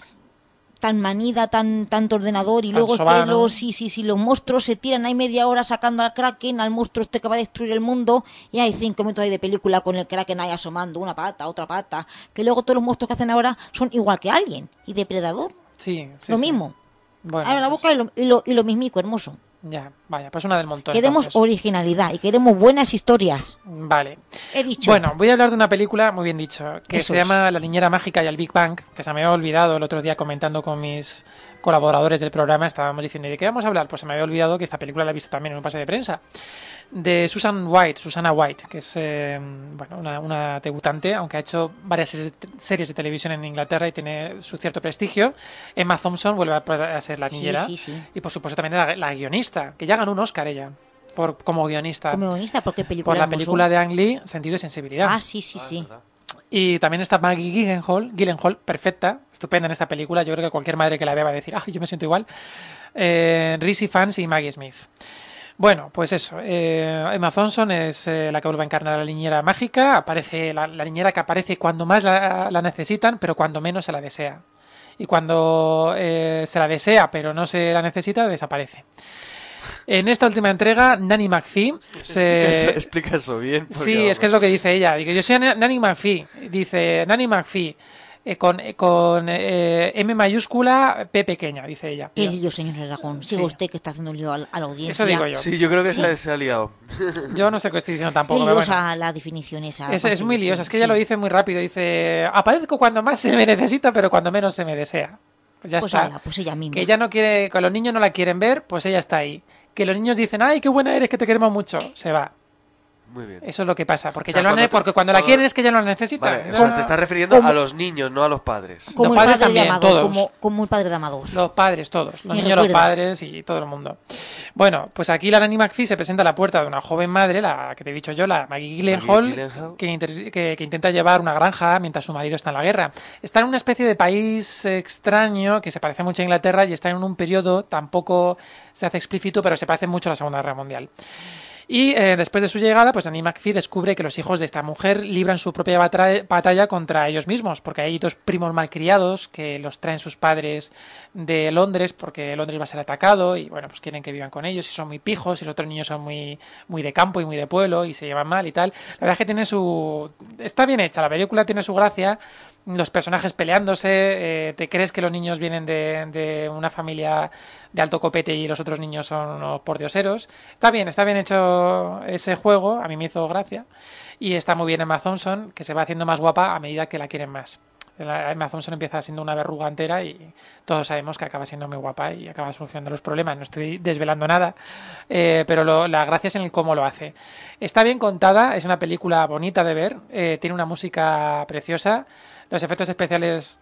tan manida, tanto ordenador y Tan luego es que sobano. los monstruos se tiran ahí media hora sacando al Kraken, al monstruo este que va a destruir el mundo y hay 5 minutos ahí de película con el Kraken ahí asomando una pata, otra pata, que luego todos los monstruos que hacen ahora son igual que Alien y Depredador, Sí, sí, lo sí. mismo. Bueno, Abre la pues, boca y lo mismico, hermoso. ya, vaya, pues una del montón. Queremos entonces. originalidad y queremos buenas historias. Vale. He dicho. Bueno, voy a hablar de una película, muy bien dicho, que Eso se es. llama La Niñera Mágica y el Big Bang, que se me había olvidado el otro día comentando con mis colaboradores del programa. Estábamos diciendo, ¿de qué vamos a hablar? Pues se me había olvidado que esta película la he visto también en un pase de prensa. De Susannah White, que es bueno, una debutante, aunque ha hecho varias series de televisión en Inglaterra y tiene su cierto prestigio. Emma Thompson vuelve a ser la Sí, niñera. sí, sí. Y por supuesto también la guionista, que ya ganó un Oscar ella, como guionista. Como guionista, ¿por qué película? Por la hermoso? película de Ang Lee, Sentido y Sensibilidad. Ah, sí, sí, sí. Y también está Maggie Gyllenhaal, perfecta, estupenda en esta película. Yo creo que cualquier madre que la vea va a decir, yo me siento igual. Reese Fans y Maggie Smith. Bueno, pues eso. Emma Thompson es la que vuelve a encarnar a la niñera mágica. Aparece la niñera que aparece cuando más la necesitan, pero cuando menos se la desea. Y cuando se la desea, pero no se la necesita, desaparece. En esta última entrega, Nanny McPhee Explica eso bien. porque, Sí, es que es lo que dice ella. Dice, yo soy Nanny McPhee. Dice, Nanny McPhee, con M mayúscula, P pequeña, dice ella. Qué lío, señor Aragón. Siga Sí. usted que está haciendo un lío a la audiencia. Eso digo yo. Sí, yo creo que Sí. se ha liado. Yo no sé qué estoy diciendo Qué tampoco. pero liosa bueno. la definición esa. Es muy liosa, es que sí. ella lo dice muy rápido. Dice, aparezco cuando más se me necesita, pero cuando menos se me desea. Pues ya Pues está. ala, pues ella misma. Que ella no quiere, que los niños no la quieren ver, pues ella está ahí. Que los niños dicen, ay, qué buena eres, que te queremos mucho, se va. Muy bien. Eso es lo que pasa, porque, O sea, porque cuando la quieren es que ya no la necesitan. Vale, o sea, te estás refiriendo a los niños, no a los padres. Como Los el padres padre también, de Amador, todos. como el padre de Amador. Los padres, todos. Los Me niños, los recuerda. padres y todo el mundo. Bueno, pues aquí la Nanny McPhee se presenta a la puerta de una joven madre, la que te he dicho yo, la Maggie Gyllenhaal, que intenta llevar una granja mientras su marido está en la guerra. Está en una especie de país extraño que se parece mucho a Inglaterra y está en un periodo, tampoco se hace explícito, pero se parece mucho a la Segunda Guerra Mundial. Y después de su llegada, pues Nanny McPhee descubre que los hijos de esta mujer libran su propia batalla contra ellos mismos, porque hay 2 primos malcriados que los traen sus padres de Londres, porque Londres va a ser atacado, y bueno, pues quieren que vivan con ellos, y son muy pijos, y los otros niños son muy de campo y muy de pueblo, y se llevan mal y tal. La verdad es que tiene está bien hecha, la película tiene su gracia, los personajes peleándose, te crees que los niños vienen de una familia de alto copete y los otros niños son unos pordioseros. Está bien hecho ese juego, a mí me hizo gracia, y está muy bien Emma Thompson, que se va haciendo más guapa a medida que la quieren más. Emma Thompson empieza siendo una verruga entera y todos sabemos que acaba siendo muy guapa y acaba solucionando los problemas. No estoy desvelando nada, pero la gracia es en el cómo lo hace. Está bien contada, es una película bonita de ver, tiene una música preciosa, los efectos especiales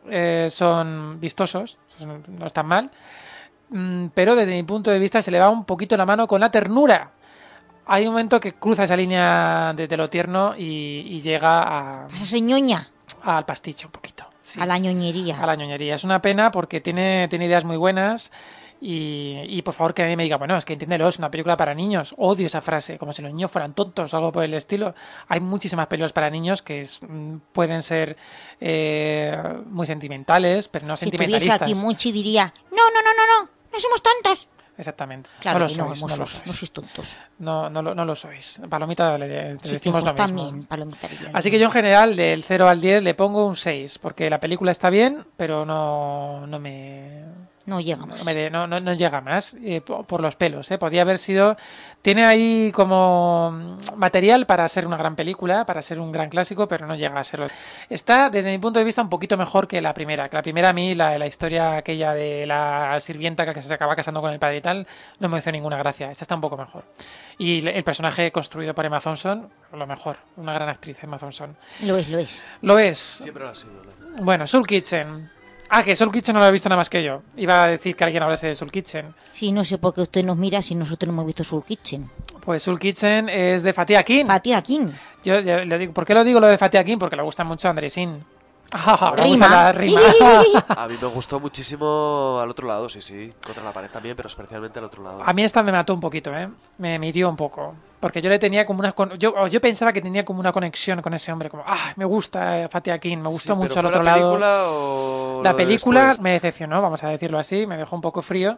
son vistosos, no están mal, pero desde mi punto de vista se le va un poquito la mano con la ternura. Hay un momento que cruza esa línea de lo tierno y llega a... ¡Se ñoña! Al pastiche un poquito. Sí. A la ñoñería. A la ñoñería. Es una pena porque tiene ideas muy buenas y por favor que nadie me diga, bueno, es que entiéndelo, es una película para niños. Odio esa frase, como si los niños fueran tontos o algo por el estilo. Hay muchísimas películas para niños que pueden ser muy sentimentales, pero no sentimentalistas. Si estuviese aquí Monchi diría, no somos tontos. Exactamente. Claro no que lo sois. no sois tontos. No lo sois. Palomita le si decimos te lo mismo. Bien, palomita bien. Así que yo en general del 0 al 10 le pongo un 6, porque la película está bien, pero no llega más. No llega más por los pelos. Podía haber sido... Tiene ahí como material para ser una gran película, para ser un gran clásico, pero no llega a serlo. Está, desde mi punto de vista, un poquito mejor que la primera. Que la primera a mí, la historia aquella de la sirvienta que se acaba casando con el padre y tal, no me hizo ninguna gracia. Esta está un poco mejor. Y el personaje construido por Emma Thompson, lo mejor. Una gran actriz, Emma Thompson. Lo es. Siempre lo ha sido. Bueno, Soul Kitchen. Que Soul Kitchen no lo he visto nada más que yo. Iba a decir que alguien hablase de Soul Kitchen. Sí, no sé por qué usted nos mira si nosotros no hemos visto Soul Kitchen. Pues Soul Kitchen es de Fatih Akin. Fatih Akin. Yo le digo, ¿por qué lo digo lo de Fatih Akin? Porque le gusta mucho a Andresín. Rima. A mí me gustó muchísimo Al otro lado, sí, contra la pared también, pero especialmente Al otro lado. A mí esta me mató un poquito, me hirió un poco, porque yo le tenía como yo pensaba que tenía como una conexión con ese hombre, como me gusta Fatih Akin, me gustó mucho Al otro lado. La película me decepcionó, vamos a decirlo así, me dejó un poco frío.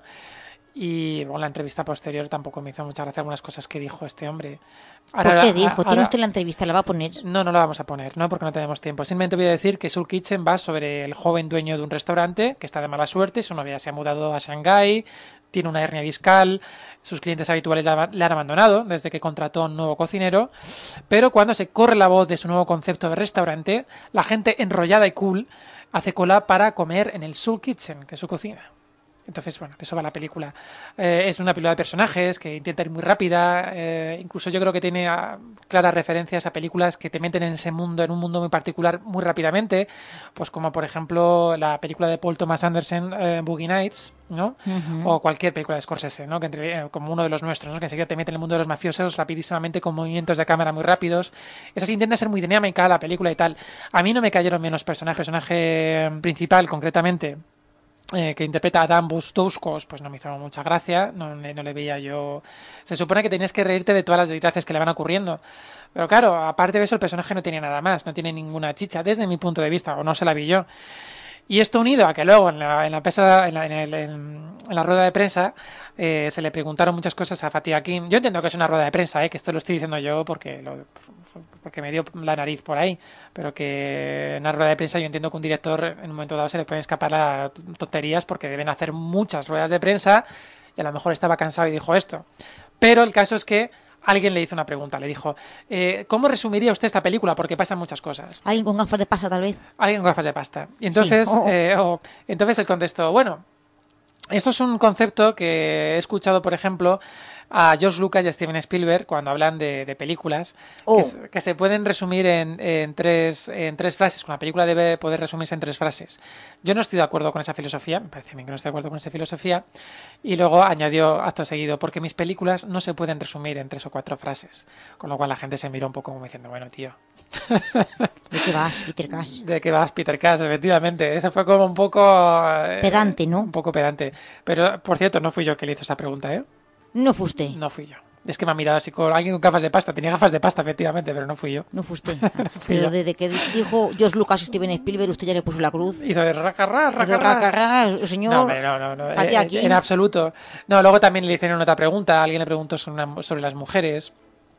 Y bueno, la entrevista posterior tampoco me hizo mucha gracia algunas cosas que dijo este hombre. ¿Por qué dijo? ¿Tiene usted la entrevista? ¿La va a poner? No la vamos a poner, no, porque no tenemos tiempo. Simplemente voy a decir que Soul Kitchen va sobre el joven dueño de un restaurante que está de mala suerte, su novia se ha mudado a Shanghái, tiene una hernia discal, sus clientes habituales le han abandonado desde que contrató a un nuevo cocinero, pero cuando se corre la voz de su nuevo concepto de restaurante, la gente enrollada y cool hace cola para comer en el Soul Kitchen, que es su cocina. Entonces, bueno, de eso va la película. Es una película de personajes que intenta ir muy rápida. Incluso yo creo que tiene claras referencias a películas que te meten en ese mundo, en un mundo muy particular, muy rápidamente. Pues como, por ejemplo, la película de Paul Thomas Anderson, Boogie Nights, ¿no? Uh-huh. O cualquier película de Scorsese, ¿no? Como uno de los nuestros, ¿no? Que enseguida te mete en el mundo de los mafiosos rapidísimamente con movimientos de cámara muy rápidos. Esa intenta ser muy dinámica, la película y tal. A mí no me cayeron bien los personajes. El personaje principal, concretamente, que interpreta a Adam Bustouscos, pues no me hizo mucha gracia, no le veía yo. Se supone que tenías que reírte de todas las desgracias que le van ocurriendo, pero claro, aparte de eso el personaje no tiene nada más, no tiene ninguna chicha desde mi punto de vista, o no se la vi yo. Y esto unido a que luego en la rueda de prensa se le preguntaron muchas cosas a Fatih Akin. Yo entiendo que es una rueda de prensa, que esto lo estoy diciendo yo porque me dio la nariz por ahí, pero que en una rueda de prensa yo entiendo que un director en un momento dado se le pueden escapar las tonterías porque deben hacer muchas ruedas de prensa y a lo mejor estaba cansado y dijo esto. Pero el caso es que alguien le hizo una pregunta, le dijo, ¿cómo resumiría usted esta película? Porque pasan muchas cosas. ¿Alguien con gafas de pasta, tal vez? Alguien con gafas de pasta. Y entonces, sí. Entonces él contestó, bueno, esto es un concepto que he escuchado, por ejemplo, a George Lucas y a Steven Spielberg cuando hablan de películas que se pueden resumir en tres frases. Una película debe poder resumirse en 3 frases. Yo no estoy de acuerdo con esa filosofía, me parece bien que no estoy de acuerdo con esa filosofía, y luego añadió acto seguido, porque mis películas no se pueden resumir en 3 o 4 frases, con lo cual la gente se miró un poco como diciendo, bueno, tío. ¿De qué vas, Peter Cash? ¿De qué vas, Peter Cash? Efectivamente, eso fue como un poco... pedante, ¿no? Un poco pedante. Pero, por cierto, no fui yo el que le hizo esa pregunta, ¿eh? No fue usted. No fui yo. Es que me ha mirado así con alguien con gafas de pasta. Tenía gafas de pasta, efectivamente, pero no fui yo. No fue usted. Pero desde que dijo George Lucas y Steven Spielberg, usted ya le puso la cruz. Hizo de racarras. Señor. No, hombre, no. En absoluto. No, luego también le hicieron otra pregunta. Alguien le preguntó sobre las mujeres.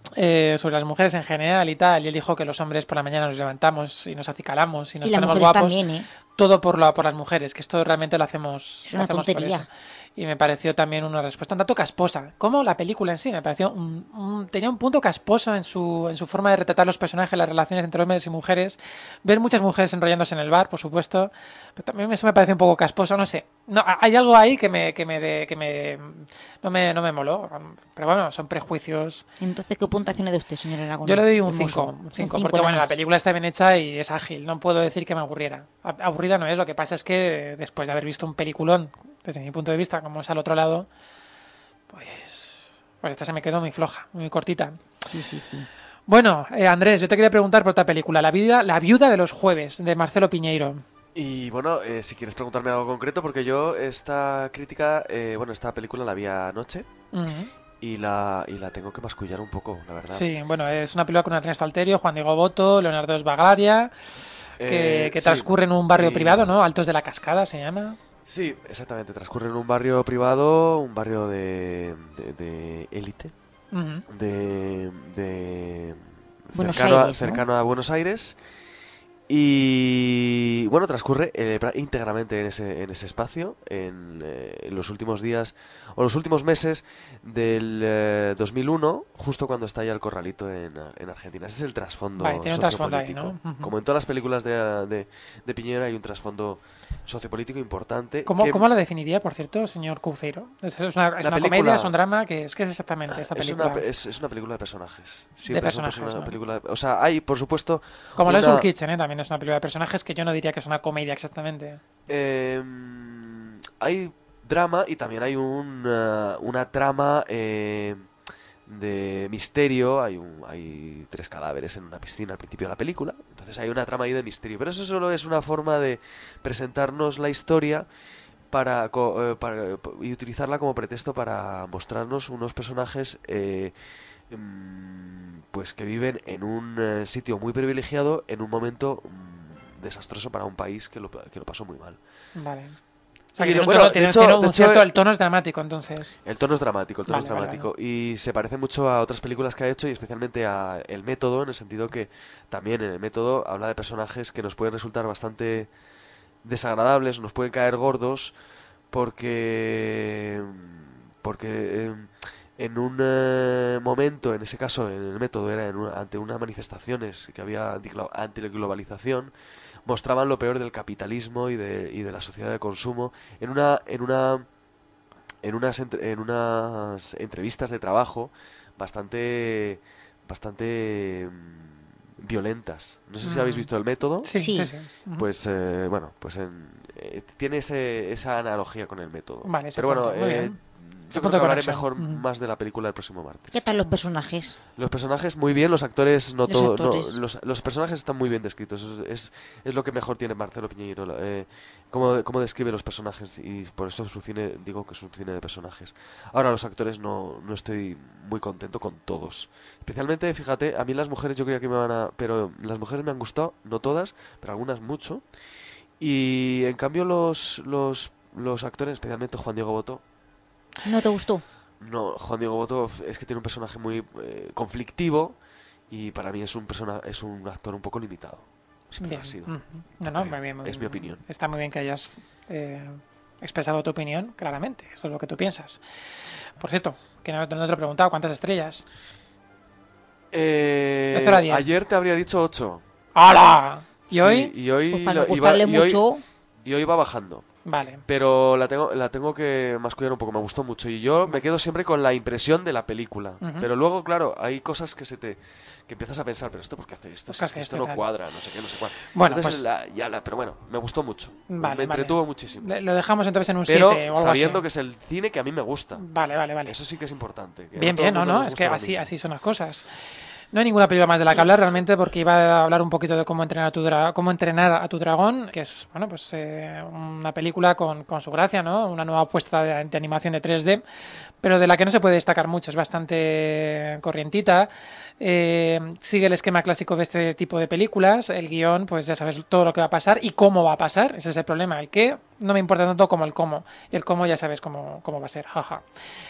sobre las mujeres en general y tal, y él dijo que los hombres por la mañana nos levantamos y nos acicalamos y nos Y las ponemos mujeres guapos, también, todo por las mujeres, que esto realmente lo hacemos, Es una por tontería. eso. Y me pareció también una respuesta un tanto casposa, como la película en sí, me pareció tenía un punto casposo en su forma de retratar los personajes, las relaciones entre hombres y mujeres, ver muchas mujeres enrollándose en el bar, por supuesto, pero también eso me parece un poco casposo, no sé, no, hay algo ahí que no me moló, pero bueno, son prejuicios. Entonces, ¿qué puntuación le da usted, señor Aragón? Yo le doy un Hermoso. 5, Un porque nada bueno, la más. película está bien hecha y es ágil, no puedo decir que me aburriera. Aburrida no es, lo que pasa es que después de haber visto un peliculón, desde mi punto de vista, como es al otro lado, pues esta se me quedó muy floja, muy cortita. Sí. Bueno, Andrés, yo te quería preguntar por otra película, La viuda de los jueves, de Marcelo Piñeiro. Y bueno, si quieres preguntarme algo concreto, porque yo esta película la vi anoche y la tengo que mascullar un poco, la verdad. Sí, bueno, es una película con Ernesto Alterio, Juan Diego Botto, Leonardo Esbagaria, que sí. transcurre en un barrio privado, ¿no? Altos de la Cascada se llama. Sí, exactamente, transcurre en un barrio privado, un barrio de élite, Ujú. de Buenos cercano, Aires, ¿no? cercano a Buenos Aires. Y bueno, transcurre íntegramente en ese espacio, en los últimos días o los últimos meses del 2001, justo cuando estalla el corralito en Argentina. Ese es el trasfondo Vale, tiene un trasfondo ahí, sociopolítico. ¿no? Ujú. Como en todas las películas de Piñera hay un trasfondo sociopolítico importante. ¿Cómo la definiría, por cierto, señor Couceiro? ¿Es una película- comedia, es un drama? ¿Qué es exactamente esta Es película? es una película de personajes. De Siempre personajes, es una ¿no? película, o sea, hay, por supuesto... Como lo es una- Soul Kitchen, ¿eh? También es una película de personajes que yo no diría que es una comedia exactamente. Hay drama y también hay una trama de misterio. Hay 3 cadáveres en una piscina al principio de la película. Entonces hay una trama ahí de misterio. Pero eso solo es una forma de presentarnos la historia y utilizarla como pretexto para mostrarnos unos personajes pues que viven en un sitio muy privilegiado en un momento desastroso para un país que lo pasó muy mal. Vale. O sea, Y que tiene un bueno, tono- de tiene hecho- un de hecho, cierto- el tono es dramático, entonces. El tono es dramático, Vale, vale, dramático. Y se parece mucho a otras películas que ha hecho y especialmente a El Método, en el sentido que también en El Método habla de personajes que nos pueden resultar bastante desagradables, nos pueden caer gordos, porque en un momento, en ese caso, en El Método, era ante unas manifestaciones que había antiglobalización, mostraban lo peor del capitalismo y de la sociedad de consumo en unas entrevistas de trabajo bastante violentas. No sé si habéis visto El Método. Sí. Ujú. Pues tiene esa analogía con El Método. Vale, ese pero bueno, punto, muy bien. yo punto creo que hablaré de mejor conexión. más de la película el próximo martes. ¿Qué tal los personajes? Los personajes muy bien, los actores no Los todo, actores. los personajes están muy bien descritos. Es lo que mejor tiene Marcelo Piñeiro, cómo describe los personajes, y por eso su cine, digo que es un cine de personajes. Ahora los actores no estoy muy contento con todos. Especialmente, fíjate, a mí las mujeres yo creía que pero las mujeres me han gustado, no todas, pero algunas mucho. Y en cambio los actores, especialmente Juan Diego Botto, ¿No te gustó? no, Juan Diego Botto es que tiene un personaje muy conflictivo y para mí es un actor un poco limitado. Siempre Bien. lo ha sido. Ujú. No, muy bien, muy Es bien. mi opinión. Está muy bien que hayas expresado tu opinión, claramente. Eso es lo que tú piensas. Por cierto, que no te lo he preguntado, ¿cuántas estrellas? De 0 a 10. Ayer te habría dicho 8. ¡Hala! ¿Y Sí, hoy? y hoy Pues para no gustarle mucho. y hoy va bajando. Vale. Pero la tengo que mascullar un poco, me gustó mucho. Y yo me quedo siempre con la impresión de la película. Ujú. Pero luego, claro, hay cosas que que empiezas a pensar, pero ¿esto por qué hace esto? ¿Por qué Es que hace esto esto y no tal? cuadra, no sé qué, no sé cuál. Bueno, Entonces, pues- pero bueno, me gustó mucho. Vale, Me entretuvo muchísimo. Lo dejamos entonces en un Pero 7 o algo sabiendo así. que es el cine que a mí me gusta. Vale. Eso sí que es importante. que Bien, todo el no, mundo no, nos es que gusta lo mismo. así son las cosas. No hay ninguna película más de la que hablar realmente, porque iba a hablar un poquito de cómo entrenar a tu dragón, que es, bueno, pues una película con su gracia, ¿no? Una nueva apuesta de animación de 3D, pero de la que no se puede destacar mucho, es bastante corrientita. Sigue el esquema clásico de este tipo de películas. El guión, pues ya sabes todo lo que va a pasar y cómo va a pasar. Ese es el problema, el qué, no me importa tanto como el cómo. Y el cómo ya sabes cómo va a ser, jaja.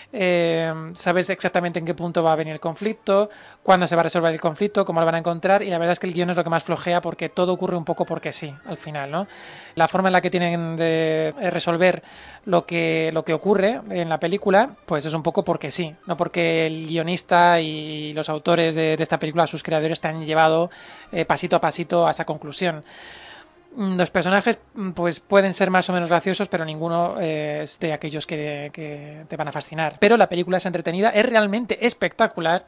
Sabes exactamente en qué punto va a venir el conflicto, cuándo se va a resolver el conflicto, cómo lo van a encontrar, y la verdad es que el guión es lo que más flojea porque todo ocurre un poco porque sí, al final, ¿no? La forma en la que tienen de resolver lo que ocurre en la película, pues es un poco porque sí, no porque el guionista y los autores de esta película, sus creadores, te han llevado pasito a pasito a esa conclusión. Los personajes pues pueden ser más o menos graciosos, pero ninguno es de aquellos que te van a fascinar. Pero la película es entretenida, es realmente espectacular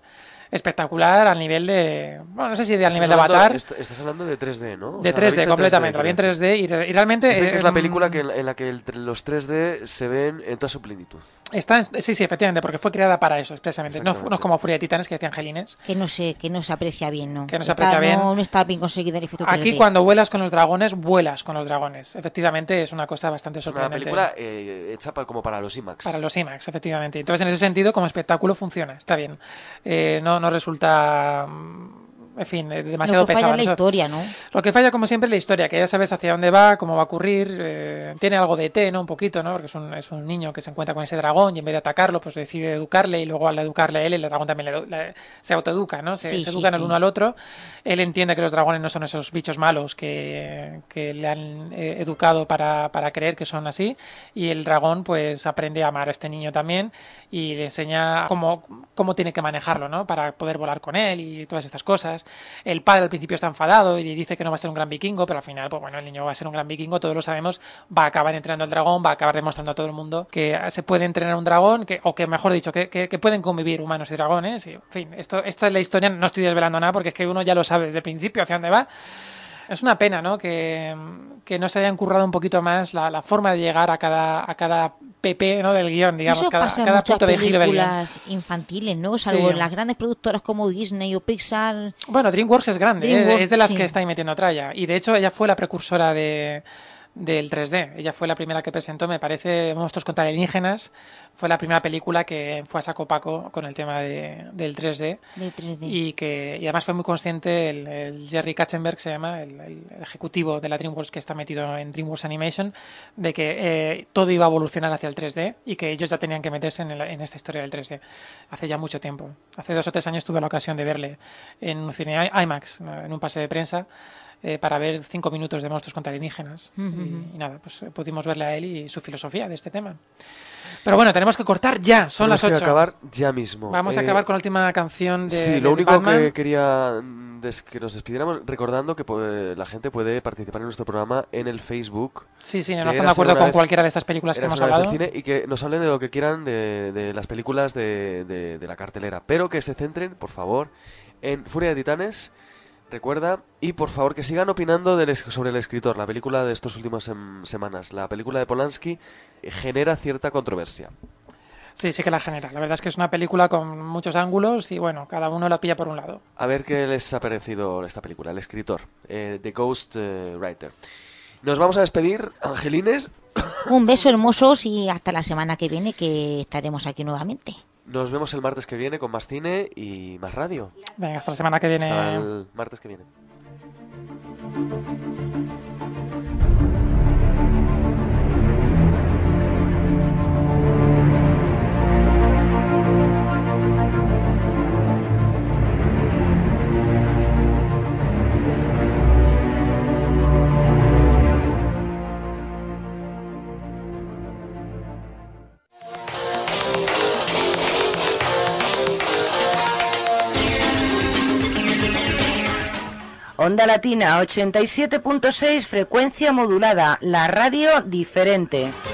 al nivel de... Bueno, no sé si al nivel de Avatar. Estás hablando de 3D, ¿no? De 3D, completamente. La vi en 3D y realmente... Es la película en la que los 3D se ven en toda su plenitud. Sí, efectivamente, porque fue creada para eso, expresamente. No es como Furia de Titanes, que decía Angelines. Que no se aprecia bien, ¿no? Que no se aprecia bien. No está bien conseguido el efecto 3D. Aquí cuando vuelas con los dragones. Efectivamente, es una cosa bastante sorprendente. Una película hecha como para los IMAX. Para los IMAX, efectivamente. Entonces, en ese sentido, como espectáculo funciona, está bien. No resulta, en fin, demasiado pesado. Lo que falla es la historia, ¿no? Lo que falla, como siempre, es la historia, que ya sabes hacia dónde va, cómo va a ocurrir. Tiene algo de ET, ¿no? Un poquito, ¿no? Porque es un niño que se encuentra con ese dragón y en vez de atacarlo, pues decide educarle, y luego al educarle a él, el dragón también se autoeduca, ¿no? Se educan el uno al otro. Él entiende que los dragones no son esos bichos malos que le han educado para creer que son así, y el dragón pues aprende a amar a este niño también y le enseña cómo tiene que manejarlo, ¿no? Para poder volar con él y todas estas cosas. El padre al principio está enfadado y le dice que no va a ser un gran vikingo, pero al final, pues bueno, el niño va a ser un gran vikingo, todos lo sabemos, va a acabar entrenando al dragón, va a acabar demostrando a todo el mundo que se puede entrenar un dragón, o que mejor dicho, que pueden convivir humanos y dragones, y en fin, esto es la historia, no estoy desvelando nada porque es que uno ya lo sabe desde el principio hacia dónde va. Es una pena, ¿no? Que no se hayan currado un poquito más la forma de llegar a cada PP, ¿no? Del guión, digamos, eso cada punto de giro del guión. Películas infantiles, ¿no? Salvo las grandes productoras como Disney o Pixar. Bueno, DreamWorks es grande, es de las que está ahí metiendo tralla. Y de hecho ella fue la precursora del 3D. Ella fue la primera que presentó, me parece, Monstruos contra Alienígenas. Fue la primera película que fue a saco paco con el tema del 3D. Del 3D. Y además fue muy consciente el Jerry Katzenberg, se llama, el ejecutivo de la DreamWorks, que está metido en DreamWorks Animation, de que todo iba a evolucionar hacia el 3D y que ellos ya tenían que meterse en esta historia del 3D. Hace ya mucho tiempo. Hace 2 o 3 años tuve la ocasión de verle en un cine IMAX, en un pase de prensa, para ver 5 minutos de Monstruos contra Alienígenas. Y nada, pues pudimos verle a él y su filosofía de este tema. Pero bueno, tenemos que cortar ya, son las 8. Tenemos que acabar ya mismo. Vamos a acabar con la última canción de Sí, lo único Batman. que quería es que nos despidiéramos recordando que la gente puede participar en nuestro programa en el Facebook. Sí, no están de acuerdo con cualquiera de estas películas que hemos hablado. Cine, y que nos hablen de lo que quieran de las películas de la cartelera. Pero que se centren, por favor, en Furia de Titanes. Recuerda, y por favor que sigan opinando sobre el escritor, la película de estas últimas semanas. La película de Polanski genera cierta controversia. Sí que la genera. La verdad es que es una película con muchos ángulos y bueno, cada uno la pilla por un lado. A ver qué les ha parecido esta película, el escritor, The Ghost Writer. Nos vamos a despedir, Angelines. Un beso hermosos y hasta la semana que viene, que estaremos aquí nuevamente. Nos vemos el martes que viene con más cine y más radio. Venga, hasta la semana que viene. Hasta el martes que viene. Onda Latina 87.6, frecuencia modulada, la radio diferente.